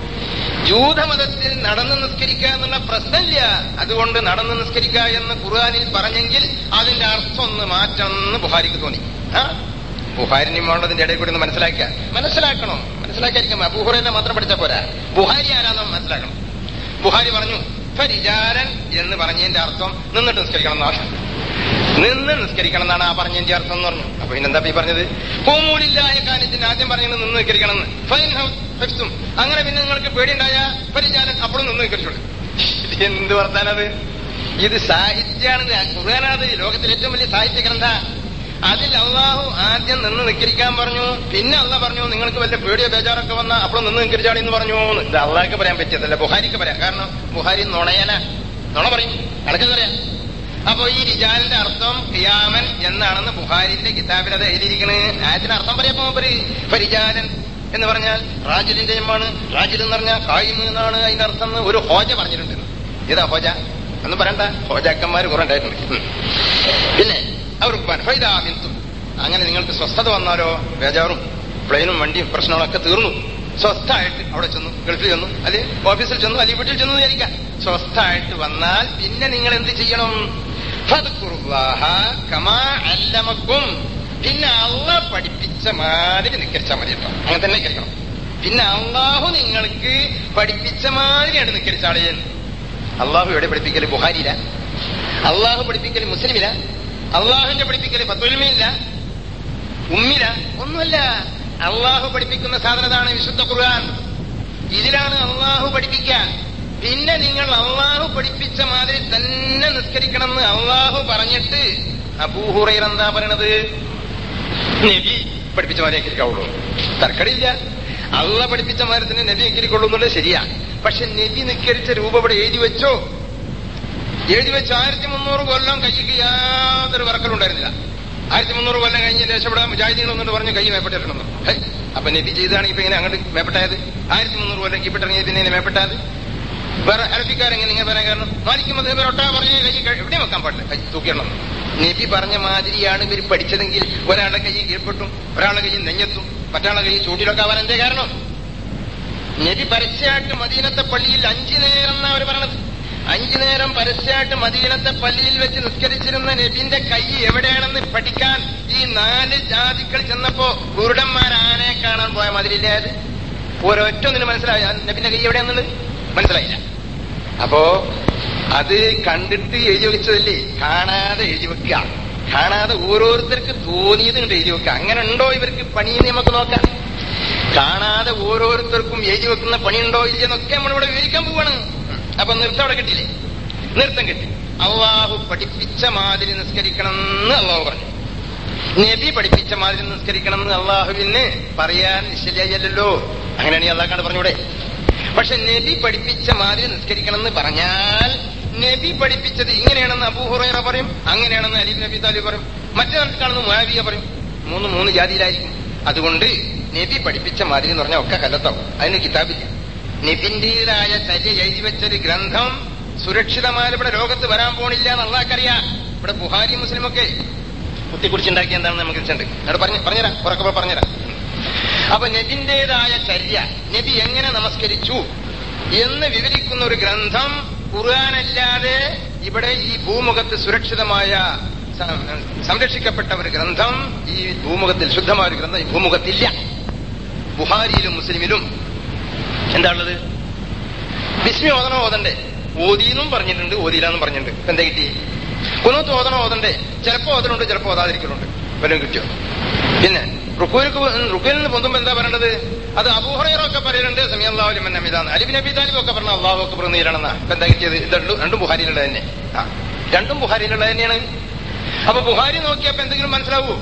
ജൂതമതത്തിൽ നടന്ന് നിസ്കരിക്കുക എന്നുള്ള പ്രശ്നമില്ല. അതുകൊണ്ട് നടന്ന് നിസ്കരിക്കുക എന്ന് ഖുർആനിൽ പറഞ്ഞെങ്കിൽ അതിന്റെ അർത്ഥം ഒന്ന് മാറ്റം എന്ന് ബുഖാരിക്ക് തോന്നി. ബുഖാരിനെയും വേണ്ടതിന്റെ ഇടയിൽ കൂടി ഒന്ന് മനസ്സിലാക്കണം. മനസ്സിലാക്കിയായിരിക്കും. അബൂ ഹുറൈറ മാത്രം പഠിച്ചാൽ പോരാ, ബുഖാരി ആരാന്ന് മനസ്സിലാക്കണം. ബുഖാരി പറഞ്ഞു ഫരിജാലൻ എന്ന് പറഞ്ഞതിന്റെ അർത്ഥം നിന്നിട്ട് നിസ്കരിക്കണം എന്നാണ്. നിന്ന് നിസ്കരിക്കണം എന്നാണ് ആ പറഞ്ഞതിന്റെ അർത്ഥം എന്ന് പറഞ്ഞു. അപ്പൊ പിന്നെന്താ ഈ പറഞ്ഞത്? ഹൂമൂലില്ലാഹി ഖാനിതീൻ, ആദ്യം പറഞ്ഞത് നിന്ന് നിസ്കരിക്കണം എന്ന്. ഫൈൻ ഹിഫ്തും, അങ്ങനെ പിന്നെ നിങ്ങൾക്ക് പേടിയുണ്ടായ പരിചാലൻ അപ്പോഴും നിന്ന് നിസ്കരിച്ചോളൂ. എന്ത് വർത്താനത്? ഇത് സാഹിത്യാണ്. ഖുർആനാണ് ലോകത്തിലെ ഏറ്റവും വലിയ സാഹിത്യ ഗ്രന്ഥ. അതിൽ അള്ളാഹു ആദ്യം നിന്ന് നിസ്കരിക്കാൻ പറഞ്ഞു. പിന്നെ അള്ളാഹ് പറഞ്ഞു നിങ്ങൾക്ക് വല്ല പേടിയോ ബേജാറൊക്കെ വന്ന അപ്പോഴും നിന്ന് നിസ്കരിച്ചാളി എന്ന് പറഞ്ഞു. ഇത് അള്ളാഹ്ക്ക് പറയാൻ പറ്റിയതല്ല, ബുഖാരിക്ക് പറയാം. കാരണം ബുഖാരി നുണ പറയും, അടക്കം പറയാം. അപ്പൊ ഈ റിജാലിന്റെ അർത്ഥം ഖിയാമൻ എന്നാണെന്ന് ബുഖാരിന്റെ കിതാബിൽ അത് എഴുതിയിരിക്കുന്നത്. ആയത്തിന് അർത്ഥം പറയാപ്പോ പരിജാലൻ എന്ന് പറഞ്ഞാൽ റാജിലിന്റെ ജമ്മാണ്. റാജിൽ എന്ന് പറഞ്ഞാൽ കായിമ് എന്നാണ് അതിന്റെ അർത്ഥം. ഒരു ഹോജ പറഞ്ഞിട്ടുണ്ട്. ഏതാ ഹോജ? ഒന്നും പറയണ്ട, ഹോജാക്കന്മാർ കുറെ ഉണ്ടായിട്ടുണ്ട്. പിന്നെ അവർക്ക് ഫൈദാമിന്തും, അങ്ങനെ നിങ്ങൾക്ക് സ്വസ്ഥത വന്നാലോ, ബേജാറും പ്ലെയിനും വണ്ടിയും പ്രശ്നങ്ങളൊക്കെ തീർന്നു, സ്വസ്ഥമായിട്ട് അവിടെ ചെന്നു, ഗൾഫിൽ ചെന്നു, അല്ലെ ഓഫീസിൽ ചെന്നു, അല്ലെങ്കിൽ വീട്ടിൽ ചെന്നു വിചാരിക്കാം. സ്വസ്ഥമായിട്ട് വന്നാൽ പിന്നെ നിങ്ങൾ എന്ത് ചെയ്യണം? പിന്നെ അള്ളാഹ് പഠിപ്പിച്ച മാതിരി നിക്കരിച്ചാൽ മതി കേട്ടോ. അങ്ങനെ തന്നെ നിക്കരിക്കണം. പിന്നെ അള്ളാഹു നിങ്ങൾക്ക് പഠിപ്പിച്ച മാതിരിയാണ് നിക്കരിച്ചാളേ. അള്ളാഹു എവിടെ പഠിപ്പിക്കല്? ബുഖാരിയില. അള്ളാഹു പഠിപ്പിക്കല് മുസ്ലിമില. അള്ളാഹുവിന്റെ പഠിപ്പിക്കല് ഫത്വയില്ല, ഉമ്മില, ഒന്നുമല്ല. അള്ളാഹു പഠിപ്പിക്കുന്ന സാധനതാണ് വിശുദ്ധ ഖുർആൻ. ഇതിലാണ് അള്ളാഹു പഠിപ്പിക്കാൻ. പിന്നെ നിങ്ങൾ അള്ളാഹു പഠിപ്പിച്ച മാതിരി തന്നെ നിസ്കരിക്കണമെന്ന് അള്ളാഹു പറഞ്ഞിട്ട് അബൂ ഹുറൈറ എന്താ പറയണത്? നബി പഠിപ്പിച്ച മാതിരി നിസ്കരിക്കാവുള്ളൂ. തർക്കടില്ല. അള്ളാഹ് പഠിപ്പിച്ച മാതിരി തന്നെ നബി നിസ്കരിക്കുള്ളൂ എന്നുള്ളത് ശരിയാ. പക്ഷെ നബി നിസ്കരിച്ച രൂപം ഇവിടെ എഴുതി വെച്ചോ? എഴുതി വെച്ച് 1300 കൊല്ലം കൈക്ക് യാതൊരു വറക്കലുണ്ടായിരുന്നില്ല. 1300 കൊല്ലം കഴിഞ്ഞ ശേഷം ഇവിടെ മുജാഹിദീകളൊന്നുകൊണ്ട് പറഞ്ഞു കൈ മേപ്പെട്ടിട്ടുണ്ടെന്ന്. അപ്പൊ നബി ചെയ്താണെങ്കിൽ ഇപ്പൊ ഇങ്ങനെ അങ്ങോട്ട് മേപ്പെട്ടായത്? 1300 കൊല്ലം കീപ്പിട്ടിറങ്ങിയ പിന്നെ ഇങ്ങനെ മേപ്പെട്ടാത്? വേറെ അറബിക്കാരെങ്ങനെ ഇങ്ങനെ പറയാൻ കാരണം? മാലിക് മദ്ഹബ് ഒട്ടാ പറഞ്ഞ കൈ എവിടെ വെക്കാൻ പാടില്ല, കൈ തൂക്കിയിടണം. നബി പറഞ്ഞ മാതിരിയാണ് ഇവർ പഠിച്ചതെങ്കിൽ ഒരാളുടെ കൈ കീഴ്പ്പെട്ടും ഒരാളുടെ കൈ നെഞ്ഞത്തും മറ്റുള്ള കൈ ചൂട്ടിലൊക്കെ ആവാൻ എന്തേ കാരണം? നബി പരസ്യമായിട്ട് മദീനത്തെ പള്ളിയിൽ 5 നേരം എന്നാ അവർ പറയണത്. 5 നേരം പരസ്യമായിട്ട് മദീനത്തെ പള്ളിയിൽ വെച്ച് നിസ്കരിച്ചിരുന്ന നബിന്റെ കൈ എവിടെയാണെന്ന് പഠിക്കാൻ ഈ 4 ജാതികൾ ചെന്നപ്പോ കുരുടന്മാർ ആനയെ കാണാൻ പോയ മതിലില്ലായത് ഒരൊറ്റ ഒന്നിന് മനസ്സിലായ നബിന്റെ കൈ എവിടെയാണെന്നുള്ളത് മനസ്സിലായില്ല. അപ്പോ അത് കണ്ടിട്ട് എഴുതി വെച്ചതല്ലേ, കാണാതെ എഴുതി വെക്കുക. കാണാതെ ഓരോരുത്തർക്ക് തോന്നിയത് കണ്ട് എഴുതി വെക്കുക. അങ്ങനെ ഉണ്ടോ ഇവർക്ക് പണിയെന്ന് നമുക്ക് നോക്കാം. കാണാതെ ഓരോരുത്തർക്കും എഴുതി വെക്കുന്ന പണിയുണ്ടോ ഇല്ലെന്നൊക്കെ നമ്മളിവിടെ വിവരിക്കാൻ പോവാണ്. അപ്പൊ നൃത്തം അവിടെ കിട്ടിയില്ലേ? നൃത്തം കിട്ടി. അള്ളാഹു പഠിപ്പിച്ച മാതിരി നിസ്കരിക്കണം എന്ന് അള്ളാഹു പറഞ്ഞു. നബി പഠിപ്പിച്ച മാതിരി നിസ്കരിക്കണം എന്ന് അള്ളാഹുവിന് പറയാൻ നിശ്ചയല്ലോ. അങ്ങനെയാണെങ്കിൽ അള്ളാഹ് പറഞ്ഞൂടെ? പക്ഷെ നബി പഠിപ്പിച്ച മാതിരി നിസ്കരിക്കണം എന്ന് പറഞ്ഞാൽ നബി പഠിപ്പിച്ചത് ഇങ്ങനെയാണെന്ന് അബൂ ഹുറൈറ പറയും, അങ്ങനെയാണെന്ന് അലി ഇബ്നു അബീ താലിബ് പറയും, മറ്റേ കാണുന്ന മുആവിയ പറയും. മൂന്ന് ജാതിയിലായിരിക്കും. അതുകൊണ്ട് നബി പഠിപ്പിച്ച മാതിരി എന്ന് പറഞ്ഞാൽ ഒക്കെ കല്ലത്താവും. അതിന് കിതാബില്ല. നബിന്റേതായ ചര്യ എഴുതി വെച്ചൊരു ഗ്രന്ഥം സുരക്ഷിതമായ ഇവിടെ ലോകത്ത് വരാൻ പോണില്ല എന്ന് അള്ളാഹ്ക്കറിയാം. ഇവിടെ ബുഹാരി മുസ്ലിമൊക്കെ കുത്തിക്കുറിച്ചുണ്ടാക്കിയ എന്താണെന്ന് നമുക്ക് വെച്ചിട്ടുണ്ട്. അവിടെ പറഞ്ഞുതരാം, ഉറക്കെ പറഞ്ഞുതരാം. അപ്പൊ നബിന്റേതായ ചര്യ, നബി എങ്ങനെ നമസ്കരിച്ചു എന്ന് വിവരിക്കുന്ന ഒരു ഗ്രന്ഥം ഖുർആനല്ലാതെ ഇവിടെ ഈ ഭൂമുഖത്ത് സുരക്ഷിതമായ സംരക്ഷിക്കപ്പെട്ട ഒരു ഗ്രന്ഥം ഈ ഭൂമുഖത്തിൽ, ശുദ്ധമായ ഒരു ഗ്രന്ഥം ഈ ഭൂമുഖത്തില്ല. ബുഹാരിയിലും മുസ്ലിമിലും എന്താ ഉള്ളത്? ബിസ്മി ഓതണ്ടേ? ഓതിയെന്നും പറഞ്ഞിട്ടുണ്ട്, ഓതിയില്ലാന്നും പറഞ്ഞിട്ടുണ്ട്. എന്താ കിട്ടി? കുനൂത്ത് ഓതണ്ടേ? ചിലപ്പോ ഓതലുണ്ട്, ചിലപ്പോ ഓതാതിരിക്കലുണ്ട്. വല്ലതും കിട്ടിയോ? പിന്നെ റുക്കുവിൽ നിന്ന് പൊന്തുമ്പോ എന്താ പറയേണ്ടത്? അത് അബൂ ഹുറൈറ ഒക്കെ പറയുന്നുണ്ട് സമിഅല്ലാഹു ലിമൻ ഹമിദാന്ന്. അലി ഇബ്നു അബീ താലിബ് ഒക്കെ പറഞ്ഞ അല്ലാഹു അക്ബർ നീരണെന്നാ. എന്താ കിട്ടിയത്? ഇത് രണ്ടും ബുഹാരിയിലുള്ളത് തന്നെ. രണ്ടും ബുഹാരിയിലുള്ളത് തന്നെയാണ്. അപ്പൊ ബുഹാരി നോക്കിയപ്പോ എന്തെങ്കിലും മനസ്സിലാവൂ?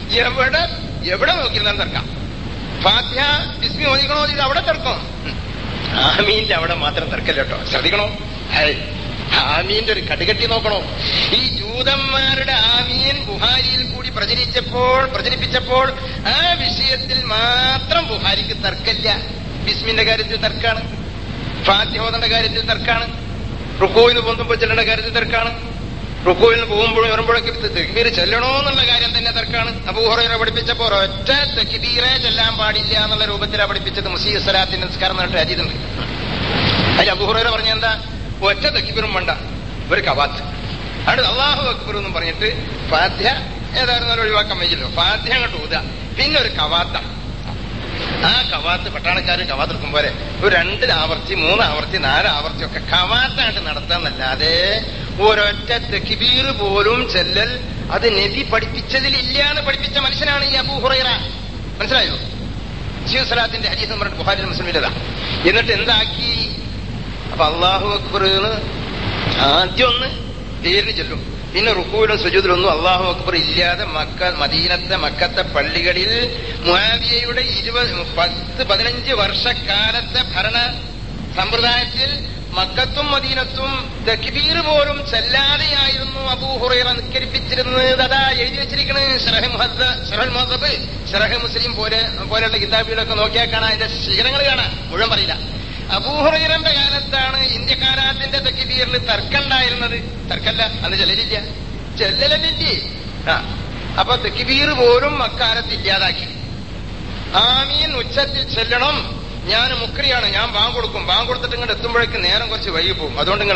എവിടെ നോക്കിയിരുന്നാലും തർക്കാം. ഫാത്തിഹ ബിസ്മി ഓതിക്കണോ ഇത് അവിടെ തർക്കം. ആമീന്റെ അവിടെ മാത്രം തർക്കല്ല കേട്ടോ, ശ്രദ്ധിക്കണോ? ആമീന്റെ ഒരു കടുകട്ടി നോക്കണോ? ഈ ജൂതന്മാരുടെ ആമീൻ ബുഹാരിയിൽ കൂടി പ്രചരിപ്പിച്ചപ്പോൾ ആ വിഷയത്തിൽ മാത്രം ബുഹാരിക്ക് തർക്കമില്ല. ബിസ്മിന്റെ കാര്യത്തിൽ തർക്കാണ്, ഫാത്തിഹ ഓതേണ്ട കാര്യത്തിൽ തർക്കാണ്, റുക്കോയിൽ പൊന്തുമ്പോൾ ചെല്ലേണ്ട കാര്യത്തിൽ തർക്കാണ്, റുക്കോയിൽ പോകുമ്പോഴും വരുമ്പോഴൊക്കെ തക്ബീർ ചെല്ലണോ എന്നുള്ള കാര്യം തന്നെ തർക്കാണ്. അബൂ ഹുറൈറ പഠിപ്പിച്ചപ്പോൾ ഒറ്റ തക്ബീറേ ചെല്ലാൻ പാടില്ല എന്നുള്ള രൂപത്തിലാണ് പഠിപ്പിച്ചത്. മുസീഉ സ്വലാത്തിന്റെ നിസ്കാരം എന്നിട്ട് ഹദീസുണ്ട്. അതിൽ അബൂ ഹുറൈറ പറഞ്ഞ എന്താ? ഒറ്റ തക്ബീറും വേണ്ട, ഒരു കവാത്ത്. അവിടെ അല്ലാഹു അക്ബർ എന്നും പറഞ്ഞിട്ട് ഫാത്തിഹ ഏതായിരുന്നാലും ഒഴിവാക്കാൻ വയ്യല്ലോ, ഫാത്തിഹ അങ്ങോട്ട് ഊതുക. പിന്നെ ഒരു കവാത്ത. ആ കവാത്ത് പട്ടാളക്കാര് കവാത്ത് എടുക്കും പോലെ ഒരു 2 ആവർത്തി 3 ആവർത്തി 4 ആവർത്തി ഒക്കെ കവാത്തായിട്ട് നടത്താന്നല്ലാതെ ഒരൊറ്റ തക്ബീർ പോലും ചെല്ലൽ അത് നബി പഠിപ്പിച്ചതിലില്ല എന്ന് പഠിപ്പിച്ച മനുഷ്യനാണ് ഈ അബൂ ഹുറൈറ. മനസ്സിലായോ? മുസീഉ സ്വലാത്തിന്റെ ഹദീസ് എന്ന് പറഞ്ഞിട്ട് ബുഖാരി മുസ്ലിമിലതാ. എന്നിട്ട് എന്താക്കി? അപ്പൊ അല്ലാഹു അക്ബർ ആദ്യം ഒന്ന് പേരിന് ചെല്ലും, പിന്നെ റുക്കൂലും സുജൂദിലൊന്നും അല്ലാഹു അക്ബർ ഇല്ലാതെ മക്കത്തെ പള്ളികളിൽ മുആവിയയുടെ 10-15 വർഷക്കാലത്തെ ഭരണ സമ്പ്രദായത്തിൽ മക്കത്തും മദീനത്തും തക്ബീർ പോലും ചെല്ലാതെയായിരുന്നു അബൂ ഹുറൈറ നിസ്കരിപ്പിച്ചിരുന്നത്. അതാ എഴുതി വെച്ചിരിക്കുന്നത് ശറഹുൽ മുഹദ്ദബ്, ശറഹ് മുസ്ലിം പോലെയുള്ള കിതാബുകളൊക്കെ നോക്കിയാൽ കാണാം. അതിന്റെ ശീലങ്ങൾ കാണാം, മുഴുവൻ പറയില്ല. അബൂ ഹുറൈറയുടെ കാലത്താണ് ഇന്ത്യക്കാരാത്തിന്റെ തക്ബീറിൽ തർക്കമുണ്ടായിരുന്നത്. തർക്കല്ല, അന്ന് ചെല്ലലില്ല, ചെല്ലലില്ലേ. അപ്പൊ തക്ബീർ പോലും അക്കാലത്ത് ഇല്ലാതാക്കി. ആമീൻ ഉച്ചത്തിൽ ചെല്ലണം. ഞാൻ മുക്രിയാണ്, ഞാൻ ബാങ്ക് കൊടുക്കും. ബാങ്ക് കൊടുത്തിട്ട് ഇങ്ങോട്ട് എത്തുമ്പോഴേക്ക് നേരം കുറച്ച് വൈകി പോകും. അതുകൊണ്ട് നിങ്ങൾ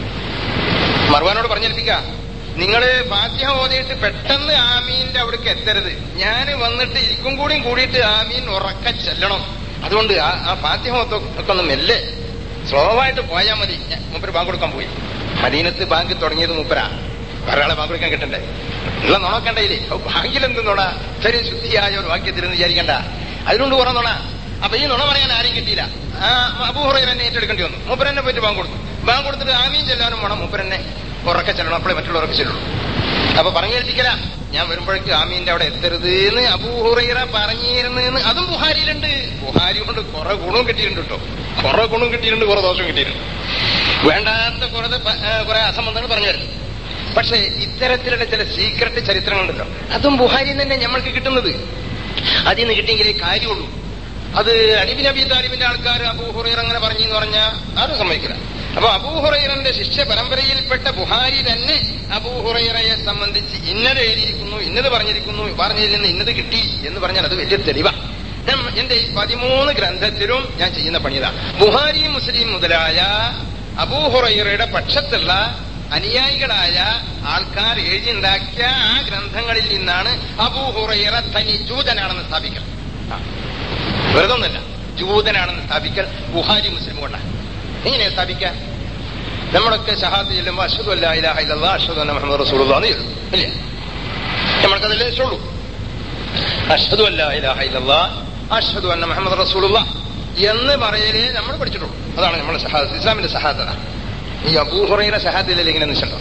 മർവാനോട് പറഞ്ഞേൽപ്പിക്കുക, നിങ്ങള് ഫാത്തിഹ ഓതിയിട്ട് പെട്ടെന്ന് ആമീന്റെ അവിടേക്ക് എത്തരുത്. ഞാൻ വന്നിട്ട് ഇരിക്കും കൂടിയിട്ട് ആമീൻ ഉറക്ക ചെല്ലണം. അതുകൊണ്ട് ആ ഫാത്തിഹ ഒക്കെ ഒന്ന് മെല്ലെ സ്ലോ ആയിട്ട് പോയാൽ മതി. മൂപ്പര് ബാങ്ക് കൊടുക്കാൻ പോയി. മദീനത്ത് ബാങ്ക് തുടങ്ങിയത് മൂപ്പരാ. ഒരാളെ ബാങ്ക് കൊടുക്കാൻ കിട്ടണ്ടേ? ഉള്ള നുണക്കണ്ടയില്ലേ? ബാങ്കിലെന്ത് നുണ? ശരി, ശുദ്ധിയായ ഒരു വാക്യത്തിലെന്ന് വിചാരിക്കണ്ട. അതിനുകൊണ്ട് കുറെ നുണ. അപ്പൊ ഈ നുണ പറയാൻ ആരും കിട്ടിയില്ല. അബൂ ഹുറൈറ തന്നെ ഏറ്റെടുക്കേണ്ടി വന്നു. മൂപ്പരെന്നെ പോയിട്ട് ബാങ്ക് കൊടുത്തു. ബാങ്ക് കൊടുത്തിട്ട് ആമീൻ ചെല്ലാനും വേണം, മൂപ്പരെന്നെ ഉറക്കെ ചെല്ലണം. അപ്പോഴേ മറ്റുള്ളവർക്ക് ചെല്ലുള്ളൂ. അപ്പൊ പറഞ്ഞേൽപ്പിക്കല, ഞാൻ വരുമ്പോഴേക്ക് ആമീന്റെ അവിടെ എത്തരുത് എന്ന് അബൂ ഹുറൈറ പറഞ്ഞിരുന്നെന്ന്. അതും ബുഹാരിയിലുണ്ട്. ബുഹാരി കൊണ്ട് കുറെ ഗുണവും കിട്ടിയിട്ടുണ്ട് കേട്ടോ. കുറെ ഗുണവും കിട്ടിയിട്ടുണ്ട്, കുറെ ദോഷവും കിട്ടിയിട്ടുണ്ട്. വേണ്ടാത്ത കുറെ അസംബന്ധങ്ങൾ പറഞ്ഞു വരുന്നു. പക്ഷെ ഇത്തരത്തിലുള്ള ചില സീക്രട്ട് ചരിത്രങ്ങളുണ്ടല്ലോ, അതും ബുഹാരിയിൽ തന്നെ നമ്മൾക്ക് കിട്ടുന്നത്. അതിൽ നിന്ന് കിട്ടിയെങ്കിലേ കാര്യമുള്ളൂ. അത് അലി ഇബ്നു അബീ താലിബിന്റെ ആൾക്കാർ അബൂ ഹുറൈറ അങ്ങനെ പറഞ്ഞെന്ന് പറഞ്ഞാൽ അത് സമ്മതിക്കില്ല. അപ്പൊ അബൂ ഹുറൈറന്റെ ശിഷ്യ പരമ്പരയിൽപ്പെട്ട ബുഹാരി തന്നെ അബൂ ഹുറൈറയെ സംബന്ധിച്ച് ഇന്നത് എഴുതിയിരിക്കുന്നു, ഇന്നത് പറഞ്ഞിരിക്കുന്നു, പറഞ്ഞതിൽ നിന്ന് ഇന്നത് കിട്ടി എന്ന് പറഞ്ഞാൽ അത് വലിയ തെളിവാണ്. എന്റെ ഈ 13 ഗ്രന്ഥത്തിലും ഞാൻ ചെയ്യുന്ന പണിയതാ. ബുഹാരിയും മുസ്ലിം മുതലായ അബൂ ഹുറൈറയുടെ പക്ഷത്തുള്ള അനുയായികളായ ആൾക്കാർ എഴുതിയുണ്ടാക്കിയ ആ ഗ്രന്ഥങ്ങളിൽ നിന്നാണ് അബൂ ഹുറൈറ തനി ജൂതനാണെന്ന് സ്ഥാപിക്കൽ. വെറുതൊന്നല്ല, ജൂതനാണെന്ന് സ്ഥാപിക്കൽ ബുഹാരി മുസ്ലിം കൊണ്ടാണ്. എങ്ങനെയാ സ്ഥാപിക്കാൻ? നമ്മളൊക്കെ ഷഹാദത്ത് ചെല്ലുമ്പോൾ അഷ്ഹദു അല്ലാ ഇലാഹ ഇല്ലല്ലാഹ് അഷ്ഹദു അന്ന മുഹമ്മദ് റസൂലുള്ളാഹ് എന്ന് ചൊല്ലും, ഇല്ലേ? നമ്മൾക്കതല്ലേ ഇഷ്ടമുള്ളൂ. അഷ്ഹദു അല്ലാ ഇലാഹ ഇല്ലല്ലാഹ് അഷ്ഹദു അന്ന മുഹമ്മദ് റസൂലുള്ളാഹ് എന്ന് പറയലേ നമ്മൾ പഠിച്ചിട്ടുള്ളൂ. അതാണ് നമ്മുടെ ഷഹാദത്ത്, ഇസ്ലാമിന്റെ ഷഹാദത്ത്. ഈ അബൂ ഹുറൈറ ഷഹാദത്തിലല്ലേ ഇങ്ങനെ നിശ്ചണ്ടോ?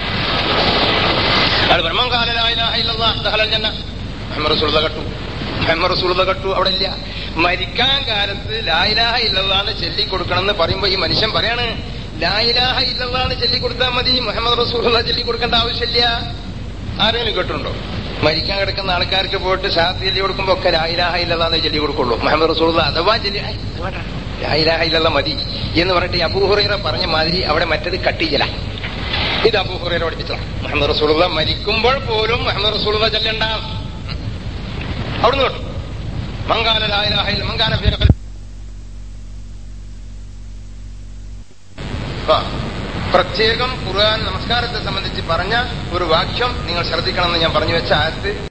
അത് ബ്രഹ്മം ഖാല ലാ ഇലാഹ ഇല്ലല്ലാഹ് ദഖലൽ ജന്ന, മുഹമ്മദ് റസൂലുള്ളാഹ് കട്ടു, മുഹമ്മദ് റസൂലുള്ളാഹ് കട്ടു. അവിടെ ഇല്ല. മരിക്കാൻ കാലത്ത് ലാ ഇലാഹ ഇല്ലല്ലാഹ് എന്ന് ചൊല്ലിക്കൊടുക്കണം എന്ന് പറയുമ്പോ ഈ മനുഷ്യൻ പറയാണ് ലാ ഇലാഹ ഇല്ലല്ലാഹ് എന്ന് ചൊല്ലിക്കൊടുത്താൽ മതി, മുഹമ്മദ് റസൂലുള്ളാഹ് ചൊല്ലിക്കൊടുക്കേണ്ട ആവശ്യമില്ല. ആരെങ്കിലും കേട്ടിട്ടുണ്ടോ? മരിക്കാൻ കിടക്കുന്ന ആൾക്കാർക്ക് പോയിട്ട് ഷഹാദത്ത് ചൊല്ലി കൊടുക്കുമ്പോ ഒക്കെ ലാ ഇലാഹ ഇല്ലല്ലാഹ് എന്ന് ചൊല്ലി കൊടുക്കുള്ളൂ. മുഹമ്മദ് റസൂലുള്ളാഹ് അഥവാ ചൊല്ലി ലാ ഇലാഹ ഇല്ലല്ലാഹ് മതി എന്ന് പറഞ്ഞിട്ട് അബൂ ഹുറൈറ പറഞ്ഞ മാതിരി അവിടെ മറ്റത് കട്ടിയില്ല. ഇത് അബൂ ഹുറൈറ പഠിപ്പിച്ചതാണ്. മുഹമ്മദ് റസൂലുള്ളാഹ് മരിക്കുമ്പോൾ പോലും മുഹമ്മദ് റസൂലുള്ളാഹ് ചൊല്ലണ്ട. അവിടുന്ന് കേട്ടു മങ്കാന ലാ ഇലാഹ ഇല്ല മങ്കാന ഫീ പ്രത്യേകം ഖുർആൻ നമസ്കാരത്തെ സംബന്ധിച്ച് പറഞ്ഞ ഒരു വാക്യം നിങ്ങൾ ശ്രദ്ധിക്കണമെന്ന് ഞാൻ പറഞ്ഞു വെച്ച ആയത്ത്